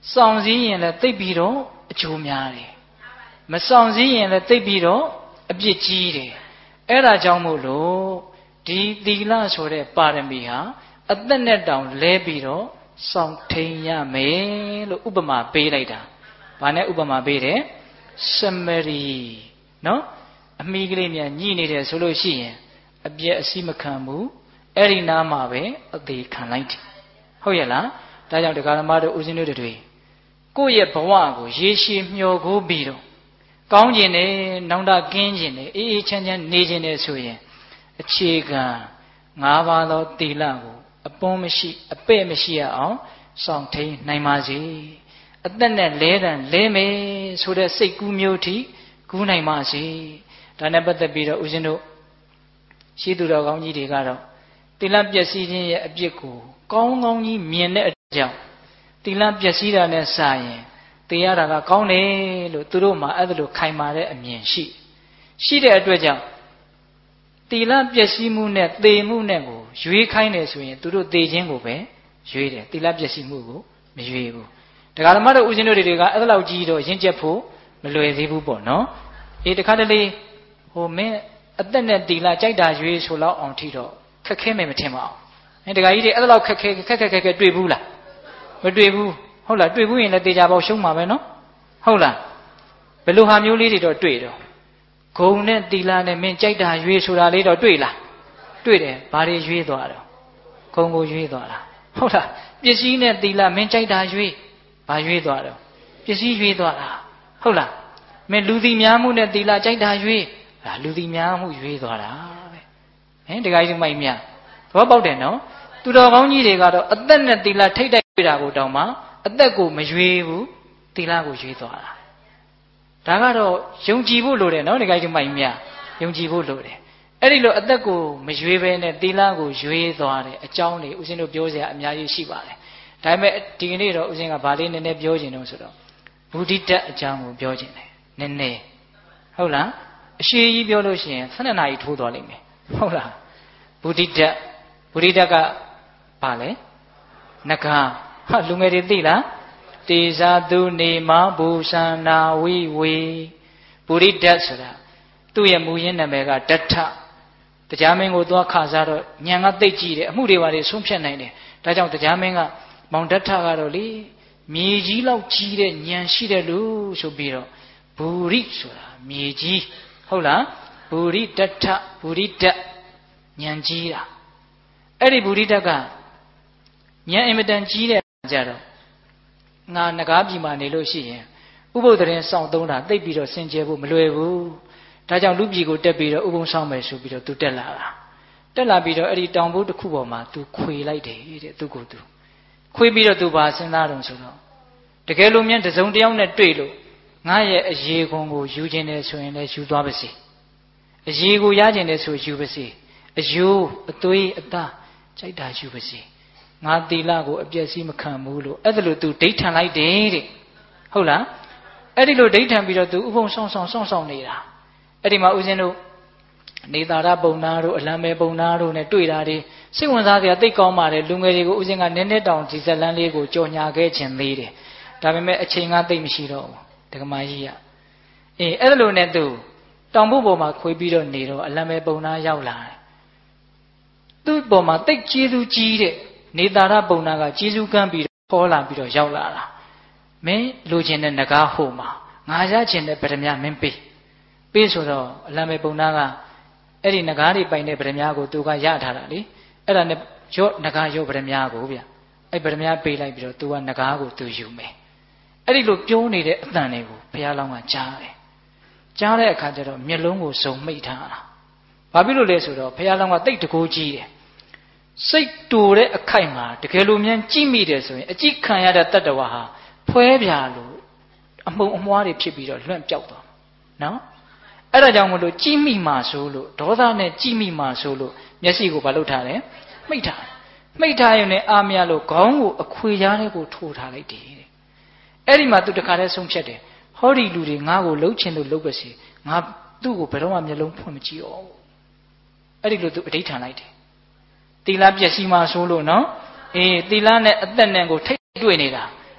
စောင့်စည်းရင်လည်းသိပ်ပြီးတော့အကျိုးများတယ်မစောင့်စည်းရင်လည်းသိပ်ပြီးတော့အပြစ်ကြီးတယ်အဲ့ဒါကြောင့်မို့လို့ဒီသီလဆိုတဲ့ပါရမီဟာအသက်နဲ့တောင်လဲပြီးတော့စောင့်ထိန်ရမယ်လို့ဥပမာပေးလိုက်တာဘာနဲ့ဥပမာပေးတယ်စမရီနော်အမိကလေးများညှိနေတယ်ဆိုလို့ရှိရင်အပြည့်အစီမခံဘူးအဲ့ဒီနားမှာပဲအသေးခံလိုက်တယ်ဟုတ်ရဲ့လားဒါကြောင့်တရားဓမ္မတို့ဦးဇင်းတို့တွေကိုယ့်ရဲ့ဘဝကိုရေရှည်မျှော်ကိုးပြီးတော့ကောင်းကျင်တယ်နောင်တကင်းကျင်တယ်အေးအေးချမ်းချမ်းနေကျင်တယ်ဆိုရင်အခြေခံ၅ပါးသောသီလကိုအပွန်းမရှိအပဲ့မရှိရအောင်စောင့်ထိန်နိုင်ပါစေအသက်နဲ့လဲတန်လဲမယ်ဆိုတဲ့စိတ်ကူးမျိုးထိကူးနိုင်ပါစေဒါနဲ့ပတ်သက်ပြီးတော့ဦးဇင်းတို့ရှိသူတော်ကောင်းကြီးတွေကတော့သီလပျက်စီးခြင်းရဲ့အပြစ်ကိုကောင်းကောင်းကြီးမြင်တဲ့အကြောင်းသီလပျက်စီးတာနဲ့စာရင်သိရတာကကောင်းတယ်လို့သူတို့မှအဲ့ဒါလိုခိုင်မာတဲ့အမြင်ရှိတဲ့အတွက်ကြောင့်သီလပျက်စီးမှုနဲ့သေမှုနဲ့ကိုရွေးခိုင်းတယ်ဆိုရင်သူတို့သေခြင်းကိုပဲရွေးတယ်သီလပျက်စီးမှုကိုမရွေးဘူးတရားဓမ္မတို့ဦးဇင်းတို့တွေကအဲ့ဒါလောက်ကြီးတော့ရင့်ကျက်ဖို့မလွယ်သေးဘူးပေါ့နော်အေးတခါတလေဟိုမင်းအသက်နဲ့သီလကြိုက်တာရွေးဆိုလောက်အောင်ထိတော့ခက်ခဲမယ်မထင်ပါဘူးတရားကြီးတွေအဲ့ဒါလောက်ခက်ခဲတွေ့ဘူးလားမတွေ့ဘူးဟုတ်လားတွေ့ဘူးရင်လည်းတေချာပေါက်ရှုံးမှာပဲနော်ဟုတ်လားဘယ်လိုဟာမျိုးလေးတွေတော့တွေ့တော့ဂုံနဲ့သီလနဲ့မင်းကြိုက်တာရွေးဆိုတာလေးတော့တွေ့လားတွေ့တယ်ဘာတွေရွေးသွားတော့ဂုံကိုရွေးသွားတာဟုတ်လားပစ္စည်းနဲ့သီလမင်းကြိုက်တာရွေးဘာရွေးသွားတော့ပစ္စည်းရွေးသွားတာဟုတ်လားမင်းလူသိများမှုနဲ့သီလကြိုက်တာရွေးလူသိများမှုရွေးသွားတာပဲဟင်တခါကြီးမိုက်မြသဘောပေါက်တယ်နော်သူတော်ကောင်းကြီးတွေကတော့အသက်နဲ့သီလထိတ်တိုက်တွေ့တာကိုတောင်မှအသက်ကိုမရွေးဘူးသီလကိုရွေးသွားတာဒါကတော့ယုံကြည်ဖို့လိုတယ်နော်တခါကြီးမိုက်မြယုံကြည်ဖို့လိုတယ်အဲ့ဒီလိုအသက်ကိုမရွေးဘဲနဲ့သီလကိုရွေးသွားတယ်အကြောင်းတွေဦးဇင်းတို့ပြောစရာအများကြီးရှိပါတယ်ဒါပေမဲ့ဒီကနေ့တော့ဦးဇင်းကဗာလေးနည်းနည်းပြောချင်တော့ဆိုတော့ဘုဒ္ဓတအကြောင်းကိုပြောချင်တယ်နည်းနည်းဟုတ်လားအရှိကြီးပြောလို့ရှိရင်12နာရီထိုးသွားလိမ့်မယ်ဟုတ်လားဘုဒ္ဓတကဘာလဲနဂါဟာလူငယ်တွေသိလားတေဇာတုနေမဘူသန္နာဝိဝေဘုဒ္ဓတဆိုတာသူ့ရဲ့မူရင်းနာမည်ကဒဋ္ဌတရားမင်းကိုသွားခါစားတော့ညံကသိတ်ကြည့်တယ်အမှုတွေပါလေဆုံးဖြတ်နိုင်တယ်ဒါကြောင့်တရားမင်းကမောင်ဒဋ္ဌကတော့လေမြေကြီးလောက်ကြီးတဲ့ညံရှိတဲ့လူဆိုပြီးတော့ဘူရိဆိုတာမြေကြီးဟုတ်လားဘူရိဒဋ္ဌဘူရိဒညံကြီးတာအဲ့ဒီဘူရိဒကညံအင်မတန်ကြီးတဲ့ကြတော့ငါနဂါးပြည်မှာနေလို့ရှိရင်ဥပုသ်တရင်စောင့်သုံးတာသိပ်ပြီးတော့စင်ကြယ်ဖို့မလွယ်ဘူးဒါကြောင့်လူပြည်ကိုတက်ပြီးတော့ဥပုံဆောင်မယ်ဆိုပြီးတော့သူတက်လာပြီးတော့အဲ့ဒီတောင်ဘုတ်တစ်ခုပေါ်မှာသူခွေလိုက်တယ်တဲ့သူကိုသူခွေပြီးတော့သူပါစဉ်းစားတော့ဆိုတော့တကယ်လို့မြန်တစုံတယောက်နဲ့တွေ့လို့ငါရဲ့အရေးခွန်ကိုယူခြင်းတယ်ဆိုရင်လည်းယူသွားပါစေအရေးကိုရခြင်းတယ်ဆိုယူပါစေအယိုးအသွေးအသားကြိုက်တာယူပါစေငါသီလကိုအပြည့်စည်းမခံဘူးလို့အဲ့ဒါလို့သူဒိဋ္ဌံလိုက်တယ်တဲ့ဟုတ်လားအဲ့ဒီလိုဒိဋ္ဌံပြီးတော့သူဥပုံဆောင်နေတာအဲ့ဒီမှာဦးဇင်းတို့နေသာရပုံနာတို့အလံမဲပုံနာတို့နဲ့တွေ့တာတွေစိတ်ဝင်စားစရာသိကောင်းပါတယ်လူငယ်တွေကိုဦးဇင်းကနည်းနည်းတောင်ဒီဇက်လန်းလေးကိုကြော်ညာခဲ့ခြင်းသေးတယ်ဒါပေမဲ့အချိန်ကသိမရှိတော့ဘူးဒကမာကြီးကအဲ့ဒါလိုနဲ့သူတောင်ဘုတ်ပေါ်မှာခွေးပြီးတော့နေတော့အလံမဲပုံနာရောက်လာတယ်သူ့ပေါ်မှာတိတ်ကျေးဇူးကြီးတဲ့နေသာရပုံနာကကျေးဇူးကမ်းပြီးတော့ခေါ်လာပြီးတော့ရောက်လာတာမင်းလိုချင်တဲ့နဂါးဟိုမှာငါရချင်တဲ့ဗရမ ्या မင်းပေးဆိုတော့အလံမဲပုံနာကအဲ့ဒီနဂါးတွေပိုင်တဲ့ဗရမ ्या ကိုသူကရထားတာလေအဲ့ဒါနဲ့ရော့နဂါးရော့ဗရမ ्या ကိုဗျအဲ့ဗရမ ्या ပေးလိုက်ပြီးတော့သူကနဂါးကိုသူယူမယ်အဲ့ဒီလိုပြောနေတဲ့အတန်တွေကိုဘုရားလောင်းကကြားတယ်ကြားတဲ့အခါကျတော့မျက်လုံးကိုစုံမိတ်ထားတာဘာဖြစ်လို့လဲဆိုတော့ဘုရားလောင်းကတိတ်တကိုးကြီးတယ်စိတ်တူတဲ့အခိုက်မှာတကယ်လို့မြန်ကြည့်မိတယ်ဆိုရင်အကြည့်ခံရတဲ့တတ္တဝါဟာဖွဲပြာလို့အမှုံအမွားတွေဖြစ်ပြီးတော့လွန့်ပြောက်သွားနော်အဲ့ဒါကြောင့်မလို့ကြည့်မိမှဆိုလို့ဒေါသနဲ့ကြည့်မိမှဆိုလို့မျက်စိကိုမလုပ်ထားတယ်မိတ်ထားရင်လည်းအာမရလို့ခေါင်းကိုအခွေရားနဲ့ကိုထိုးထားလိုက်တယ်တဲ့အဲ့ဒီမှာသူတခါတည်းဆုံးဖြတ်တယ်ဟောဒီလူတွေငါ့ကိုလှုပ်ချင်လို့လှုပ်ပါစေငါသူ့ကိုဘယ်တော့မှမျက်လုံးဖွင့်မကြည့်အောင်အဲ့ဒီလိုသူအဋိဌာန်လိုက်တယ်သီလပျက်စီးမှဆိုလို့နော်သီလနဲ့အသက်နဲ့ကိုထိတ်တွေ့နေတာ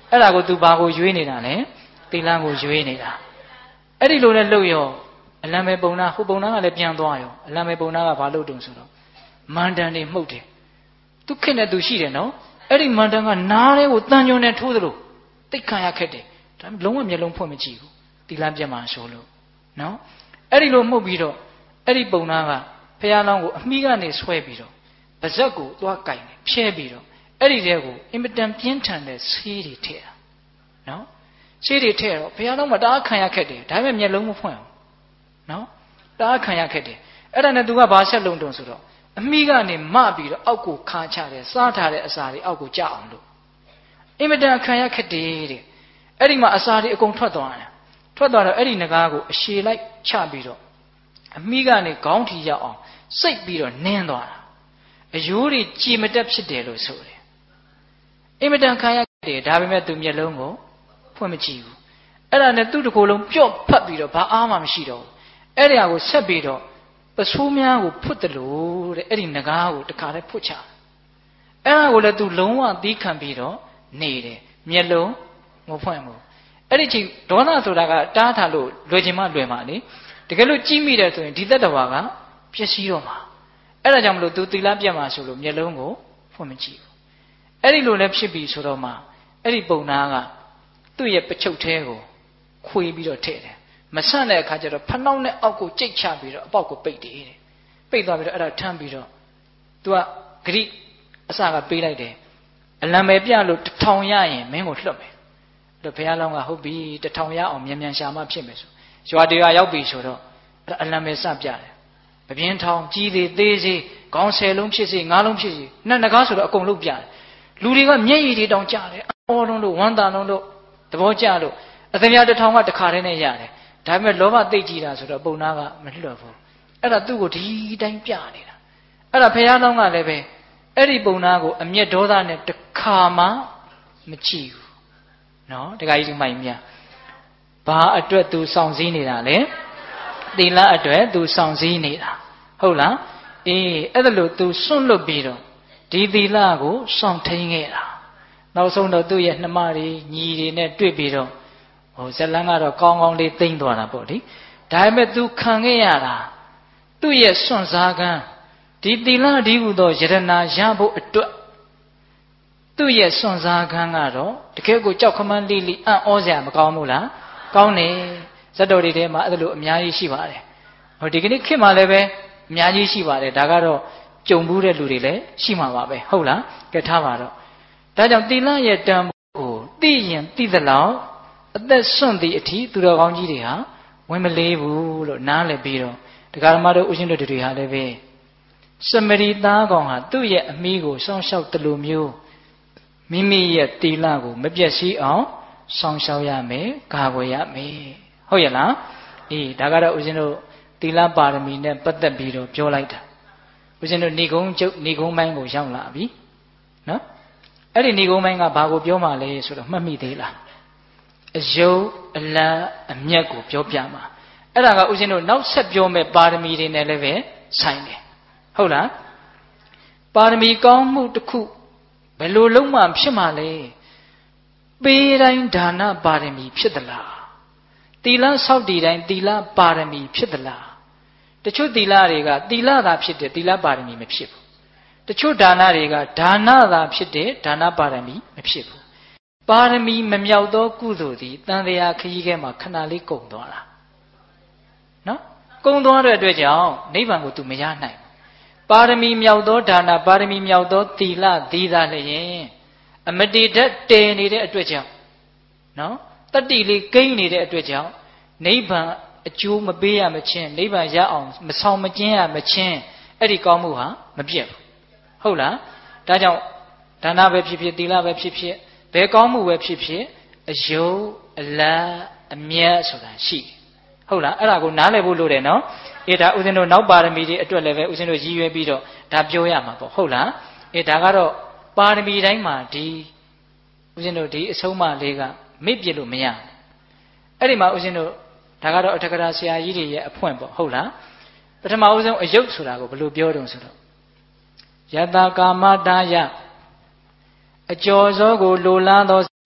အဲ့ဒါကို तू ဘာကိုရွေးနေတာလဲသီလကိုရွေးနေတာအဲ့ဒီလိုနဲ့လှုပ်ရောအလံပဲပုံနာဟိုပုံနာကလည်းပြန်သွားရောအလံပဲပုံနာကဘာလုပ်တုံဆိုတော့မန္တန်တွေမှုတ်တယ်သူခက်နဲ့သူရှိတယ်နော်အဲ့ဒီမန္တန်ကနားလေးကိုတန်ကြုံနဲ့ထိုးသလိုတိတ်ခံရခက်တယ်ဒါလုံးဝမျက်လုံးဖွင့်မကြည့်ဘူးသီလပြတ်မှဆိုလို့နော်အဲ့ဒီလိုမှုတ်ပြီးတော့အဲ့ဒီပုံနာကဖះလောင်းကိုအမိကနေဆွဲပြီးတော့ပါဇက်ကိုသွားကင်တယ်ဖြဲပြီးတော့အဲ့ဒီတဲကိုအင်မတန်ပြင်းထန်တဲ့ဆေးတွေထည့်တာနော်ဆေးတွေထည့်တော့ဖះလောင်းမှာတအားခံရခက်တယ်ဒါပေမဲ့မျက်လုံးမဖွင့်ဘူးနော်တအားခံရခက်တယ်အဲ့ဒါနဲ့သူကဘာဆက်လုံးတုံဆိုတော့အမိကနေမပြီးတော့အောက်ကိုခါချတယ်စားထားတဲ့အစာတွေအောက်ကိုကျအောင်လို့အင်မတန်ခံရခက်တယ်တဲ့အဲ့ဒီမှာအစာတွေအကုန်ထွက်သွားတယ်ထွက်သွားတော့အဲ့ဒီငကားကိုအရှည်လိုက်ချပြီးတော့အမိကနေခေါင်းထီရောက်အောင်စိတ်ပြီးတော့နင်းသွားတာအယိုးတွေကြည်မတက်ဖြစ်တယ်လို့ဆိုတယ်အင်မတန်ခံရတယ်ဒါပေမဲ့သူမျက်လုံးကိုဖွင့်မကြည့်ဘူးအဲ့ဒါနဲ့သူ့တစ်ကိုယ်လုံးပြော့ဖတ်ပြီးတော့ဘာအားမှမရှိတော့ဘူးအဲ့ဒီဟာကိုဆက်ပြီးတော့ပစိုးများကိုဖွတ်တယ်လို့တဲ့အဲ့ဒီငကားကိုတခါတည်းဖွတ်ချအဲ့ဒါကိုလည်းသူလုံးဝသီးခံပြီးတော့နေတယ်မျက်လုံးမဖွင့်ဘူးအဲ့ဒီချိန်ဒေါသဆိုတာကတားထားလို့လွယ်ချင်မှလွယ်မှာလေတကယ်လို့ကြီးမိတယ်ဆိုရင်ဒီသက်တော်ကပျက်စီးတော့မှာအဲ့ဒါကြောင့်မလို့သူသီလပြတ်မှာဆိုလို့မျက်လုံးကိုဖွင့်မကြည့်ဘူးအဲ့ဒီလိုလည်းဖြစ်ပြီဆိုတော့မှအဲ့ဒီပုံနာကသူ့ရဲ့ပချုပ်သေးကိုခွေပြီးတော့ထည့်တယ်မဆန့်တဲ့အခါကျတော့ဖနှောင်းနဲ့အောက်ကိုကြိတ်ချပြီးတော့အပေါက်ကိုပိတ်တယ်တဲ့ပိတ်သွားပြီးတော့အဲ့ဒါထမ်းပြီးတော့ तू ကဂရိအစကပေးလိုက်တယ်အလံပဲပြလို့1000ရရင်မင်းကိုလွတ်မယ်အဲ့တော့ဘုရားလောင်းကဟုတ်ပြီ1000ရအောင်မြန်မြန်ရှာမှဖြစ်မယ်ဆိုရွာတရားရောက်ပြီဆိုတော့အလံပဲစပြတယ်ပပြင်းထောင်ကြီးသေးသေးစေခေါင်း10လုံးဖြစ်စေ9လုံးဖြစ်စေနှစ်နဂါးဆိုတော့အကုန်လုံးပြတယ်လူတွေကမျက်ရည်တွေတောင်ကျတယ်အော်လုံးလို့ဝမ်းသာလုံးလို့သဘောကျလို့အသမ 1000ကတခါတည်းနဲ့ရတယ်ဒါပေမဲ့လောဘသိကြည့်တာဆိုတော့ပုံနာကမလွတ်ဘူးအဲ့ဒါသူ့ကိုဒီတိုင်းပြနေတာအဲ့ဒါဘုရားလောင်းကလည်းပဲအဲ့ဒီပုံနာကိုအမျက်ဒေါသနဲ့တခါမှမကြည့်ဘူးနော်တခါကြီးဒီမိုင်မြဘာအတွက်သူစောင့်စည်းနေတာလဲသီလအတွက်သူစောင့်စည်းနေတာဟုတ်လားအေးအဲ့ဒါလို့သူစွန့်လွတ်ပြီးတော့ဒီသီလကိုစောင့်ထိန်ခဲ့တာနောက်ဆုံးတော့သူ့ရဲ့နှမတွေညီတွေနဲ့တွေ့ပြီးတော့ဟိုဇလန်းကတော့ကောင်းကောင်းလေးသိမ့်သွားတာပေါ့လေဒါပေမဲ့ तू ခံခဲ့ရတာသူ့ရဲ့စွန့်စားကန်းဒီသီလဒီဟုသောယရနာရဖို့အတွက်သူ့ရဲ့စွန့်စားကန်းကတော့တကယ်ကိုကြောက်ခမန်းလေးလေးအံ့ဩစရာမကောင်းဘူးလားကောင်းတယ်ဇတ်တော်တွေထဲမှာအဲ့လိုအများကြီးရှိပါတယ်ဟိုဒီကနေ့ခေတ်မှာလည်းပဲအများကြီးရှိပါတယ်ဒါကတော့ကြုံဘူးတဲ့လူတွေလည်းရှိမှာပါပဲဟုတ်လားကဲထားပါတော့ဒါကြောင့်သီလရဲ့တန်ဖိုးကိုသိရင်သိသလောက်အသက်စွန့်သည့်အထိသူတော်ကောင်းကြီးတွေဟာဝင်မလေးဘူးလို့နားလည်ပြီးတော့တရားဓမ္မတို့ဥရှင်တို့တွေဟာလည်းပဲစမရီသားကောင်ဟာသူ့ရဲ့အမိကိုစောင့်ရှောက်တယ်လို့မျိုးမိမိရဲ့သီလကိုမပြည့်စည်အောင်စောင့်ရှောက်ရမယ်ကာကွယ်ရမယ်ဟုတ်ရဲ့လားအေးဒါကတော့ဥရှင်တို့သီလပါရမီနဲ့ပတ်သက်ပြီးတော့ပြောလိုက်တာဥရှင်တို့ဏိဂုံးကျုပ်ဏိဂုံးပိုင်းကိုရောက်လာပြီနော်အဲ့ဒီဏိဂုံးပိုင်းကဘာကိုပြောမှလဲဆိုတော့မှတ်မိသေးလားအယုတ်အလတ်အမျက်ကိုပြောပြမှာအဲ့ဒါကဥစဉ်တို့နောက်ဆက်ပြောမဲ့ပါရမီတွေနဲ့လည်းပဲဆိုင်တယ်ဟုတ်လားပါရမီကောင်းမှုတစ်ခုဘယ်လိုလုံးမှဖြစ်မှာလဲပေးတိုင်းဒါနပါရမီဖြစ်သလားသီလဆောက်တည်တိုင်းသီလပါရမီဖြစ်သလားတချို့သီလတွေကသီလသာဖြစ်တယ်သီလပါရမီမဖြစ်ဘူးတချို့ဒါနတွေကဒါနသာဖြစ်တယ်ဒါနပါရမီမဖြစ်ဘူးပါရမီမမြောက်သောကုသိုလ်သည်တန်တရားခရီးထဲမှာခဏလေးကုန်သွားတာနော်ကုန်သွားတဲ့အတွက်ကြောင့်နိဗ္ဗာန်ကို तू မရနိုင်ပါရမီမြောက်သောဒါနပါရမီမြောက်သောသီလသီသာလျင်အမတေဓာတ်တည်နေတဲ့အတွက်ကြောင့်နော်တတ္တိလေးကိန်းနေတဲ့အတွက်ကြောင့်နိဗ္ဗာန်အကျိုးမပေးရမချင်းနိဗ္ဗာန်ရအောင်မဆောင်မကျင်းရမချင်းအဲ့ဒီကောင်းမှုဟာမပြတ်ဘူးဟုတ်လားဒါကြောင့်ဒါနပဲဖြစ်ဖြစ်သီလပဲဖြစ်ဖြစ်ဘယ်ကောင်းမှုပဲဖြစ်ဖြစ်အယုတ်အလတ်အမျက်ဆိုတာရှိဟုတ်လားအဲ့ဒါကိုနားလည်ဖို့လိုတယ်နော်အေးဒါဥစဉ်တို့နောက်ပါရမီတွေအတွက်လည်းပဲဥစဉ်တို့ရည်ရွယ်ပြီးတော့ဒါပြောရမှာပေါ့ဟုတ်လားအေးဒါကတော့ပါရမီတိုင်းမှာဒီဥစဉ်တို့ဒီအဆုံးအမလေးကမေ့ပြလို့မရအဲ့ဒီမှာဥစဉ်တို့ဒါကတော့အထက်ကရာဆရာကြီးတွေရဲ့အဖွင့်ပေါ့ဟုတ်လားပထမဦးဆုံးအယုတ်ဆိုတာကိုဘယ်လိုပြောတုံးဆိုတော့ယတကာမတာယအကျော်စောကိုလိုလားသော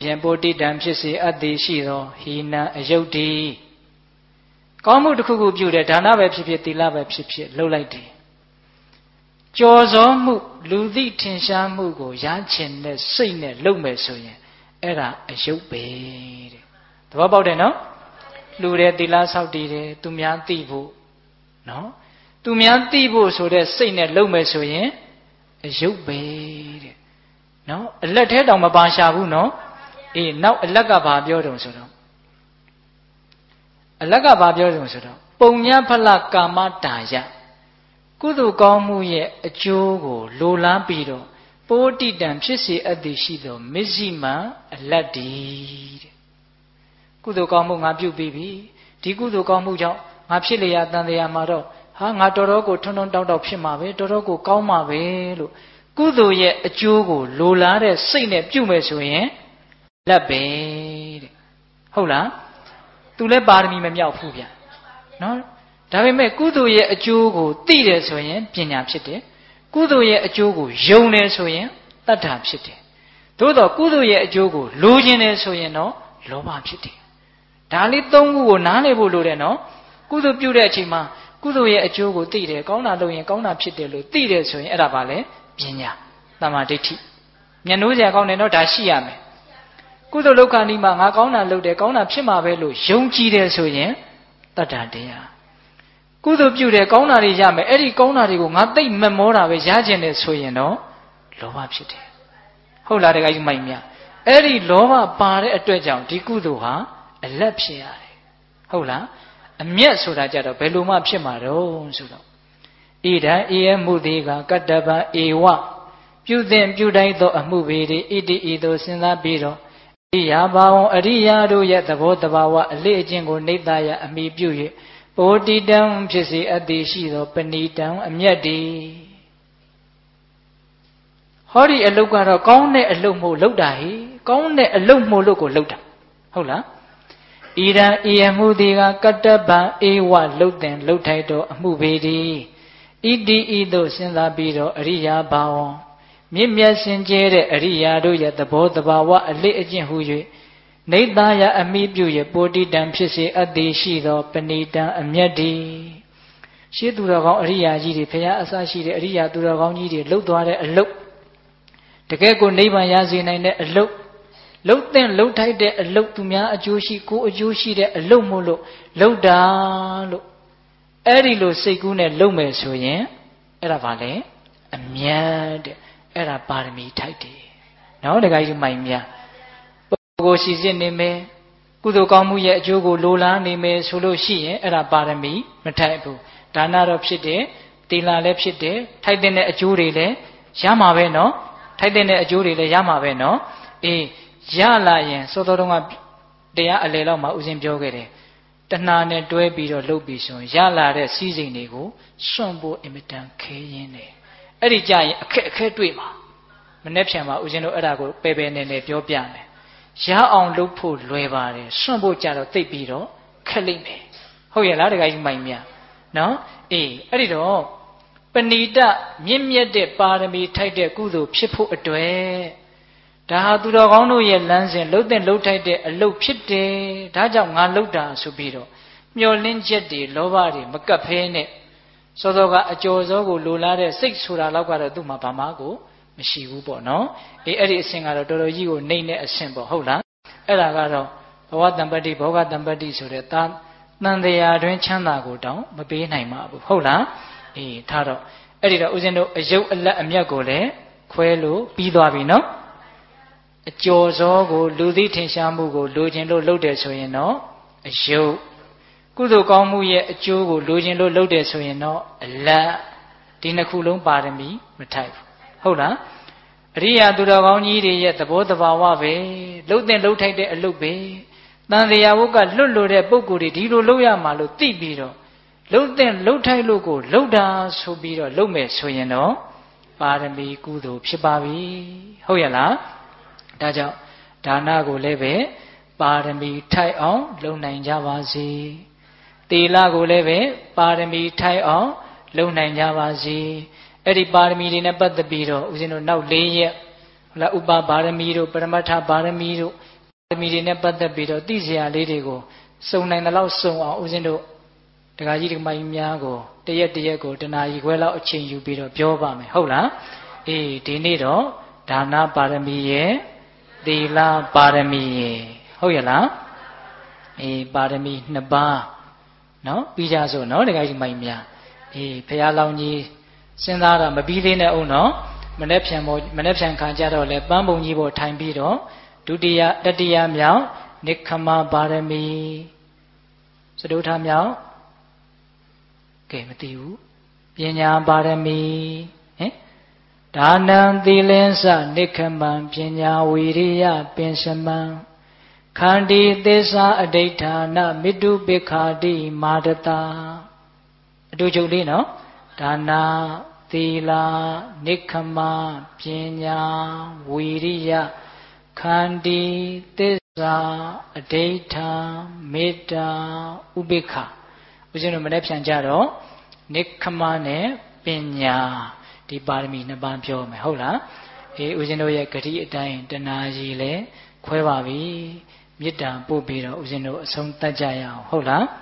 ရင်ပိုတိတံဖြစ်စေအပ်သည်ရှိသောဟိနံအယုတ်တိကောင်းမှုတစ်ခုခုပြုတယ်ဒါနပဲဖြစ်ဖြစ်သီလပဲဖြစ်ဖြစ်လှုပ်လိုက်တယ်ကြော်စောမှုလူသိထင်ရှားမှုကိုရချင်တဲ့စိတ်နဲ့လုပ်မယ်ဆိုရင်အဲ့ဒါအယုတ်ပဲတဲ့သဘောပေါက်တယ်နော်လူတယ်သီလဆောက်တည်တယ်သူများသိဖို့နော်သူများသိဖို့ဆိုတဲ့စိတ်နဲ့လုပ်မယ်ဆိုရင်အယုတ်ပဲတဲ့နော်အလက်ထဲတောင်မပါရှာဘူးနော်အေးနောက်အလက်ကဘာပြောတုံဆိုတော့အလက်ကဘာပြောတုံဆိုတော့ပုံညဖလကာမတာယကုသိုလ်ကောင်းမှုရဲ့အကျိုးကိုလိုလားပြီးတော့ပိုတိတံဖြစ်စေအပ်သည်ရှိသောမစ္စည်းမအလတ်ဒီတဲ့ကုသိုလ်ကောင်းမှုငါပြုပြီးပြီဒီကုသိုလ်ကောင်းမှုကြောင့်ငါဖြစ်လျက်တန်တရားမှာတော့ဟာငါတော်တော်ကိုထွန်းထွန်းတောက်တောက်ဖြစ်မှာပဲတော်တော်ကိုကောင်းမှာပဲလို့ကုသိုလ်ရဲ့အကျိုးကိုလိုလားတဲ့စိတ်နဲ့ပြုမယ်ဆိုရင်လက်ပဲတဲ့ဟုတ်လားသူလည်းပါရမီမမြောက်ဘူးဗျနော်ဒါပေမဲ့ကုသိုလ်ရဲ့အကျိုးကိုသိတယ်ဆိုရင်ပညာဖြစ်တယ်ကုသိုလ်ရဲ့အကျိုးကိုယုံတယ်ဆိုရင်တတ္ထာဖြစ်တယ်သို့တော့ကုသိုလ်ရဲ့အကျိုးကိုလိုချင်တယ်ဆိုရင်တော့လောဘဖြစ်တယ်ဒါလေးသုံးခုကိုနားလည်ဖို့လိုတယ်နော်ကုသိုလ်ပြုတဲ့အချိန်မှာကုသိုလ်ရဲ့အကျိုးကိုသိတယ်ကောင်းတာလုပ်ရင်ကောင်းတာဖြစ်တယ်လို့သိတယ်ဆိုရင်အဲ့ဒါပါလေပညာတမ္မာဒိဋ္ဌိမျက်နှိုးစရာကောင်းတယ်နော်ဒါရှိရမယ်ကုသိုလ်လုပ်ခဏီးမှာငါကောင်းတာလုပ်တယ်ကောင်းတာဖြစ်မှာပဲလို့ယုံကြည်တယ်ဆိုရင်တတ္တတရားကုသိုလ်ပြုတယ်ကောင်းတာတွေရမယ်အဲ့ဒီကောင်းတာတွေကိုငါသိမမောတာပဲရကျင်တယ်ဆိုရင်တော့လောဘဖြစ်တယ်ဟုတ်လားတခါကြီးမိုက်မြအဲ့ဒီလောဘပါတဲ့အတွက်ကြောင့်ဒီကုသိုလ်ဟာအလတ်ဖြစ်ရတယ်ဟုတ်လားအမျက်ဆိုတာကြတော့ဘယ်လိုမှဖြစ်မှာတော့ဆိုတော့ဣဒံဧယမှုသေးကကတ္တဗံဧဝပြုသင်ပြုတိုင်းသောအမှုပေတွေဣတိဤသို့စဉ်းစားပြီးတော့အရိယာဘာဝံအရိယာတို့ရဲ့သဘောတဘာဝအလေးအကျင့်ကိုနေတယအမိပြု၍ပိုတိတံဖြစ်စေအပ်သည်ရှိသောပဏိတံအမျက်တည်းဟောဒီအလုတ်ကတော့ကောင်းတဲ့အလုတ်မို့လောက်တာဟိကောင်းတဲ့အလုတ်မို့လို့ကိုလောက်တာဟုတ်လားဣဒံဤအမှုသည်ကကတ္တဗံဧဝလှုပ်တင်လှုပ်ထိုက်သောအမှုပေသည်ဣတိဤသို့စဉ်းစားပြီးတော့အရိယာဘာဝံမြင့်မြတ်စင်ကြဲတဲ့အရိယာတို့ရဲ့သဘောတဘာဝအလေးအကျင့်ဟု၍နေတယအမိပြု၍ပိုတိတံဖြစ်စေအပ်သည်ရှိသောပဏိတံအမျက်တည်းရှေးသူတော်ကောင်းအရိယာကြီးတွေဖရာအစရှိတဲ့အရိယာသူတော်ကောင်းကြီးတွေလှုပ်သွားတဲ့အလုတ်တကယ်ကိုနိဗ္ဗာန်ရစေနိုင်တဲ့အလုတ်လှုပ်တဲ့လှုပ်ထိုက်တဲ့အလုတ်သူများအကျိုးရှိကိုအကျိုးရှိတဲ့အလုတ်မို့လို့လှုပ်တာလို့အဲ့ဒီလိုစိတ်ကူးနဲ့လှုပ်မယ်ဆိုရင်အဲ့ဒါဘာလဲအမြတ်တဲ့အဲ့ဒါပါရမီထိုက်တယ်နော်တခါကြီးမိုင်များပုဂ္ဂိုလ်ရှိစစ်နေမယ်ကုသိုလ်ကောင်းမှုရဲ့အကျိုးကိုလိုလားနေမယ်ဆိုလို့ရှိရင်အဲ့ဒါပါရမီမထိုက်ဘူးဒါနတော့ဖြစ်တယ်သီလလည်းဖြစ်တယ်ထိုက်တဲ့အကျိုးတွေလည်းရမှာပဲနော်ထိုက်တဲ့အကျိုးတွေလည်းရမှာပဲနော်အေးရလာရင်စောစောတုန်းကတရားအလယ်လောက်မှာဥစဉ်ပြောခဲ့တယ်တဏှာနဲ့တွဲပြီးတော့လှုပ်ပြီးဆိုရလာတဲ့စည်းစိမ်တွေကိုစွန့်ဖို့အင်မတန်ခဲရင်းတယ်အဲ့ဒီကြရင်အခက်တွေ့မှာမနေ့ဖြန်မှာဥစဉ်တို့အဲ့ဒါကိုပယ်ပယ်နေနေပြောပြမယ်ရအောင်လုပ်ဖို့လွယ်ပါတယ်စွန့်ဖို့ကြတော့သိပြီးတော့ခက်လိမ့်မယ်ဟုတ်ရဲ့လားတခါကြီးမိုင်မြနော်အေးအဲ့ဒီတော့ပဏိတမြင့်မြတ်တဲ့ပါရမီထိုက်တဲ့ကုသိုလ်ဖြစ်ဖို့အတွက်ဒါဟာသူတော်ကောင်းတို့ရဲ့လမ်းစဉ်လှုပ်တဲ့လှုပ်ထိုက်တဲ့အလုပ်ဖြစ်တယ်ဒါကြောင့်ငါလှုပ်တာဆိုပြီးတော့မျောလင်းချက်တွေလောဘတွေမကပ်ဖဲနဲ့စောစောကအကျော်စောကိုလိုလားတဲ့စိတ်ဆိုတာလောက်ကတော့သူ့မှာဘာမှကိုမရှိဘူးပေါ့နော်အေးအဲ့ဒီအဆင့်ကတော့တော်တော်ကြီးကိုနှိမ့်တဲ့အဆင့်ပေါ့ဟုတ်လားအဲ့ဒါကတော့ဘဝတံပတ္တိဘောဂတံပတ္တိဆိုတဲ့တန်တရားတွင်ချမ်းသာကိုတောင်မပေးနိုင်ပါဘူးဟုတ်လားအေးထားတော့အဲ့ဒီတော့ဦးဇင်းတို့အယုတ်အလက်အမျက်ကိုလည်းခွဲလို့ပြီးသွားပြီနော်အကျော်စောကိုလူသိထင်ရှားမှုကိုလိုချင်လို့လုပ်တယ်ဆိုရင်တော့အယုတ်ကုသိုလ်ကောင်းမှုရဲ့အကျိုးကိုလိုချင်လို့လုပ်တယ်ဆိုရင်တော့အလတ်ဒီနှစ်ခုလုံးပါရမီမထိုက်ဘူးဟုတ်လားအရိယာသူတော်ကောင်းကြီးတွေရဲ့သဘောတဘာဝပဲလှုပ်တဲ့လှုပ်ထိုက်တဲ့အလုပ်ပဲတန်တရားဝုတ်ကလွတ်လို့တဲ့ပုံကိုယ်တွေဒီလိုလုပ်ရမှာလို့သိပြီးတော့လှုပ်တဲ့လှုပ်ထိုက်လို့ကိုလှုပ်တာဆိုပြီးတော့လုပ်မယ်ဆိုရင်တော့ပါရမီကုသိုလ်ဖြစ်ပါပြီဟုတ်ရဲ့လားဒါကြောင့်ဒါနကိုလည်းပဲပါရမီထိုက်အောင်လုပ်နိုင်ကြပါစေသီလကိုလည်းပဲပါရမီထိုက်အောင်လုပ်နိုင်ကြပါစေအဲ့ဒီပါရမီတွေနဲ့ပတ်သက်ပြီးတော့ဦးဇင်းတို့နောက်၄ရက်ဟုတ်လားဥပပါရမီတို့ပရမတ္ထပါရမီတို့ပါရမီတွေနဲ့ပတ်သက်ပြီးတော့သိစရာလေးတွေကိုစုံနိုင်တဲ့လောက်စုံအောင်ဦးဇင်းတို့ဒကာကြီးဒကာမကြီးများကိုတရက်ကိုတနာရီခွဲလောက်အချိန်ယူပြီးတော့ပြောပါမယ်ဟုတ်လားအေးဒီနေ့တော့ဒါနပါရမီရဲ့သီလပါရမီရဲ့ဟုတ်ရဲ့လားအေးပါရမီ2ပါးနော်ပြီးကြစို့နော်ဒကာကြီးဒကာမကြီးများအေးဘုရားလောင်းကြီးစဉ်းစားတာမပြီးသေးနဲ့ဦးနော်မနေ့ဖြန်ခါကြတော့လဲပန်းပုံကြီးပေါ်ထိုင်ပြီးတော့ဒုတိယတတိယမြောက်နိခမပါရမီစတုထမြောက်ကဲမသိဘူးပညာပါရမီဟင်ဒါနံသီလင်းစနိခမံပညာဝီရိယပင်စမံခန္တီသစ္စာအဋိဋ္ဌာနမိတုပိခာတိမာတတာအတူချုပ်လေးနော်ဒါနာသီလနိခမပညာဝီရိယခန္တီသစ္စာအဋိဋ္ဌာမေတ္တာဥပိ္ပခဦးဇင်းတို့မနေ့ပြန်ကြတော့နိခမနဲ့ပညာဒီပါရမီ2ပါးပြောမယ်ဟုတ်လားအေးဦးဇင်းတို့ရဲ့ဂတိအတိုင်းတဏှာကြီးလဲခွဲပါပြီမေတ္တာပို့ပြီးတော့ဦးဇင်းတို့အဆုံးသတ်ကြရအောင်ဟုတ်လား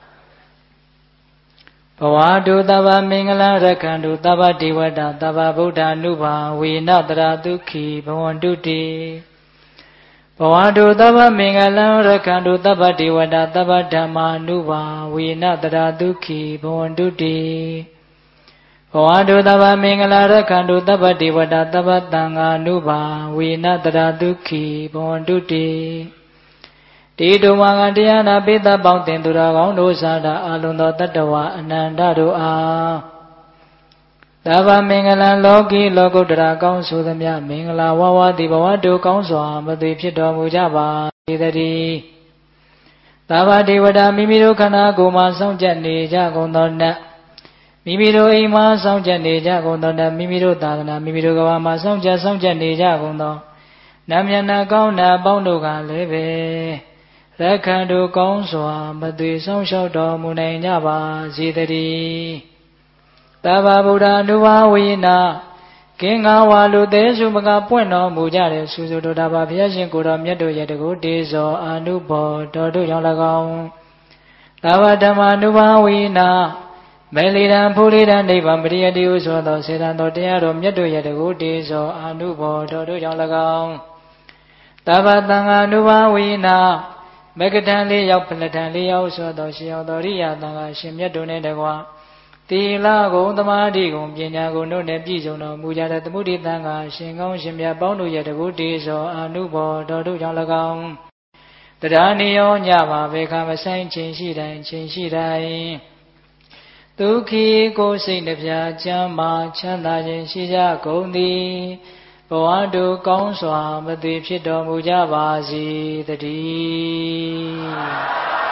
ဘဝတုသဗ္ဗမင်္ဂလရက္ခန္တုသဗ္ဗဒေဝတာသဗ္ဗဗုဒ္ဓ ानु ဘာဝေနတရာဒုက္ခိဘဝန္တုတိဘဝတုသဗ္ဗမင်္ဂလရက္ခန္တုသဗ္ဗဒေဝတာသဗ္ဗဓမ္မာ ानु ဘာဝေနတရာဒုက္ခိဘဝန္တုတိဘဝတုသဗ္ဗမင်္ဂလရက္ခန္တုသဗ္ဗဒေဝတာသဗ္ဗသံဃာ ानु ဘာဝေနတရာဒုက္ခိဘဝန္တုတိတိတုဝါကတရားနာပိသပေါင်းတင်သူတော်ကောင်းတို့သာတာအလုံးသောတတ္တဝအနန္တတို့အားသဗ္ဗမင်္ဂလံလောကီလောကုတ္တရာကောင်းဆိုသမျှမင်္ဂလာဝဝတိဘဝတုကောင်းစွာမသွေဖြစ်တော်မူကြပါစေတည်းသဗ္ဗဒေဝတာမိမိတို့ခန္ဓာကိုယ်မှာစောင့်ကြနေကြကုန်သောနတ်မိမိတို့အိမ်မှာစောင့်ကြနေကြကုန်သောနတ်မိမိတို့သာသနာမိမိတို့ကဘာမှာစောင့်ကြနေကြကုန်သောနတ်မျက်နှာကောင်းနာပေါင်းတို့ကလည်းပဲရက္ခန္တုကောင်းစွာမသွေဆောင်လျှောက်တော်မူနိုင်ကြပါစေတည်းသဗ္ဗဗုဒ္ဓ ानु ဘာဝေနကင်္ဂဝါလူသေးစုမကပွင့်တော်မူကြတဲ့စုစုတို့တာပါဘုရားရှင်ကိုတော်မြတ်တို့ရဲ့တကုတေဇောအာနုဘောတော်တို့ကြောင့်၎င်းသဗ္ဗဓမ္မာ ानु ဘာဝေနမေလီရန်ဖူလီရန်နိဗ္ဗာန်ပရိယတိဟုဆိုသောစေတံတော်တရားတော်မြတ်တို့ရဲ့တကုတေဇောအာနုဘောတော်တို့ကြောင့်၎င်းသဗ္ဗသံဃာ ानु ဘာဝေနမဂ္ဂထံ4ယောက်ဖလထံ4ယောက်ဆိုသောရှင်ယောက်တော်ရိယသံဃာရှင်မြတ်တို့နဲ့တကွာသီလဂုဏ်သမာဓိဂုဏ်ပညာဂုဏ်တို့နဲ့ပြည့်စုံတော်မူကြတဲ့သမုဒိသံဃာရှင်ကောင်းရှင်မြတ်ပေါင်းတို့ရဲ့တကုတေဇောအာနုဘောတော်တို့ကြောင့်၎င်းတရားနိယောညပါဘေခမဆိုင်ခြင်းရှိတိုင်းဒုက္ခိကိုယ်စိတ်နှပြချမ်းမာချမ်းသာခြင်းရှိကြကုန်သည်ဘဝတုကောင်းစွာမသွေဖြစ်တော်မူကြပါစေတည်း